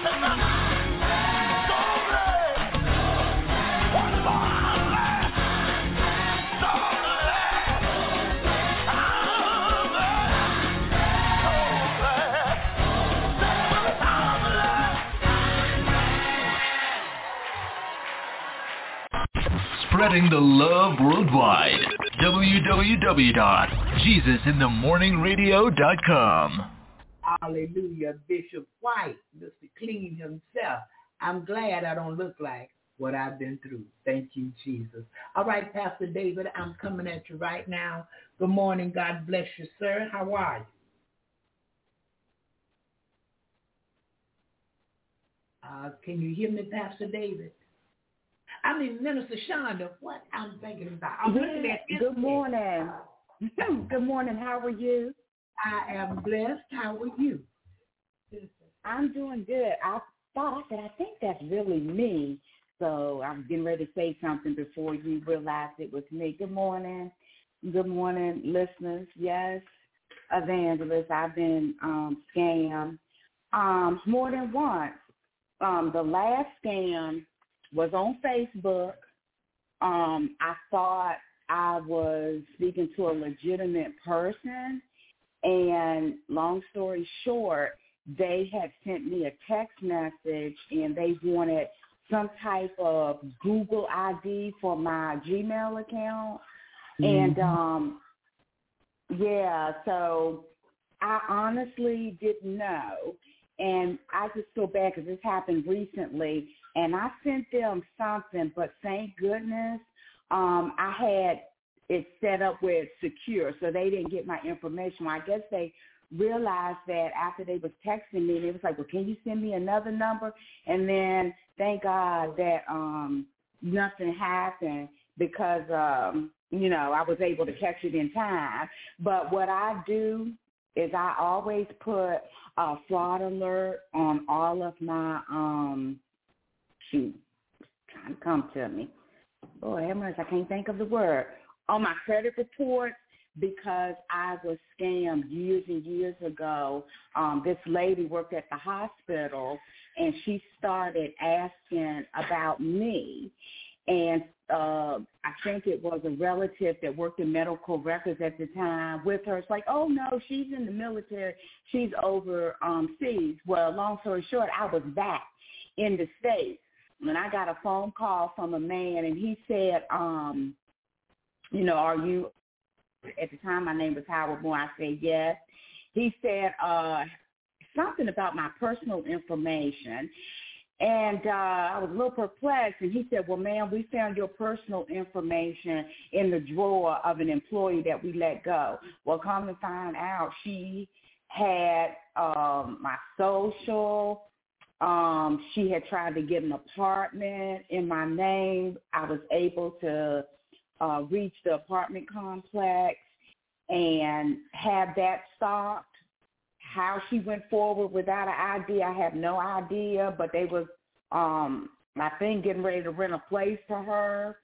Spreading the love worldwide. w w w dot jesus in the morning radio dot com. Hallelujah, Bishop White, Mister Clean himself. I'm glad I don't look like what I've been through. Thank you, Jesus. All right, Pastor David, I'm coming at you right now. Good morning. God bless you, sir. How are you? Uh, can you hear me, Pastor David? I mean, Minister Shonda, what I'm thinking about. I'm yeah, looking at good morning. Good morning. How are you? I am blessed. How are you? I'm doing good. I thought, I said, I think that's really me. So I'm getting ready to say something before you realized it was me. Good morning. Good morning, listeners. Yes, Evangelist. I've been um, scammed um, more than once. Um, the last scam was on Facebook. Um, I thought I was speaking to a legitimate person, and long story short, they had sent me a text message, and they wanted some type of Google I D for my Gmail account. Mm-hmm. And, um, yeah, so I honestly didn't know. And I just feel bad because this happened recently, and I sent them something, but thank goodness um, I had it set up where it's secure, so they didn't get my information. I guess they realized that after they was texting me, they was like, well, can you send me another number? And then thank God that um, nothing happened because, um, you know, I was able to catch it in time. But what I do is I always put a fraud alert on all of my, um, shoot, trying to come to me. Oh, Emirates, I can't think of the word. On my credit reports, because I was scammed years and years ago. Um, this lady worked at the hospital, and she started asking about me. And uh, I think it was a relative that worked in medical records at the time with her. It's like, oh, no, she's in the military. She's overseas. Um, well, long story short, I was back in the States. And I got a phone call from a man, and he said, um, you know, are you, at the time my name was Howard Moore. I said, yes. He said uh, something about my personal information. And uh, I was a little perplexed, and he said, well, ma'am, we found your personal information in the drawer of an employee that we let go. Well, come to find out, she had um, my social. Um, she had tried to get an apartment in my name. I was able to uh, reach the apartment complex and have that stopped. How she went forward without an I D, I have no idea, but they was, um, I think, getting ready to rent a place for her.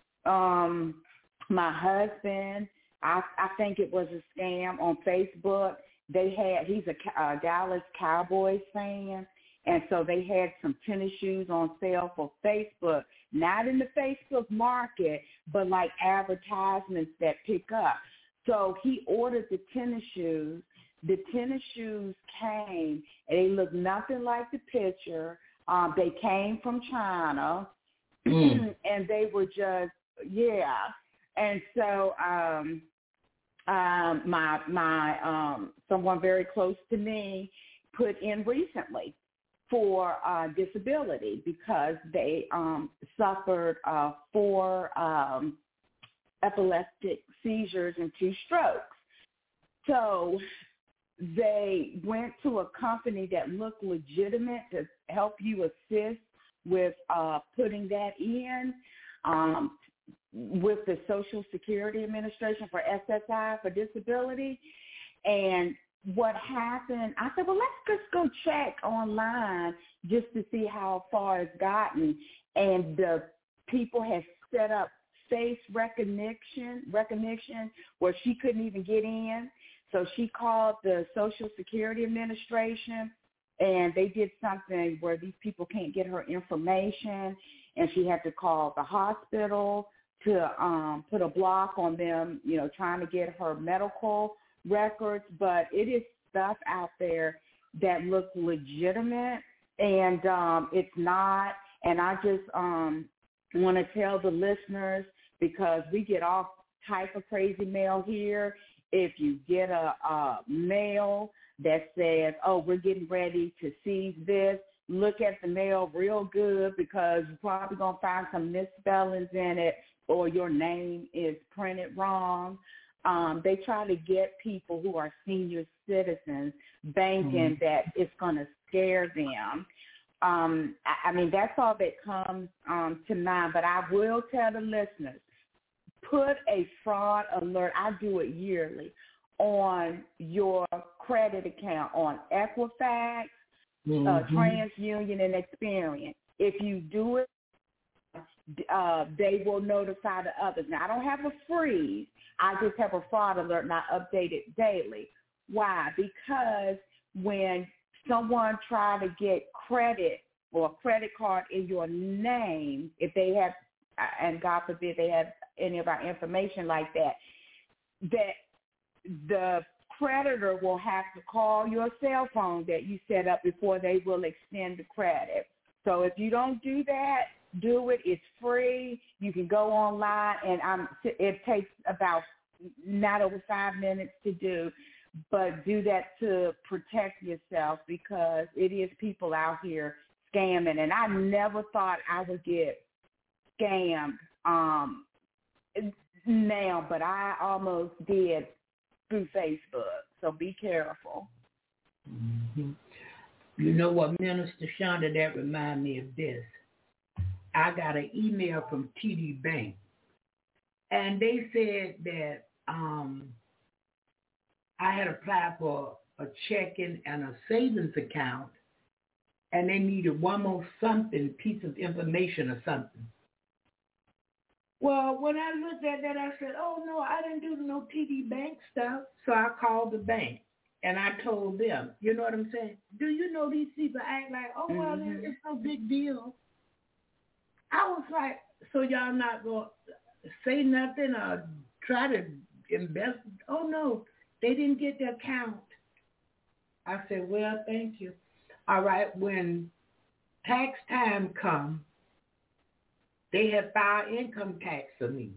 Um, my husband, I, I think it was a scam on Facebook. They had, he's a, a Dallas Cowboys fan, and so they had some tennis shoes on sale for Facebook, not in the Facebook market, but like advertisements that pick up. So he ordered the tennis shoes. The tennis shoes came, and they looked nothing like the picture. Um, they came from China, mm. and they were just, yeah. And so um, um, my my um, someone very close to me put in recently for uh, disability because they um, suffered uh, four um, epileptic seizures and two strokes. So they went to a company that looked legitimate to help you assist with uh, putting that in um, with the Social Security Administration for S S I, for disability. And what happened, I said, well, let's just go check online just to see how far it's gotten. And the people had set up face recognition, recognition where she couldn't even get in. So she called the Social Security Administration, and they did something where these people can't get her information, and she had to call the hospital to um, put a block on them, you know, trying to get her medical records. But it is stuff out there that looks legitimate, and um, it's not. And I just um, want to tell the listeners, because we get all type of crazy mail here. If you get a, a mail that says, oh, we're getting ready to seize this, look at the mail real good, because you're probably going to find some misspellings in it, or your name is printed wrong. Um, they try to get people who are senior citizens banking mm-hmm. that it's going to scare them. Um, I, I mean, that's all that comes um, to mind. But I will tell the listeners, put a fraud alert, I do it yearly, on your credit account on Equifax, mm-hmm. uh, TransUnion, and Experian. If you do it, uh, they will notify the others. Now, I don't have a freeze. I just have a fraud alert, and I update it daily. Why? Because when someone try to get credit or a credit card in your name, if they have, and God forbid they have any of our information like that, that the creditor will have to call your cell phone that you set up before they will extend the credit. So if you don't do that, do it. It's free. You can go online, and I'm, it takes about not over five minutes to do, but do that to protect yourself, because it is people out here scamming. And I never thought I would get scammed um, now, but I almost did through Facebook. So be careful. Mm-hmm. You know what, Minister Shonda, that remind me of this. I got an email from T D Bank, and they said that um, I had applied for a checking and a savings account, and they needed one more something, piece of information or something. Well, when I looked at that, I said, oh, no, I didn't do no T D Bank stuff. So I called the bank, and I told them, you know what I'm saying? Do you know these people act like, oh, well, mm-hmm. it's no big deal. I was like, so y'all not going to say nothing or try to invest? Oh, no, they didn't get the account. I said, well, thank you. All right, when tax time comes, they had filed income tax for me.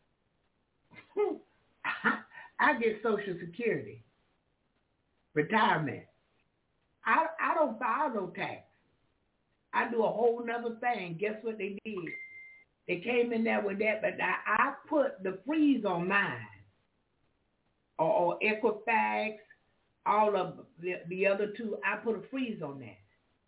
I get Social Security, retirement. I I don't file no tax. I do a whole nother thing. Guess what they did? They came in there with that, but I, I put the freeze on mine, or, or Equifax, all of the, the other two. I put a freeze on that.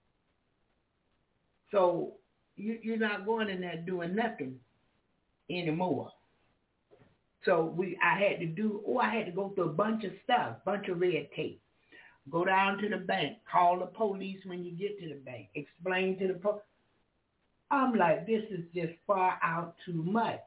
So you, you're not going in there doing nothing anymore. So we, I had to do, oh, I had to go through a bunch of stuff, bunch of red tape. Go down to the bank, call the police when you get to the bank, explain to the police. I'm like, this is just far out too much.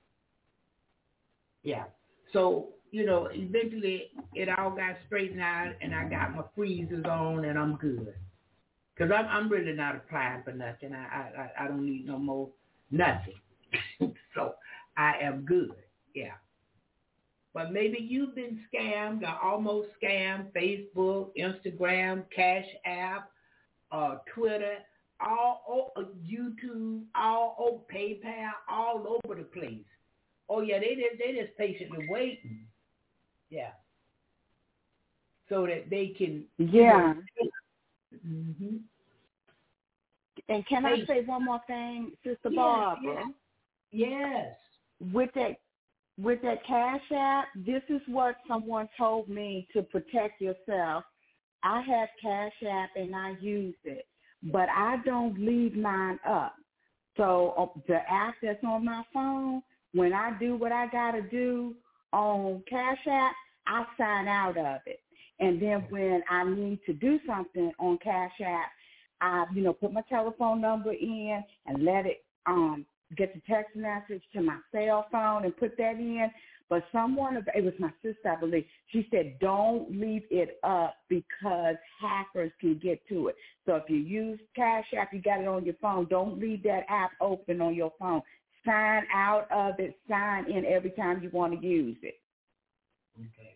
Yeah. So, you know, eventually it all got straightened out, and I got my freezers on, and I'm good. Because I'm, I'm really not applying for nothing. I, I, I don't need no more nothing. So I am good. Yeah. But maybe you've been scammed or almost scammed. Facebook, Instagram, Cash App, uh, Twitter, all oh, YouTube, all oh, PayPal, all over the place. Oh yeah, they just they just patiently waiting. Yeah. So that they can. Yeah. Mm-hmm. And can I say one more thing, Sister Barbara? Yes. yes. With that. With that Cash App, this is what someone told me to protect yourself. I have Cash App and I use it, but I don't leave mine up. So uh, the app that's on my phone, when I do what I got to do on Cash App, I sign out of it. And then when I need to do something on Cash App, I, you know, put my telephone number in and let it um get the text message to my cell phone and put that in. But someone, it was my sister, I believe, she said, don't leave it up because hackers can get to it. So if you use Cash App, you got it on your phone, don't leave that app open on your phone. Sign out of it, sign in every time you want to use it. Okay.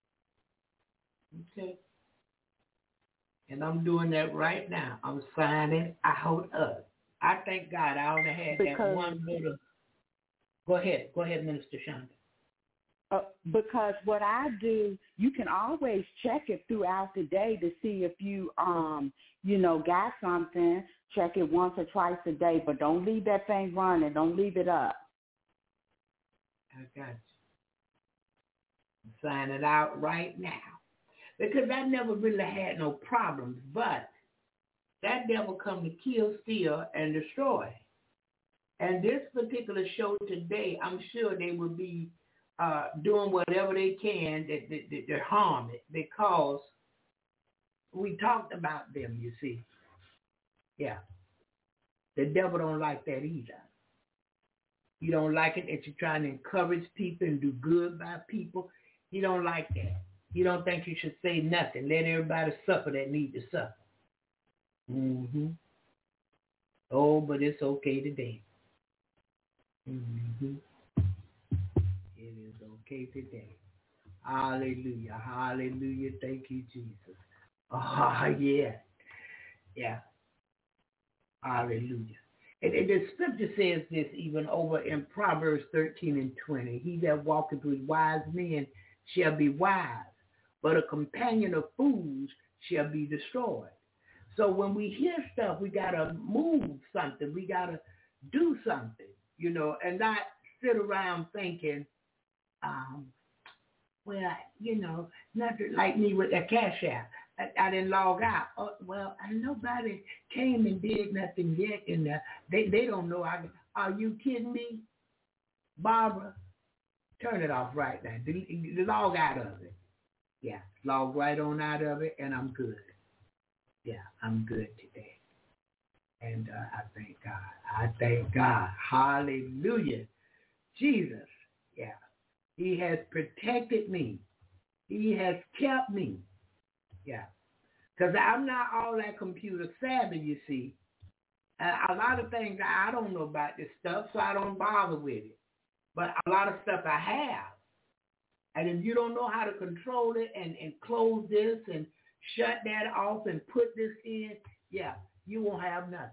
Okay. And I'm doing that right now. I'm signing out of. I thank God I only had because, that one little. Go ahead. Go ahead, Minister Shonda. Uh, because what I do, you can always check it throughout the day to see if you, um, you know, got something. Check it once or twice a day, but don't leave that thing running. Don't leave it up. I got you. I'm signing it out right now. Because I never really had no problems, but that devil come to kill, steal, and destroy. And this particular show today, I'm sure they will be uh, doing whatever they can to, to, to harm it, because we talked about them, you see. Yeah. The devil don't like that either. He don't like it that you're trying to encourage people and do good by people. He don't like that. He don't think you should say nothing. Let everybody suffer that need to suffer. Mm-hmm. Oh, but it's okay today. Mm-hmm. It is okay today. Hallelujah. Hallelujah. Thank you, Jesus. Oh, yeah. Yeah. Hallelujah. And, and the scripture says this even over in Proverbs thirteen and twenty. He that walketh with wise men shall be wise, but a companion of fools shall be destroyed. So when we hear stuff, we got to move something. We got to do something, you know, and not sit around thinking, um, well, you know, nothing like me with that Cash App. I, I didn't log out. Oh, well, nobody came and did nothing yet. And uh, they, they don't know. I, are you kidding me? Barbara, turn it off right now. Log out of it. Yeah, log right on out of it, and I'm good. Yeah, I'm good today. And uh, I thank God. I thank God. Hallelujah. Jesus, yeah. He has protected me. He has kept me. Yeah. Because I'm not all that computer savvy, you see. Uh, a lot of things I don't know about this stuff, so I don't bother with it. But a lot of stuff I have. And if you don't know how to control it and, and close this and shut that off and put this in, yeah, you won't have nothing.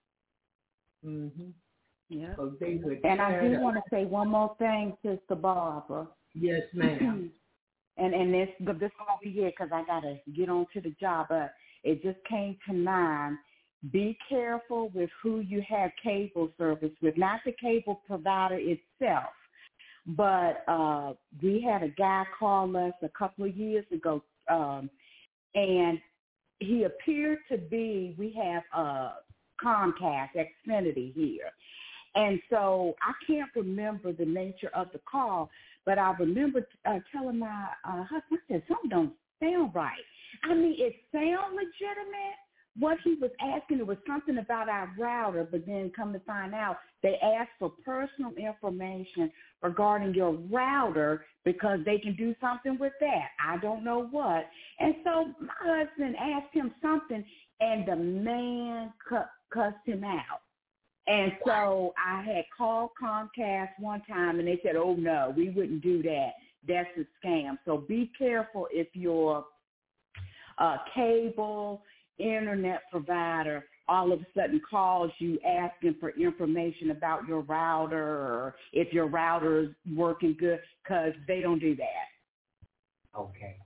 Mm-hmm. Yeah. So they would and I do want to say one more thing, Sister Barbara. Yes, ma'am. and and this this won't be here because I got to get on to the job, but it just came to mind. Be careful with who you have cable service with, not the cable provider itself. But uh, we had a guy call us a couple of years ago, um, and he appeared to be, we have uh, Comcast, Xfinity here. And so I can't remember the nature of the call, but I remember uh, telling my uh, husband, I said, something don't sound right. I mean, it sounds legitimate. What he was asking, it was something about our router, but then come to find out, they asked for personal information regarding your router because they can do something with that. I don't know what. And so my husband asked him something, and the man cu- cussed him out. And so I had called Comcast one time, and they said, oh, no, we wouldn't do that. That's a scam. So be careful if your uh, cable internet provider all of a sudden calls you asking for information about your router or if your router is working good, because they don't do that. Okay.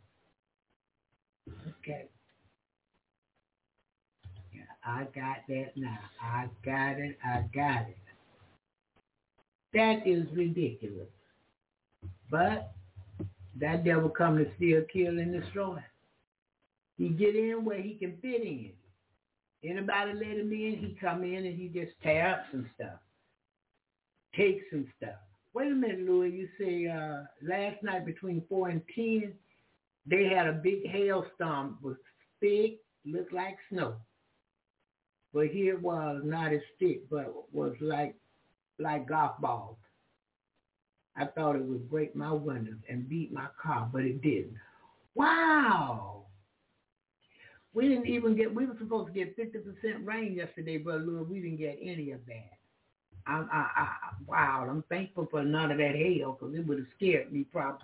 Okay. Yeah, I got that now. I got it. I got it. That is ridiculous. But that devil come to steal, kill, and destroy. He get in where he can fit in. Anybody let him in, he come in and he just tear up some stuff. Take some stuff. Wait a minute, Louis. You say uh, last night between four and ten, they had a big hailstorm. It was thick, looked like snow. But here it was, not as thick, but was like like golf balls. I thought it would break my windows and beat my car, but it didn't. Wow. We didn't even get, we were supposed to get fifty percent rain yesterday, Brother Lewis. We didn't get any of that. I, I, I, wow, I'm thankful for none of that hail because it would have scared me probably.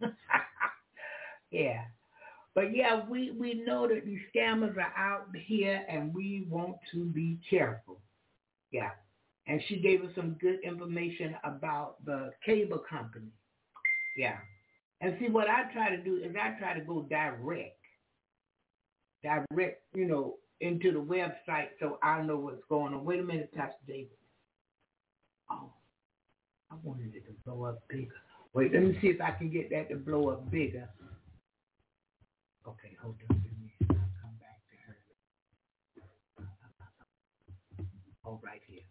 Yeah. But, yeah, we, we know that these scammers are out here and we want to be careful. Yeah. And she gave us some good information about the cable company. Yeah. And see, what I try to do is I try to go direct. Direct, you know, into the website so I know what's going on. Wait a minute, Pastor David. Oh, I wanted it to blow up bigger. Wait, let me see if I can get that to blow up bigger. Okay, hold on. Let me I'll come back to her. Oh, right here.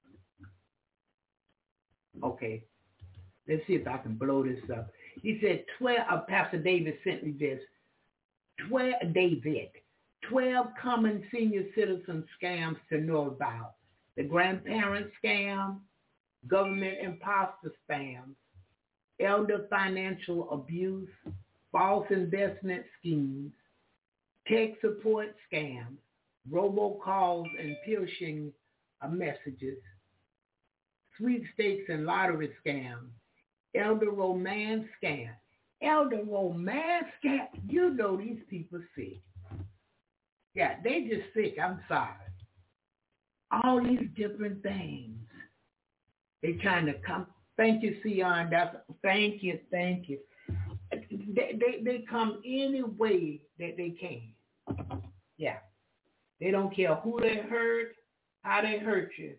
Okay. Let's see if I can blow this up. He said, twelve, uh, Pastor David sent me this. twelve, David, twelve common senior citizen scams to know about. The grandparent scam, government imposter spams, elder financial abuse, false investment schemes, tech support scams, robocalls and phishing messages, sweepstakes and lottery scams, elder romance scams. Elder romance scam. You know these people sick. Yeah, they just sick. I'm sorry. All these different things. They trying to come. Thank you, Sion. That's, thank you, thank you. They, they, they come any way that they can. Yeah. They don't care who they hurt, how they hurt you.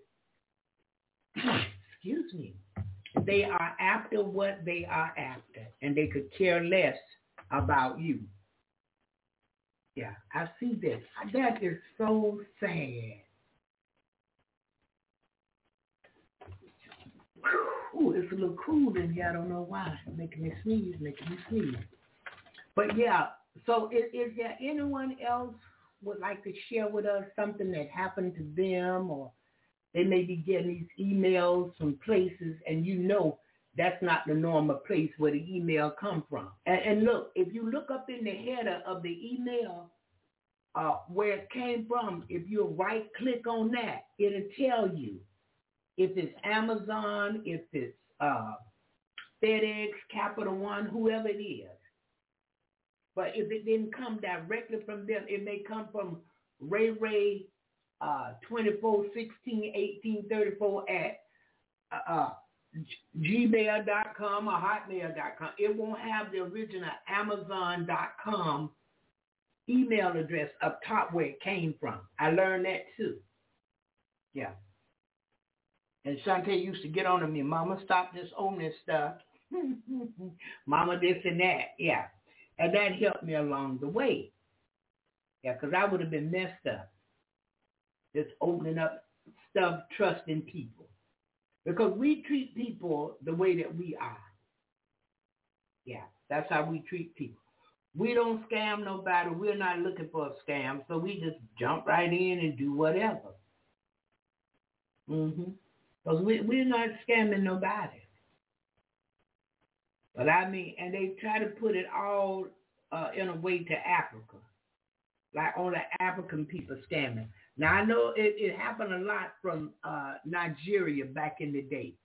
Excuse me. They are after what they are after, and they could care less about you. Yeah, I see this. That is so sad. Ooh, it's a little cool in here. I don't know why. It's making me sneeze, making me sneeze. But yeah, so is, is there anyone else would like to share with us something that happened to them, or they may be getting these emails from places and you know that's not the normal place where the email come from. And, and look, if you look up in the header of the email uh, where it came from, if you right click on that, it'll tell you if it's Amazon, if it's uh, FedEx, Capital One, whoever it is. But if it didn't come directly from them, it may come from Ray Ray uh, twenty-four sixteen eighteen thirty-four at uh, gmail dot com or hotmail dot com. It won't have the original amazon dot com email address up top where it came from. I learned that too. Yeah. And Shantae used to get on me, Mama, stop this opening stuff. Mama, this and that. Yeah. And that helped me along the way. Yeah, because I would have been messed up. Just opening up stuff, trusting people. Because we treat people the way that we are. Yeah, that's how we treat people. We don't scam nobody. We're not looking for a scam, so we just jump right in and do whatever. Mm-hmm. Because we, we're not scamming nobody. But I mean, and they try to put it all uh, in a way to Africa. Like only African people scamming. Now, I know it, it happened a lot from uh, Nigeria back in the day.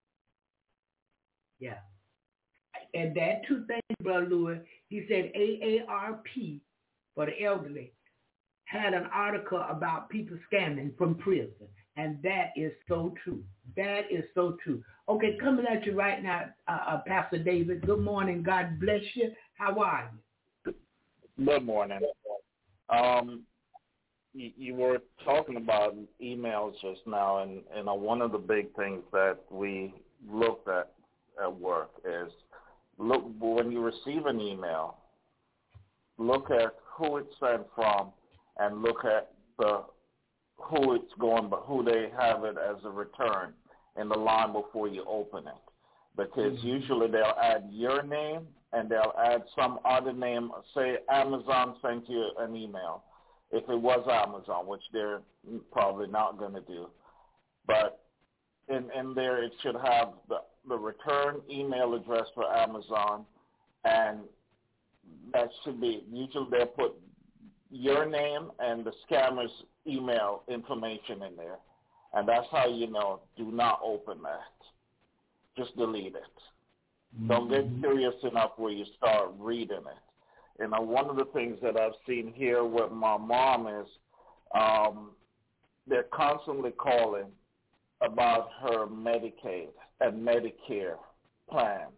Yeah. And that two things, Brother Lewis, he said A A R P, for the elderly, had an article about people scamming from prison. And that is so true. That is so true. Okay, coming at you right now, uh, uh, Pastor David. Good morning. God bless you. How are you? Good morning. Um, you, you were talking about emails just now, and, and uh, one of the big things that we looked at at work is look when you receive an email, look at who it's sent from, and look at the who it's going, but who they have it as a return in the line before you open it. Because mm-hmm. usually they'll add your name and they'll add some other name. Say Amazon sent you an email. If it was Amazon, which they're probably not going to do. But in, in there it should have the, the return email address for Amazon, and that should be, usually they'll put your name and the scammer's email information in there. And that's how you know, do not open that. Just delete it. Mm-hmm. Don't get curious enough where you start reading it. And uh, one of the things that I've seen here with my mom is um, they're constantly calling about her Medicaid and Medicare plans.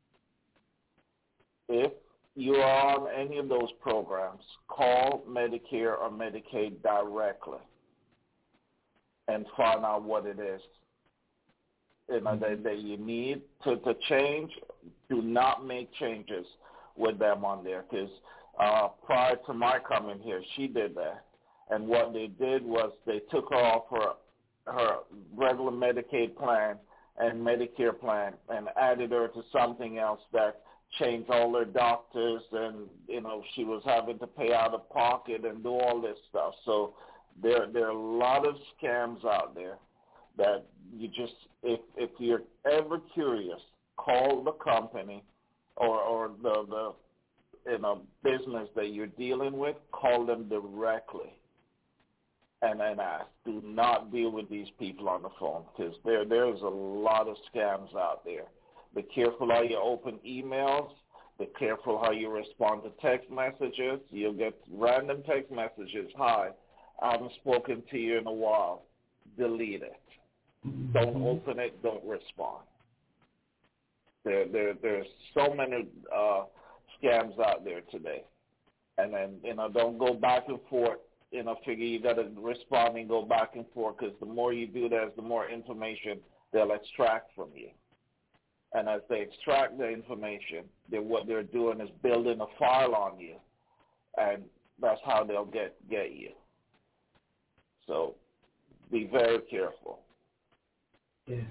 If you are on any of those programs, call Medicare or Medicaid directly and find out what it is. You know, that, that you need to, to change. Do not make changes with them on there, because uh, prior to my coming here, she did that. And what they did was they took her off her, her regular Medicaid plan and Medicare plan and added her to something else that changed all her doctors, and, you know, she was having to pay out of pocket and do all this stuff. So there, there are a lot of scams out there that you just, if, if you're ever curious, call the company or, or the, the, you know, business that you're dealing with, call them directly and, and ask. Do not deal with these people on the phone, because there, there's a lot of scams out there. Be careful how you open emails. Be careful how you respond to text messages. You'll get random text messages. Hi, I haven't spoken to you in a while. Delete it. Don't open it. Don't respond. There, there, there's so many uh, scams out there today. And then, you know, don't go back and forth. You know, figure you got to respond and go back and forth, because the more you do that, the more information they'll extract from you. And as they extract the information, then what they're doing is building a file on you, and that's how they'll get, get you. So be very careful. Yes.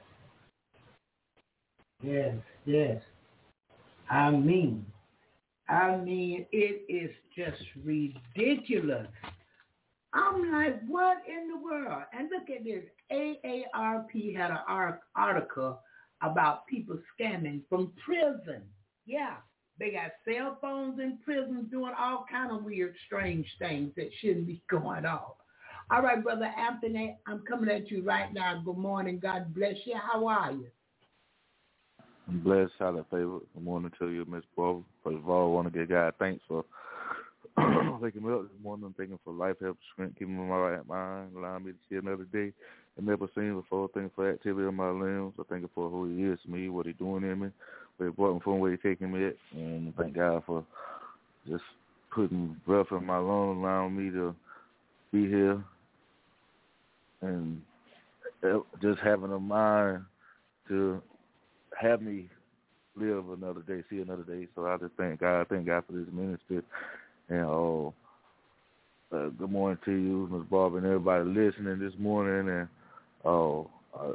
Yes, yes. I mean, I mean, it is just ridiculous. I'm like, what in the world? And look at this. A A R P had an article about people scamming from prison. Yeah, they got cell phones in prison doing all kind of weird, strange things that shouldn't be going on. All right, Brother Anthony, I'm coming at you right now. Good morning. God bless you. How are you? I'm blessed, highly favored. Good morning to you, Miss Barbara. First of all, I want to give God thanks for waking me up this morning. I'm thanking for life, health, strength, keeping me in my right mind, allowing me to see another day. I've never seen before. Thank you for activity of my limbs. I thank you for who he is to me, what he's doing in me, where he brought me from, where he's taking me at. And thank God for just putting breath in my lungs, allowing me to be here, and just having a mind to have me live another day, see another day. So I just thank God. Thank God for this ministry. And uh, uh, good morning to you, Miz Barbara, and everybody listening this morning. And uh, uh,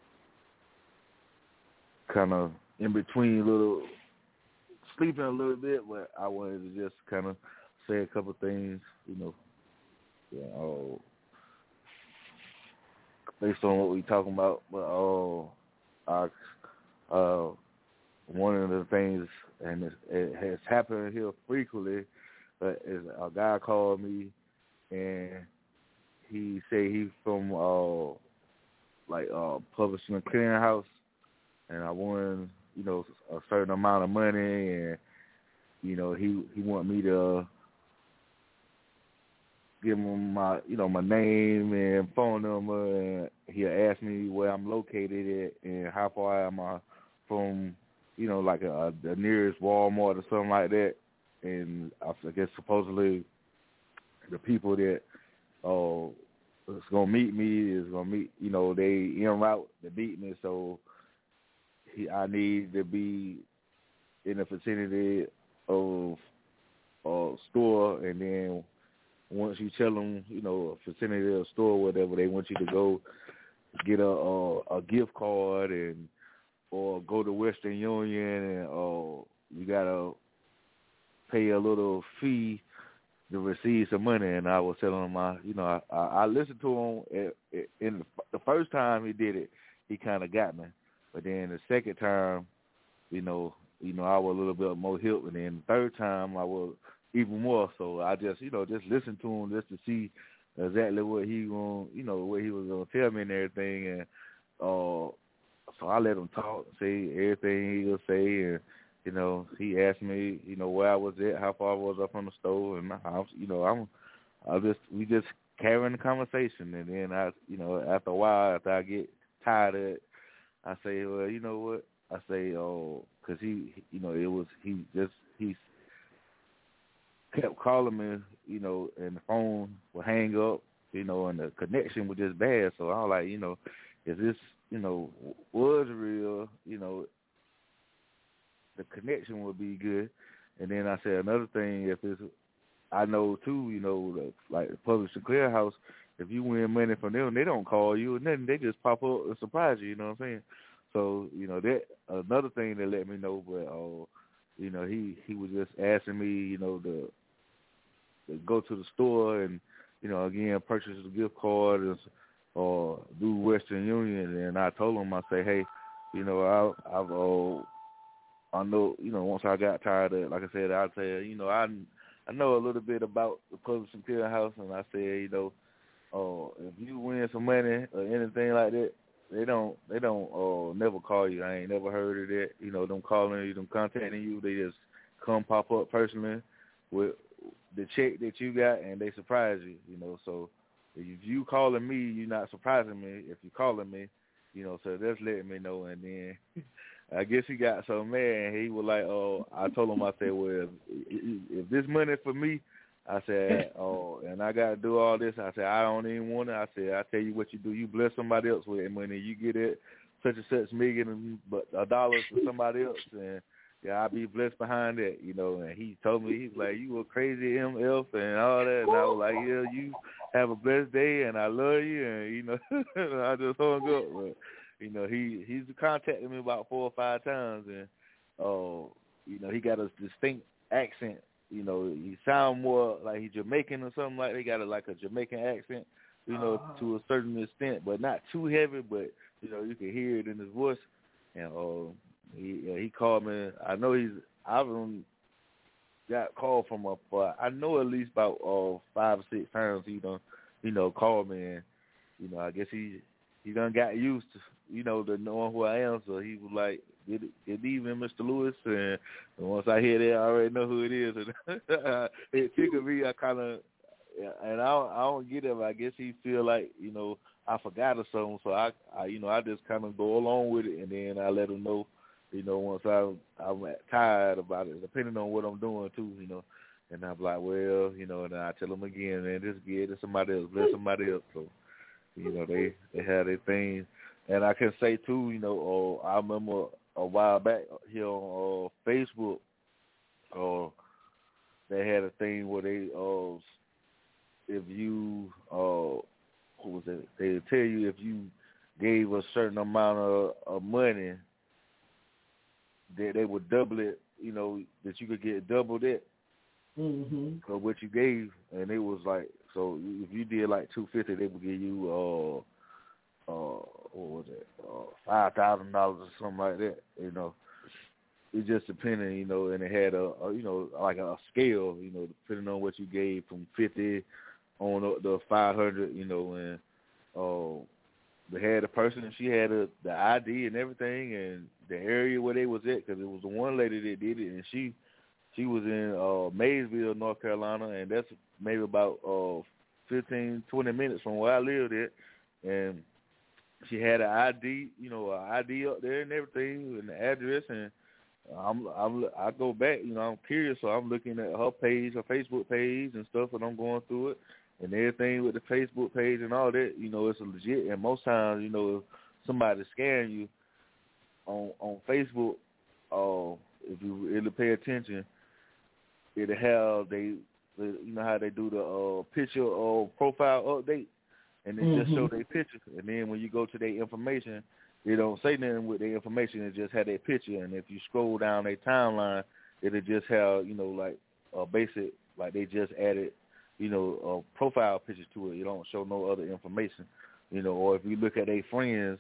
kind of in between, little sleeping a little bit, but I wanted to just kind of say a couple things, you know, you know, based on what we're talking about. But uh, I, uh, one of the things, and it, it has happened here frequently, but is a guy called me, and he said he's from uh, like uh, publishing a clearinghouse, and I won, you know, a certain amount of money, and you know, he he wanted me to give him my, you know, my name and phone number, and he asked me where I'm located at and how far am I from, you know, like a, the nearest Walmart or something like that. And I guess supposedly the people that uh, is going to meet me is going to meet, you know, they en route to meet me. So he, I need to be in the vicinity of a store, and then once you tell them, you know, a vicinity of a store or whatever, they want you to go get a, a, a gift card and or go to Western Union, and uh, you got to pay a little fee to receive some money. And I was telling him, I, you know, I, I listened to him at, at, in the, the first time he did it. he kind of got me. But then the second time, you know, you know, I was a little bit more hip, and then the third time I was even more. So I just, you know, just listened to him just to see exactly what he going, you know, what he was gonna tell me and everything, and uh, so I let him talk, say everything he would say, and you know, he asked me, you know, where I was at, how far I was up from the store, and I, you know, I'm, I just, we just carrying the conversation, and then I, you know, after a while, after I get tired of it, I say, well, you know what, I say, oh, because he, you know, it was, he just, he kept calling me, you know, and the phone would hang up, you know, and the connection was just bad, so I was like, you know, if this, you know, was real, you know, the connection would be good. And then I said another thing, if it's, I know too, you know, the, like the Publishing Clearinghouse, if you win money from them, they don't call you and nothing, they just pop up and surprise you, you know what I'm saying? So, you know, that another thing that let me know, but, uh, you know, he, he was just asking me, you know, to, to go to the store and, you know, again, purchase a gift card or, or do Western Union. And I told him, I say, hey, you know, I, I've, uh, I know, you know, once I got tired of it, like I said, I'd say, you know, I, I know a little bit about the Publishing Clearinghouse, and I said, you know, uh, if you win some money or anything like that, they don't, they don't, uh, never call you. I ain't never heard of that. You know, them calling you, them contacting you, they just come pop up personally with the check that you got, and they surprise you. You know, so if you calling me, you're not surprising me. If you calling me, you know, so that's letting me know, and then. I guess he got so mad, and he was like, oh, I told him, I said, well, if, if this money for me, I said, oh, and I got to do all this, I said, I don't even want it. I said, I tell you what you do. You bless somebody else with that money. You get it such and such million but a dollar for somebody else, and, yeah, I'll be blessed behind that, you know. And he told me, he's like, you a crazy M F and all that. And I was like, yeah, you have a blessed day, and I love you, and, you know, I just hung up, but. You know, he he's contacted me about four or five times, and uh, you know, he got a distinct accent. You know, he sound more like he's Jamaican or something like that. He got a, like a Jamaican accent, you know, uh-huh. to a certain extent, but not too heavy. But you know, you can hear it in his voice. And uh, he uh, he called me. I know he's I've got a call from him, but I know at least about uh, five or six times he done, you know, called me, and you know, I guess he. He done got used to, you know, to knowing who I am, so he was like, good, good evening, Mister Lewis, and, and once I hear that, I already know who it is, and it tickled me, I kind of, and I don't, I don't get it, but I guess he feel like, you know, I forgot or something, so I, I you know, I just kind of go along with it, and then I let him know, you know, once I, I'm tired about it, depending on what I'm doing, too, you know, and I'm like, well, you know, and then I tell him again, man, just get it to somebody else, let somebody else, so. You know, they, they had their thing. And I can say, too, you know, uh, I remember a while back here on uh, Facebook, uh, they had a thing where they, uh, if you, uh, what was it? They would tell you if you gave a certain amount of, of money, that they would double it, you know, that you could get double that mm-hmm. of what you gave. And it was like, so if you did like two fifty, they would give you uh uh what was it uh, five thousand dollars or something like that. You know, it just depended. You know, and it had a, a you know like a scale. You know, depending on what you gave from fifty on up to five hundred. You know, and uh they had a person and she had a, the I D and everything and the area where they was at, because it was the one lady that did it, and she. She was in uh, Maysville, North Carolina, and that's maybe about uh, fifteen, twenty minutes from where I lived at. And she had an I D, you know, an I D up there and everything, and the address. And I'm, I'm, I go back, you know, I'm curious, so I'm looking at her page, her Facebook page and stuff, and I'm going through it. And everything with the Facebook page and all that, you know, it's legit. And most times, you know, if somebody scaring you on on Facebook, uh, if you really pay attention, it'll have they, you know how they do the uh, picture or profile update, and it mm-hmm. just show their picture. And then when you go to their information, they don't say nothing with their information. It just have their picture. And if you scroll down their timeline, it'll just have, you know, like a basic, like they just added, you know, a profile picture to it. You don't show no other information, you know. Or if you look at their friends,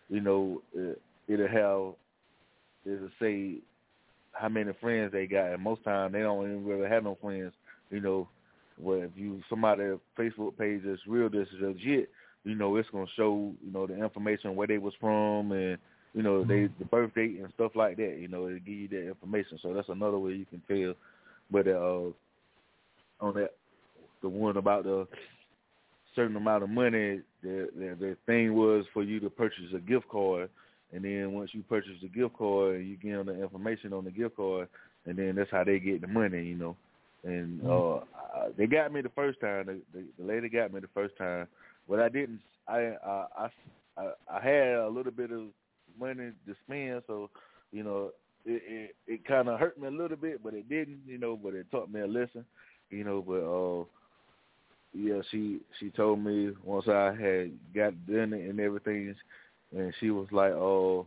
you know, it, it'll have, it'll say how many friends they got, and most times they don't even really have no friends, you know. Well, if you somebody Facebook page that's real, that's legit, you know, it's gonna show, you know, the information where they was from and, you know, they the birth date and stuff like that. You know, it'll give you that information. So that's another way you can tell. But uh, on that, the one about the certain amount of money, the, the the thing was for you to purchase a gift card, and then once you purchase the gift card, you give them the information on the gift card, and then that's how they get the money. You know. And uh, they got me the first time. The, the, the lady got me the first time, but I didn't. I I I, I had a little bit of money to spend, so you know it it, it kind of hurt me a little bit, but it didn't. You know, but it taught me a lesson. You know, but uh, yeah, she she told me once I had got done it and everything, and she was like, oh,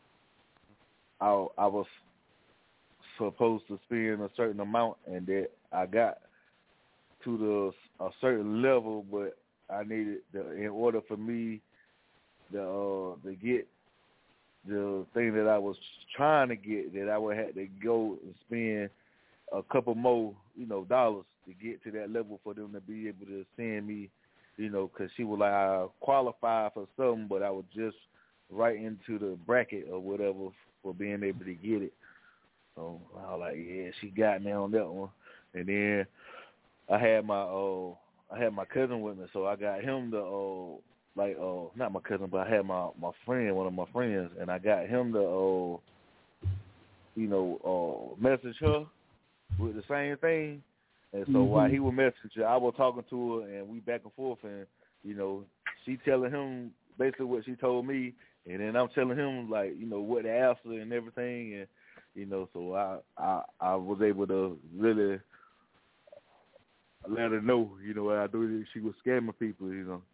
I I was supposed to spend a certain amount, and that I got to the a certain level, but I needed the, in order for me the uh, to get the thing that I was trying to get, that I would have to go and spend a couple more, you know, dollars to get to that level for them to be able to send me, you know, because she was like, I qualified for something, but I was just right into the bracket or whatever for being able to get it. So I was like, yeah, she got me on that one. And then I had my uh, I had my cousin with me, so I got him to uh, like uh, not my cousin, but I had my, my friend, one of my friends, and I got him to uh, you know uh, message her with the same thing. And so mm-hmm. while he was messaging her, I was talking to her, and we back and forth, and you know she telling him basically what she told me, and then I'm telling him like you know what to answer and everything, and you know so I I, I was able to really let her know, you know, I knew she was scamming people, you know.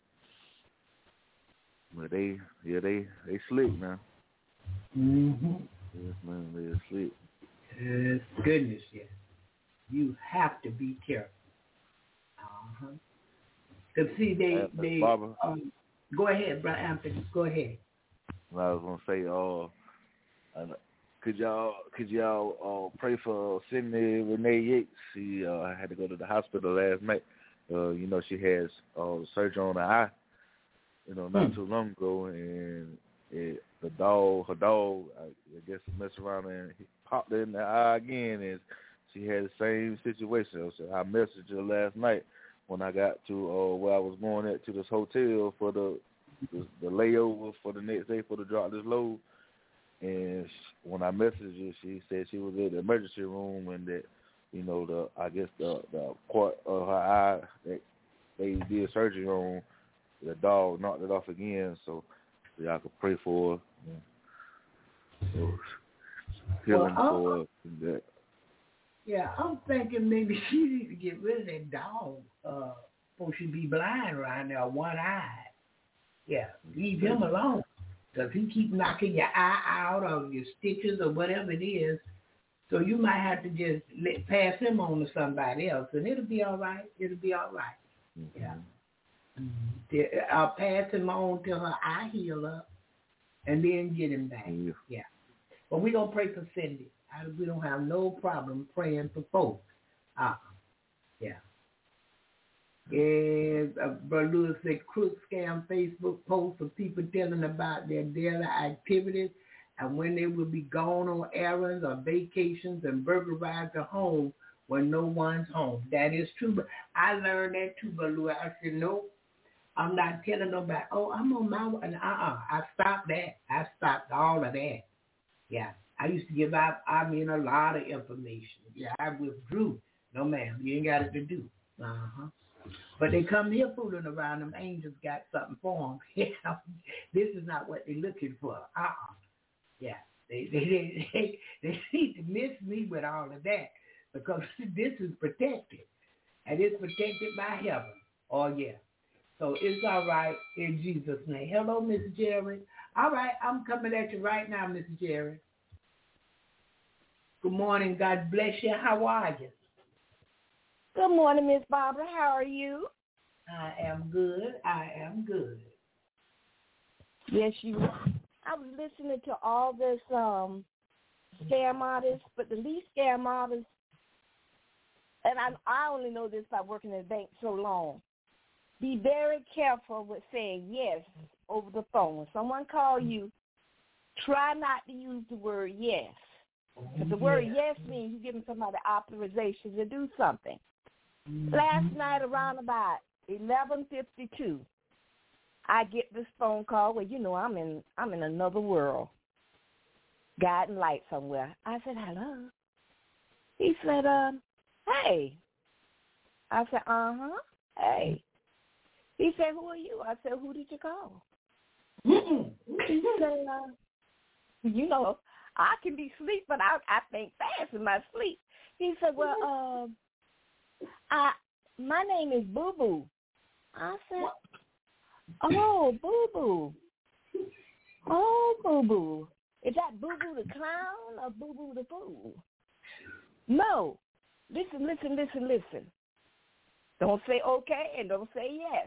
But they, yeah, they, they slick, man. Mm-hmm. Yes, man, they're slick. Yes, goodness, yes. You have to be careful. Uh-huh. Because, see, they, uh, they, Barbara, um, go ahead, Brother Anthony, go ahead. I was going to say, uh, I, Could y'all could y'all uh, pray for Sydney Renee Yates? She uh, had to go to the hospital last night. Uh, you know, she has uh, surgery on her eye, you know, not hmm. too long ago, and it, the dog, her dog, I, I guess, messed around and he popped her in the eye again, and she had the same situation. So I messaged her last night when I got to uh, where I was going at to this hotel for the, the the layover for the next day for the drop this load. And when I messaged her, she said she was in the emergency room and that, you know, the I guess the the part of her eye that they did surgery on, the dog knocked it off again. So y'all could pray for her. Yeah. So healing well, for her and that. Yeah, I'm thinking maybe she needs to get rid of that dog. Uh, before she be blind right now, one eye. Yeah, leave him alone. Because he keep knocking your eye out or your stitches or whatever it is. So you might have to just let, pass him on to somebody else, and it'll be all right. It'll be all right. Mm-hmm. Yeah. Mm-hmm. I'll pass him on till her eye heal up, and then get him back. Mm-hmm. Yeah. But we're going to pray for Cindy. I, we don't have no problem praying for folks. Uh, yeah. And uh, Brother Lewis said, crook scam Facebook posts of people telling about their daily activities and when they will be gone on errands or vacations and burglarize the home when no one's home. That is true. But I learned that too, Brother Lewis. I said, no, I'm not telling nobody, oh, I'm on my way. Uh-uh. I stopped that. I stopped all of that. Yeah. I used to give out, I mean, a lot of information. Yeah, I withdrew. No, ma'am, you ain't got it to do. Uh-huh. But they come here fooling around. Them angels got something for them. Yeah, this is not what they're looking for. Uh-uh. Yeah, they they, they they they need to miss me with all of that because this is protected. And it's protected by heaven. Oh, yeah. So it's all right in Jesus' name. Hello, Miss Jerry. All right, I'm coming at you right now, Miss Jerry. Good morning. God bless you. How are you? Good morning, Miss Barbara. How are you? I am good. I am good. Yes, you are. was listening to all this um, scam artists, but the least scam artists, and I, I only know this by working in a bank so long, be very careful with saying yes over the phone. When someone calls you, try not to use the word yes. Because the word yes means you're giving somebody authorization to do something. Last night around about eleven fifty-two, I get this phone call where, you know, I'm in I'm in another world, guiding light somewhere. I said, hello. He said, uh, hey. I said, uh-huh, hey. He said, who are you? I said, who did you call? He said, uh, you know, I can be asleep, but I, I think fast in my sleep. He said, well, uh, I, my name is Boo Boo. I said, oh, Boo Boo. Oh, Boo Boo. Is that Boo Boo the clown or Boo Boo the fool? No. Listen, listen, listen, listen. Don't say okay and don't say yes.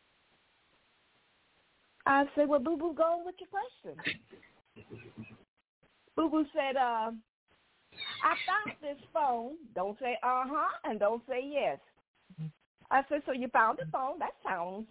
I said, well, Boo Boo, go on with your question. Boo Boo said, uh, I found this phone. Don't say uh-huh and don't say yes. I said, so you found the phone? That sounds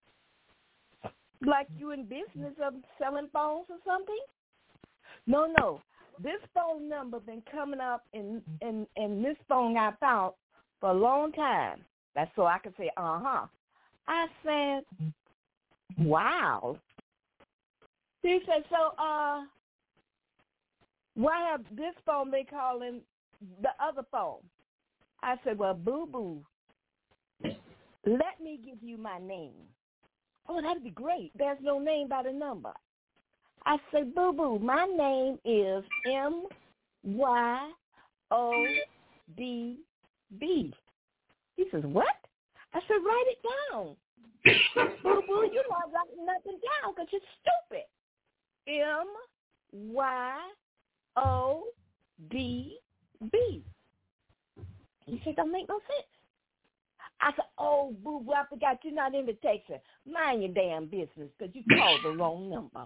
like you in business of selling phones or something? No, no. This phone number been coming up in, in, in this phone I found for a long time. That's so I could say uh-huh. I said, wow. He said, so, uh, why have this phone been calling the other phone? I said, well, Boo Boo, let me give you my name. Oh, that'd be great. There's no name by the number. I said, Boo Boo, my name is M Y O D B. He says, what? I said, write it down. Boo Boo, you're not writing nothing down because you're stupid. M Y O D B. He said, don't make no sense. I said, oh, Boo Boo, I forgot you're not in the Texas. Mind your damn business because you called the wrong number.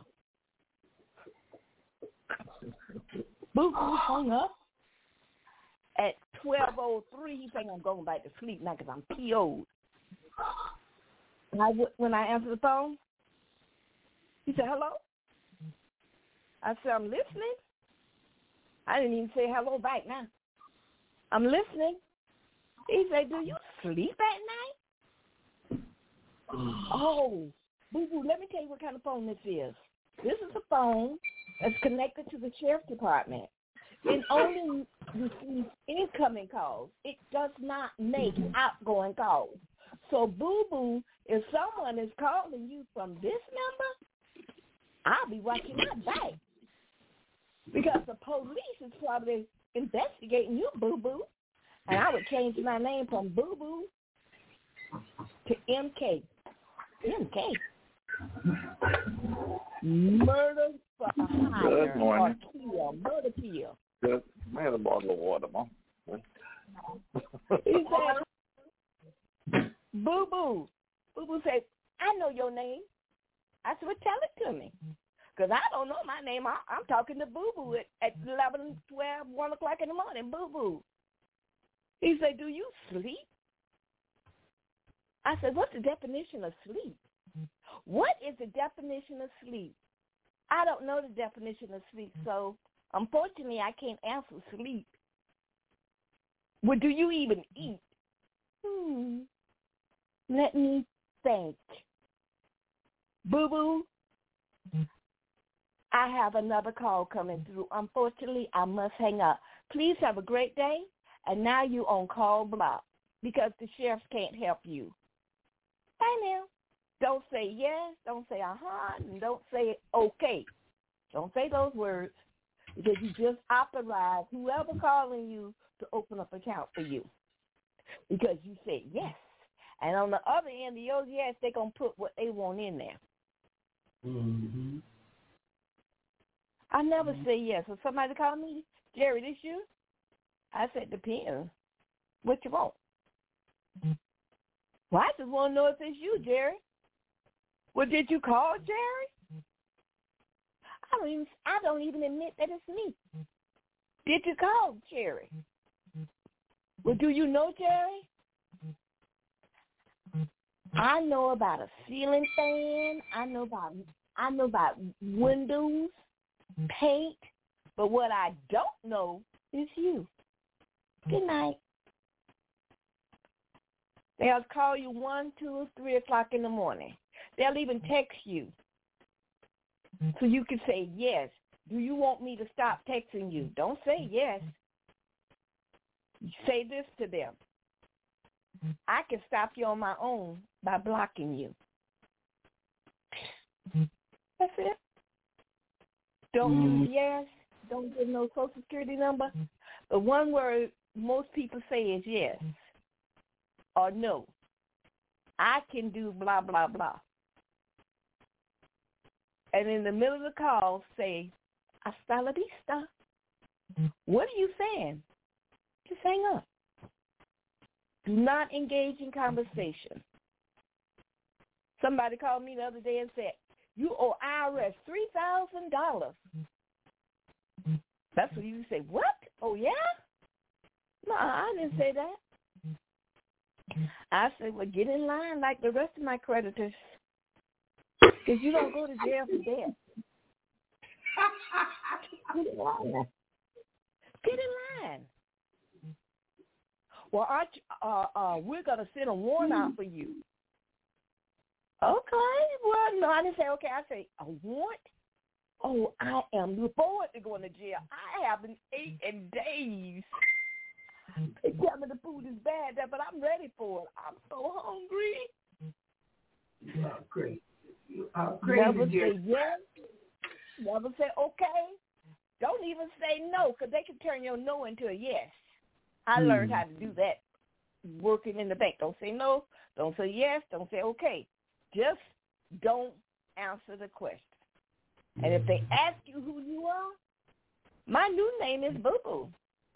Boo Boo hung up. At twelve oh three, he said, I'm going back to sleep now because I'm P O'd. And I, when I answered the phone, he said, hello? I said, I'm listening. I didn't even say hello back now. I'm listening. He said, do you sleep at night? Oh, Boo Boo, let me tell you what kind of phone this is. This is a phone that's connected to the sheriff's department. It only receives incoming calls. It does not make outgoing calls. So, Boo Boo, if someone is calling you from this number, I'll be watching my back. Because the police is probably investigating you, Boo Boo. And I would change my name from Boo Boo to M K. M K. Murder for hire or kill. Murder kill. Good. I had a bottle of water, Mom. He said, Boo Boo. Boo Boo said, I know your name. I said, well, tell it to me. Because I don't know my name. I, I'm talking to Boo Boo at, at eleven, twelve, one o'clock in the morning. Boo Boo. He said, do you sleep? I said, what's the definition of sleep? What is the definition of sleep? I don't know the definition of sleep, so unfortunately I can't answer sleep. Well, do you even eat? Hmm. Let me think. Boo-boo, I have another call coming through. Unfortunately, I must hang up. Please have a great day, and now you're on call block because the sheriff can't help you. Bye now. Don't say yes, don't say uh-huh, and don't say okay. Don't say those words because you just authorize whoever calling you to open up an account for you because you said yes. And on the other end of your yes, they're going to put what they want in there. Mm-hmm. I never mm-hmm. say yes. If somebody call me, Jerry, this you? I said, depends. What you want? Mm-hmm. Well, I just want to know if it's you, Jerry. Well, did you call Jerry? I don't even I don't even admit that it's me. Did you call Jerry? Well, do you know Jerry? I know about a ceiling fan. I know about I know about windows, paint, but what I don't know is you. Good night. They'll call you one, two, three o'clock in the morning. They'll even text you so you can say yes. Do you want me to stop texting you? Don't say yes. Say this to them. I can stop you on my own by blocking you. That's it. Don't mm. use yes. Don't give no social security number. The one word most people say is yes or no. I can do blah, blah, blah. And in the middle of the call, say, hasta la vista. What are you saying? Just hang up. Do not engage in conversation. Somebody called me the other day and said, you owe I R S three thousand dollars. That's what you say. What? Oh, yeah? No, I didn't say that. I said, well, get in line like the rest of my creditors, because you don't go to jail for debt. Get in line. Get in line. Well, aren't you, uh, uh, we're going to send a warrant out for you. Okay. Well, no, I didn't say, okay. I say, a warrant? Oh, I am looking forward to going to jail. I haven't eaten days. They tell me the food is bad there, but I'm ready for it. I'm so hungry. You are great. You are crazy. Never say yes. Never say okay. Don't even say no, because they can turn your no into a yes. I hmm. learned how to do that working in the bank. Don't say no. Don't say yes. Don't say okay. Just don't answer the question. And if they ask you who you are, my new name is Boo Boo.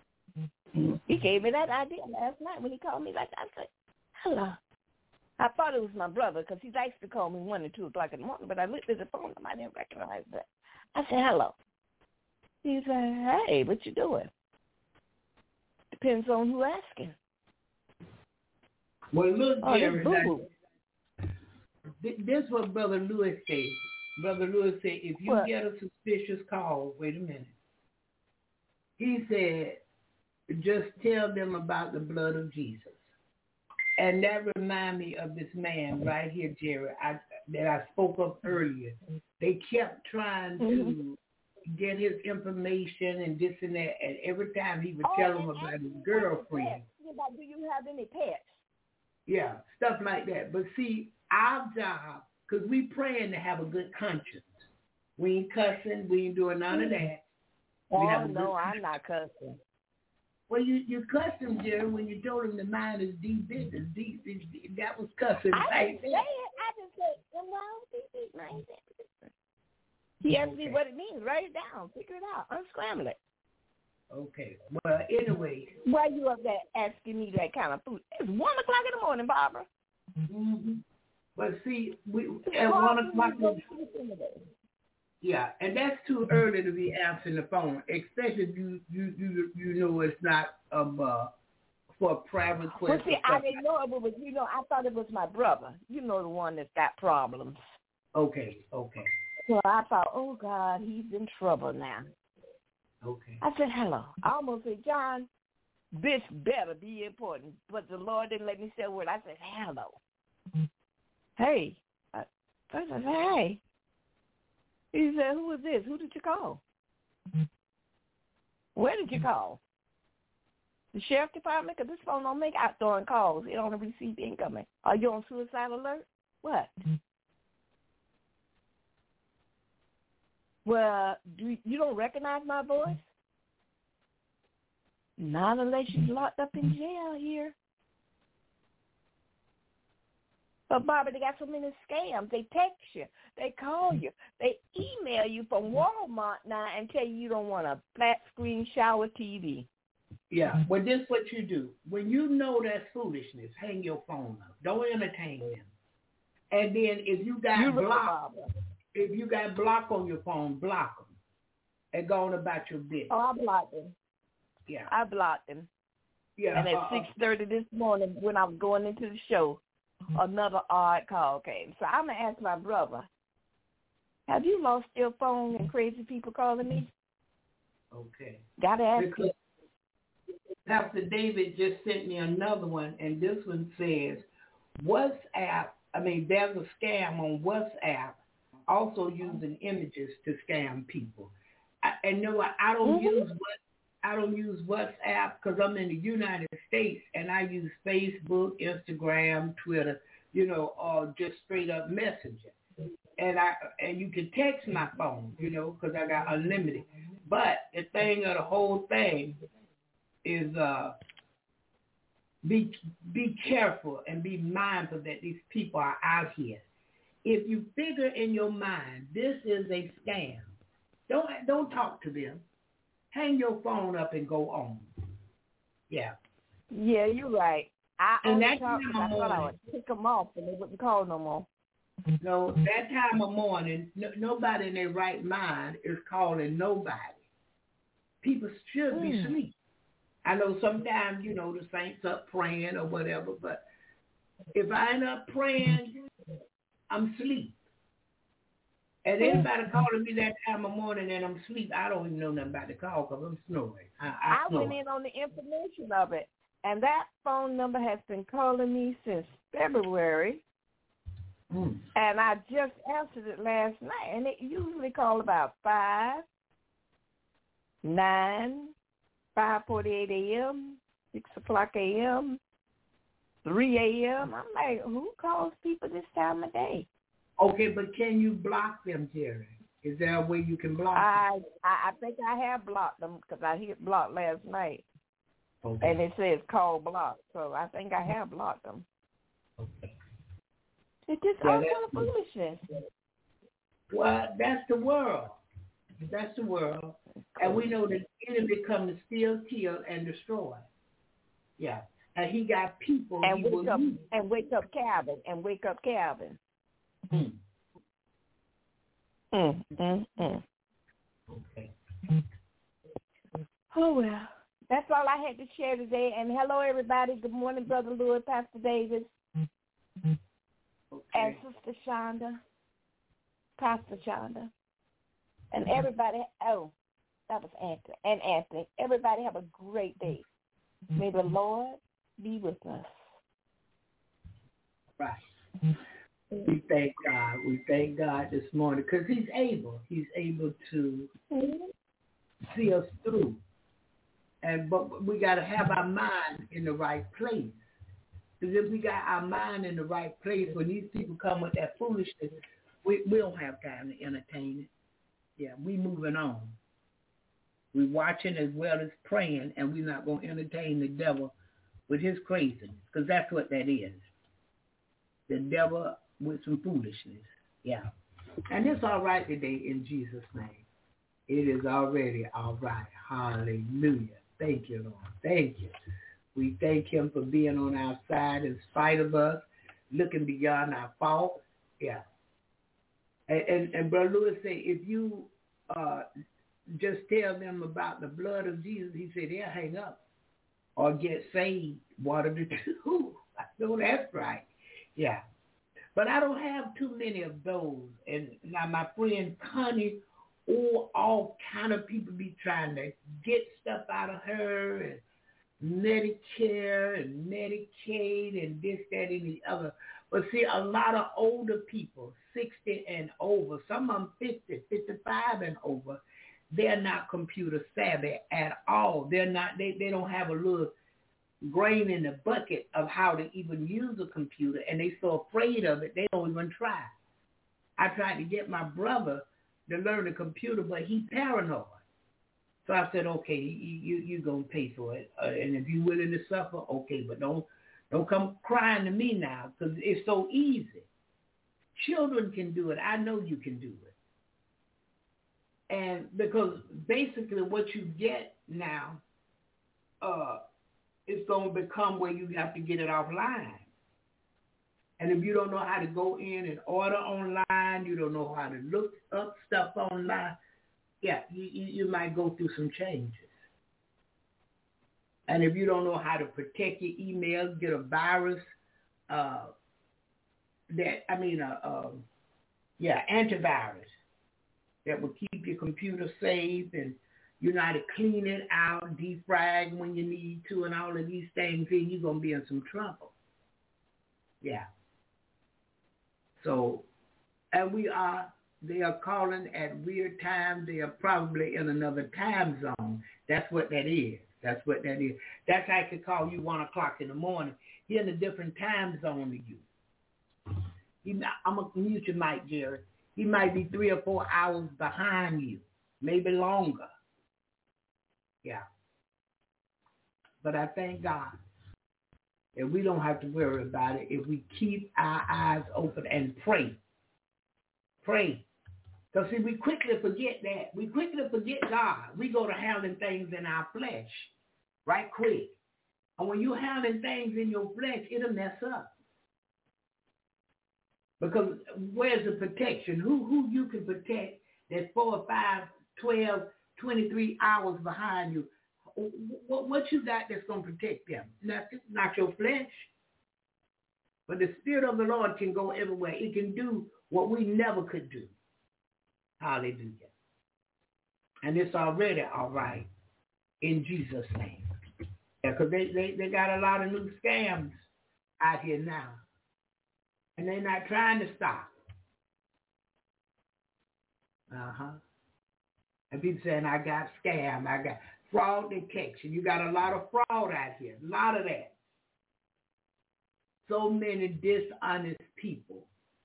He gave me that idea last night when he called me like that. I said, hello. I thought it was my brother because he likes to call me one or two o'clock in the morning, but I looked at the phone and I didn't recognize that. I said, hello. He said, hey, what you doing? Depends on who asking. Well, look, oh, Jerry, that, this is what Brother Lewis said. Brother Lewis said, if you what? get a suspicious call, wait a minute. He said, just tell them about the blood of Jesus. And that reminds me of this man right here, Jerry, I, that I spoke of earlier. They kept trying to mm-hmm. get his information and this and that, and every time he would oh, tell them about his girlfriend. About, do you have any pets? Yeah, stuff like that. But see, our job, because we praying to have a good conscience. We ain't cussing. We ain't doing none of that. Oh, no, I'm not cussing. Well, you, you cussed him, Jerry, when you told him the mind is deep business. Deep, deep, that was cussing. I right didn't there. say it. I just said, well, deep, deep, mind business. He asked me what it means. Write it down. Figure it out. Unscramble it. Okay. Well, anyway. Why you up there asking me that kind of food? It's one o'clock in the morning, Barbara. Mm-hmm. But see, we at one o'clock. Yeah, and that's too early to be answering the phone, especially if you you you, you know it's not um uh, for a private question. Well, see, I didn't know it was. You know, I thought it was my brother. You know, the one that's got problems. Okay, okay. So I thought, oh God, he's in trouble now. Okay. I said hello. I almost said, John, this better be important, but the Lord didn't let me say a word. I said hello. Hey, I, I said hey. He said, who is this? Who did you call? Where did you call? The sheriff department? Because this phone don't make outgoing calls. It only receive incoming. Are you on suicide alert? What? Well, do you don't recognize my voice? Not unless you're locked up in jail here. But, Barbara, they got so many scams. They text you. They call you. They email you from Walmart now and tell you you don't want a flat screen shower T V. Yeah. Well, this is what you do. When you know that's foolishness, hang your phone up. Don't entertain them. And then if you got you block, if you got block on your phone, block them. and go on about your business. Oh, I blocked him. Yeah. I blocked him. Yeah. And at uh, six thirty this morning, when I was going into the show, another odd call came. So I'm going to ask my brother, have you lost your phone and crazy people calling me? Okay. Got to ask because you. Pastor David just sent me another one, and this one says, WhatsApp, I mean, there's a scam on WhatsApp also using images to scam people. I, and no, I, I don't mm-hmm. use what I don't use WhatsApp because I'm in the United States, and I use Facebook, Instagram, Twitter, you know, or just straight up Messenger. And I and you can text my phone, you know, because I got unlimited. But the thing of the whole thing is uh, be be careful and be mindful that these people are out here. If you figure in your mind this is a scam, don't don't talk to them. Hang your phone up and go on. Yeah. Yeah, you're right. I and only that talked because I thought I would pick them off and they wouldn't call no more. No, that time of morning, no, nobody in their right mind is calling nobody. People should mm. be asleep. I know sometimes, you know, the saints up praying or whatever, but if I ain't up praying, I'm asleep. And anybody calling me that time of morning and I'm asleep, I don't even know nothing about the call because I'm snoring. I, I, I went in on the information of it, and that phone number has been calling me since February. Mm. And I just answered it last night, and it usually call about five, nine, five forty-eight a.m., six o'clock a.m., three a.m. I'm like, who calls people this time of day? Okay, but can you block them, Jerry? Is there a way you can block I, them? I I think I have blocked them because I hit block last night, okay. and it says call block, so I think I have blocked them. Okay. It's just yeah, all kind of foolishness. Well, that's the world. That's the world. And we know that the enemy comes to steal, kill, and destroy. Yeah. And he got people. And he wake will up use. and wake up Calvin and wake up Calvin. Mm. Mm, mm, mm. Okay. Oh, well. That's all I had to share today. And hello, everybody. Good morning, Brother Lewis, Pastor Davis. Okay. And Sister Shonda, Pastor Shonda, and everybody, oh, that was Anthony, and Anthony. Everybody have a great day. May the Lord be with us. Right. We thank God. We thank God this morning because he's able. He's able to see us through. And but we got to have our mind in the right place. Because if we got our mind in the right place, when these people come with that foolishness, we, we don't have time to entertain it. Yeah, we moving on. We watching as well as praying, and we're not going to entertain the devil with his craziness, because that's what that is. The devil with some foolishness. Yeah. And it's all right today in Jesus' name. It is already all right. Hallelujah. Thank you, Lord. Thank you. We thank him for being on our side in spite of us, looking beyond our fault. Yeah. And, and, and Brother Lewis said, if you uh, just tell them about the blood of Jesus, he said, they'll hang up or get saved, water the truth. I know that's right. Yeah. But I don't have too many of those. And now my friend Connie, oh, all kind of people be trying to get stuff out of her, and Medicare and Medicaid and this, that, and the other. But see, a lot of older people, sixty and over, some of them fifty, fifty-five and over, they're not computer savvy at all. They're not, they, they don't have a little grain in the bucket of how to even use a computer, and they so afraid of it, they don't even try. I tried to get my brother to learn the computer, but he paranoid. So I said, okay, you you you gonna pay for it, uh, and if you're willing to suffer, okay, but don't don't come crying to me now, because it's so easy. Children can do it. I know you can do it, and because basically what you get now, uh, it's gonna become where you have to get it offline. And if you don't know how to go in and order online, you don't know how to look up stuff online, yeah, you, you, you might go through some changes. And if you don't know how to protect your emails, get a virus, uh, that, I mean, uh, uh, yeah, antivirus that will keep your computer safe, and you know how to clean it out, defrag when you need to, and all of these things, then you're going to be in some trouble. Yeah. So, and we are, they are calling at weird times. They are probably in another time zone. That's what that is. That's what that is. That's how I could call you one o'clock in the morning. He's in a different time zone than you. He, I'm going to mute your mic, Jerry. He might be three or four hours behind you, maybe longer. Yeah. But I thank God that we don't have to worry about it if we keep our eyes open and pray. Pray. Because, see, we quickly forget that. We quickly forget God. We go to handling things in our flesh right quick. And when you're handling things in your flesh, it'll mess up. Because where's the protection? Who who you can protect that's four, five, twelve, twenty-three hours behind you? What, what you got that's going to protect them? Not, not your flesh. But the Spirit of the Lord can go everywhere. It can do what we never could do. Hallelujah. And it's already all right in Jesus' name. Yeah, because they, they, they got a lot of new scams out here now. And they're not trying to stop. Uh-huh. And people saying, I got scammed, I got fraud detection. You got a lot of fraud out here, a lot of that. So many dishonest people.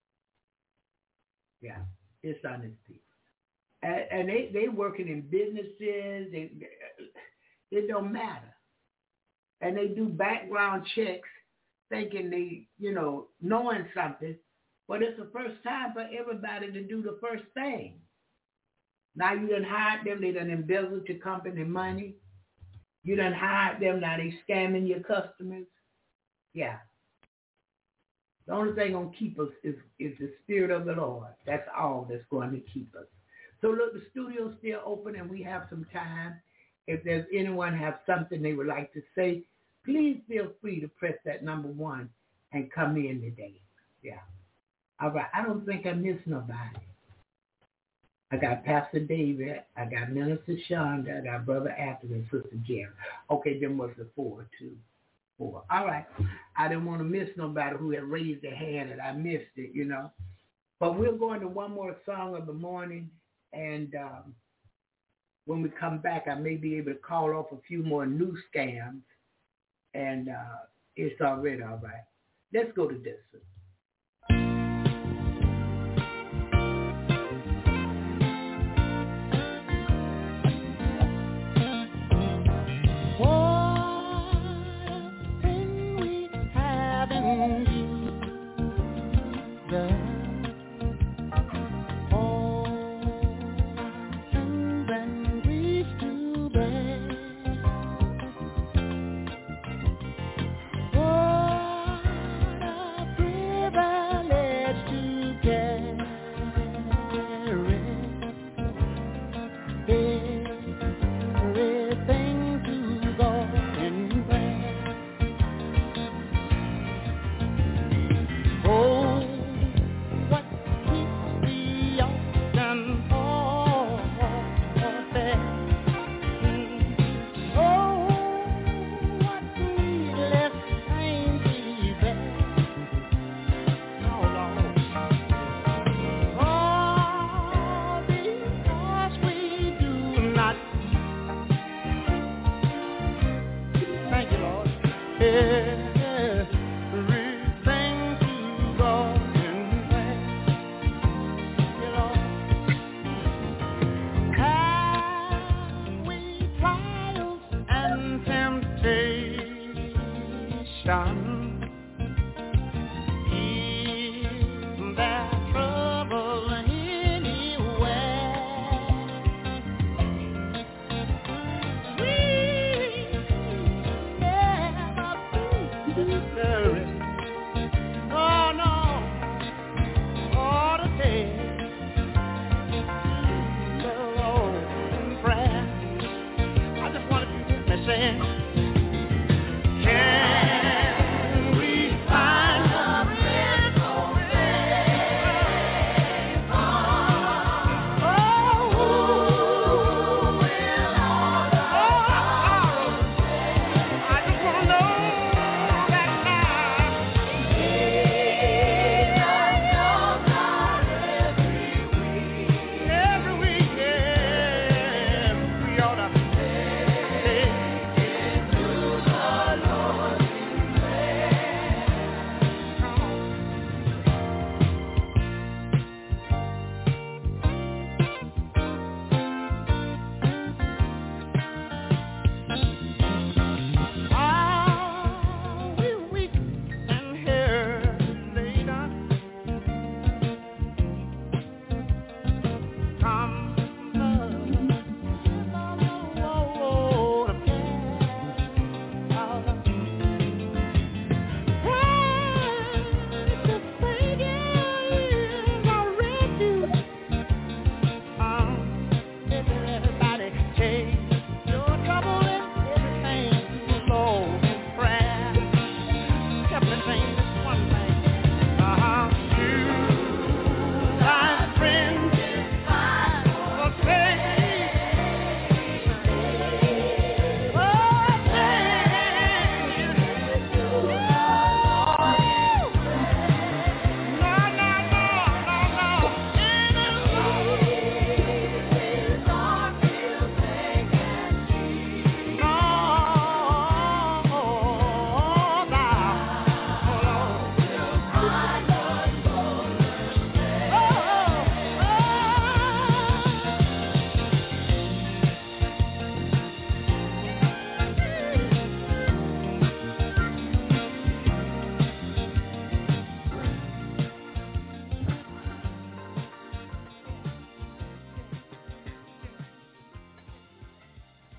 Yeah, dishonest people. And, and they, they working in businesses. They, it don't matter. And they do background checks thinking they, you know, knowing something. But it's the first time for everybody to do the first thing. Now you done hired them. They done embezzled your company money. You done hired them. Now they scamming your customers. Yeah. The only thing going to keep us is, is the Spirit of the Lord. That's all that's going to keep us. So look, the studio's still open and we have some time. If there's anyone have something they would like to say, please feel free to press that number one and come in today. Yeah. All right. I don't think I missed nobody. I got Pastor David. I got Minister Shonda. I got Brother Afton and Sister Jerry. Okay, then was the four, two, four. All right. I didn't want to miss nobody who had raised their hand and I missed it, you know. But we're going to one more song of the morning. And um, when we come back, I may be able to call off a few more new scams. And uh, it's already all right. Let's go to this one. Oh,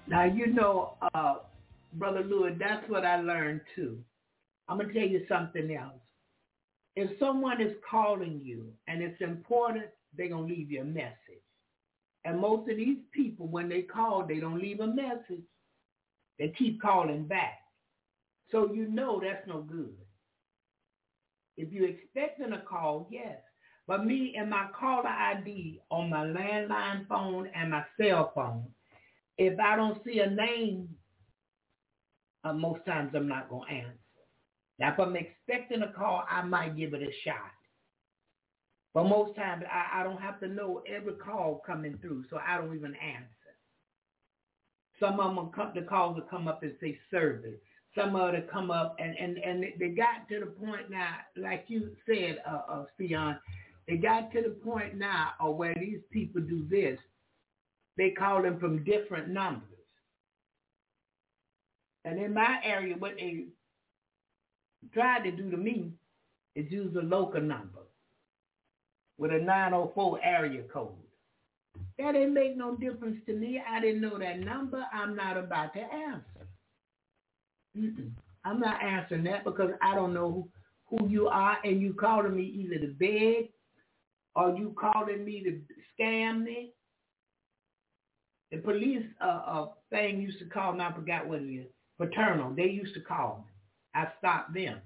Now, you know, uh, Brother Louis, that's what I learned too. I'm going to tell you something else. If someone is calling you and it's important, they're going to leave you a message. And most of these people, when they call, they don't leave a message. They keep calling back. So you know that's no good. If you're expecting a call, yes. But me and my caller I D on my landline phone and my cell phone, if I don't see a name, uh, most times I'm not going to answer. Now, if I'm expecting a call, I might give it a shot. But most times I, I don't have to know every call coming through, so I don't even answer. Some of them, come, the calls will come up and say service. Some of them come up, and, and, and they got to the point now, like you said, uh, uh, Sion, they got to the point now uh, where these people do this. They call them from different numbers. And in my area, what they tried to do to me is use a local number with a nine oh four area code. That didn't make no difference to me. I didn't know that number. I'm not about to answer. Mm-mm. I'm not answering that because I don't know who, who you are, and you calling me either to beg or you calling me to scam me. The police uh, uh, thing used to call me, I forgot what it is, paternal. They used to call me. I stopped them.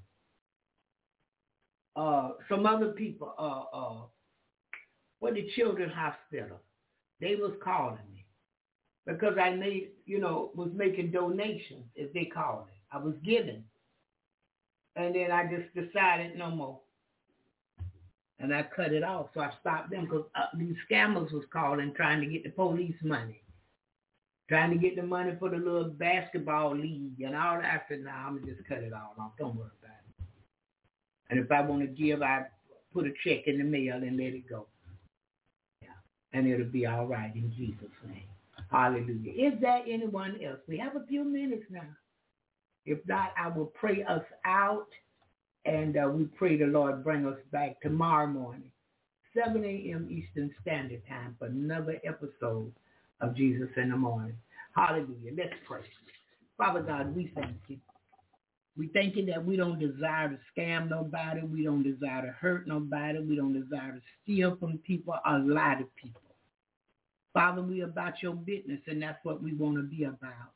Uh, some other people, uh, uh, what the Children's Hospital, they was calling me because I made, you know, was making donations, as they call it. I was giving. And then I just decided no more. And I cut it off. So I stopped them because uh, these scammers was calling trying to get the police money. Trying to get the money for the little basketball league and all that. I said, nah, I'm going to just cut it all off. Don't worry about it. And if I want to give, I put a check in the mail and let it go. Yeah. And it'll be all right in Jesus' name. Hallelujah. Is there anyone else? We have a few minutes now. If not, I will pray us out. And uh, we pray the Lord bring us back tomorrow morning, seven a.m. Eastern Standard Time for another episode of Jesus in the Morning. Hallelujah. Let's pray. Father God, we thank you. We thank you that we don't desire to scam nobody. We don't desire to hurt nobody. We don't desire to steal from people or lie to people. Father, we are about your business, and that's what we want to be about.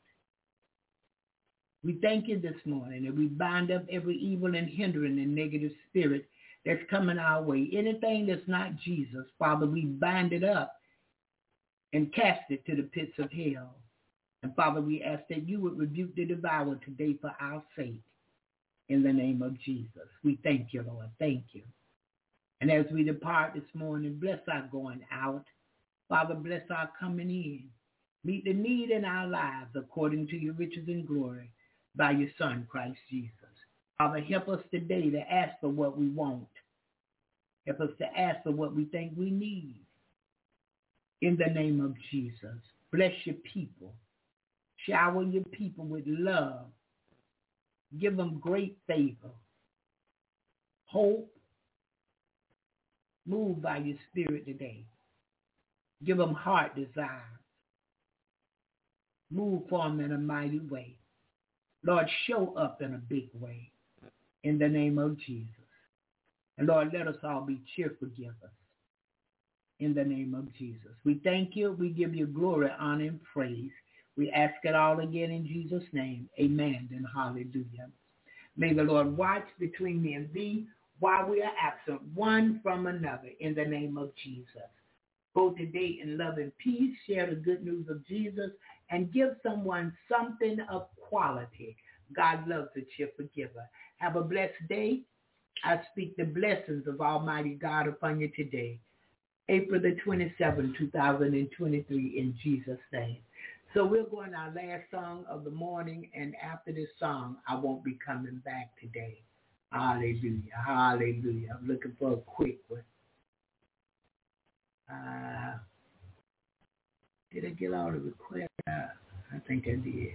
We thank you this morning that we bind up every evil and hindering and negative spirit that's coming our way. Anything that's not Jesus, Father, we bind it up and cast it to the pits of hell. And Father, we ask that you would rebuke the devourer today for our sake. In the name of Jesus. We thank you, Lord. Thank you. And as we depart this morning, bless our going out. Father, bless our coming in. Meet the need in our lives according to your riches and glory by your Son, Christ Jesus. Father, help us today to ask for what we want. Help us to ask for what we think we need. In the name of Jesus, bless your people. Shower your people with love. Give them great favor, hope. Move by your Spirit today. Give them heart desire. Move for them in a mighty way. Lord, show up in a big way in the name of Jesus. And Lord, let us all be cheerful givers in the name of Jesus. We thank you. We give you glory, honor, and praise. We ask it all again in Jesus' name. Amen and hallelujah. May the Lord watch between me and thee while we are absent one from another in the name of Jesus. Go today in love and peace. Share the good news of Jesus and give someone something of quality. God loves a cheerful giver. Have a blessed day. I speak the blessings of Almighty God upon you today. April the twenty-seventh, two thousand twenty-three, in Jesus' name. So we're going to our last song of the morning, and after this song, I won't be coming back today. Hallelujah, hallelujah. I'm looking for a quick one. Uh, did I get all the requests? Uh, I think I did.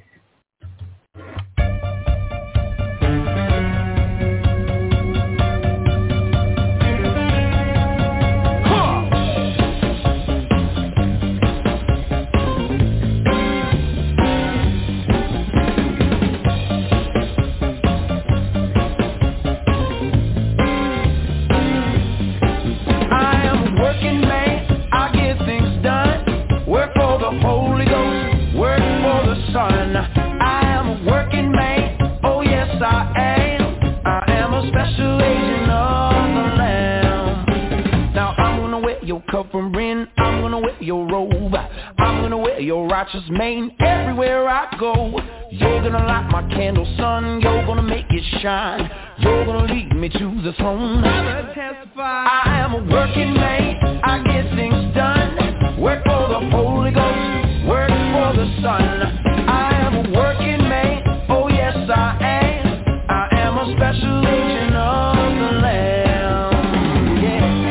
the Holy Ghost, work for the Son. I am a working man, oh yes I am. I am a special agent of the Lamb. Now I'm gonna wear your covering, I'm gonna wear your robe, I'm gonna wear your righteous mane everywhere I go. You're gonna light my candle, son, you're gonna make it shine. You're gonna lead me to the throne. I am a working man, I get things done. Work for the Holy Ghost, work for the Son. I am a working man, oh yes I am. I am a special agent of the Lamb. Yeah.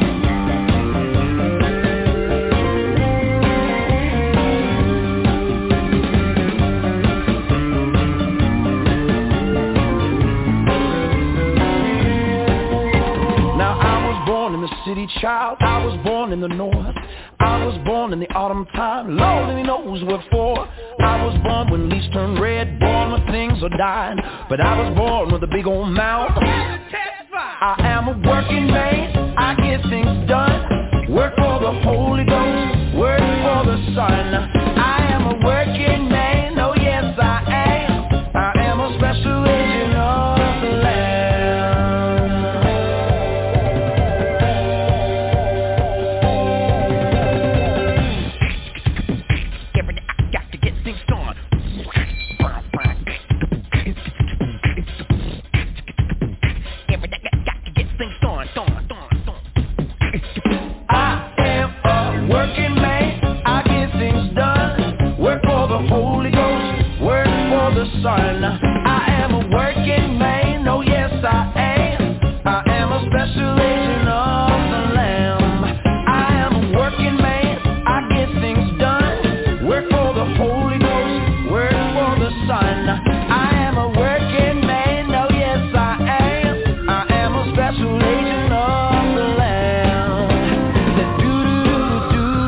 City child, I was born in the north. I was born in the autumn time, Lord only knows what for. I was born when leaves turn red, born when things are dying. But I was born with a big old mouth. I am a working man, I get things done. Work for the Holy Ghost, work for the Son. I am a working man, oh yes I am. I am a special agent of the Lamb. Son. I am a working man, oh yes I am. I am a special agent of the Lamb. I am a working man, I get things done. Work for the Holy Ghost, work for the Son. I am a working man, oh yes I am. I am a special agent of the Lamb. Do do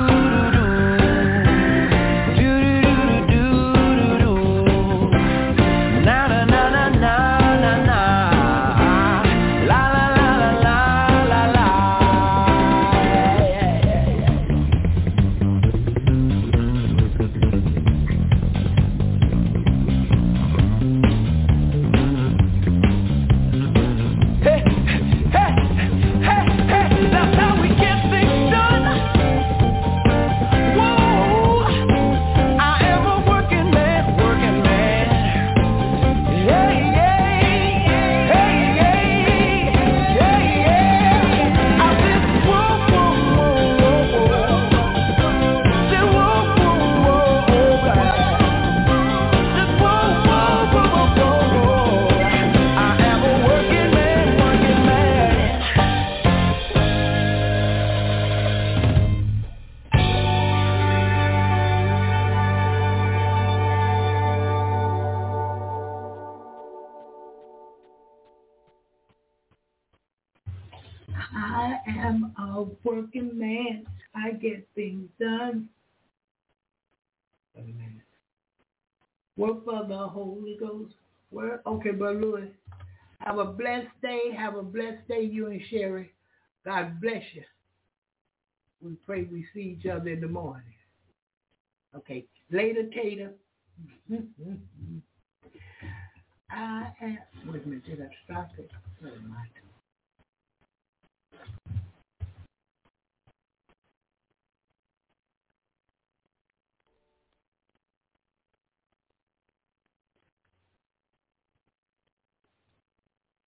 do do do do do do do do. Na na na na na na na, la la la la la la. Hey, hey, hey, hey, that's how we get things done. Whoa, I am a working man, working man. Yeah, yeah, hey, yeah, yeah, yeah. I said, whoa, whoa, whoa, whoa, whoa. Said, whoa, whoa, whoa, right. Said, whoa, whoa, whoa, whoa, whoa. I am a working man, working man. I am a working man. I get things done. Wait a minute. Work for the Holy Ghost. Work. Okay, Brother Louis. Have a blessed day. Have a blessed day, you and Sherry. God bless you. We pray we see each other in the morning. Okay. Later, Tater. I am. Wait a minute. Did I stop it? Never mind.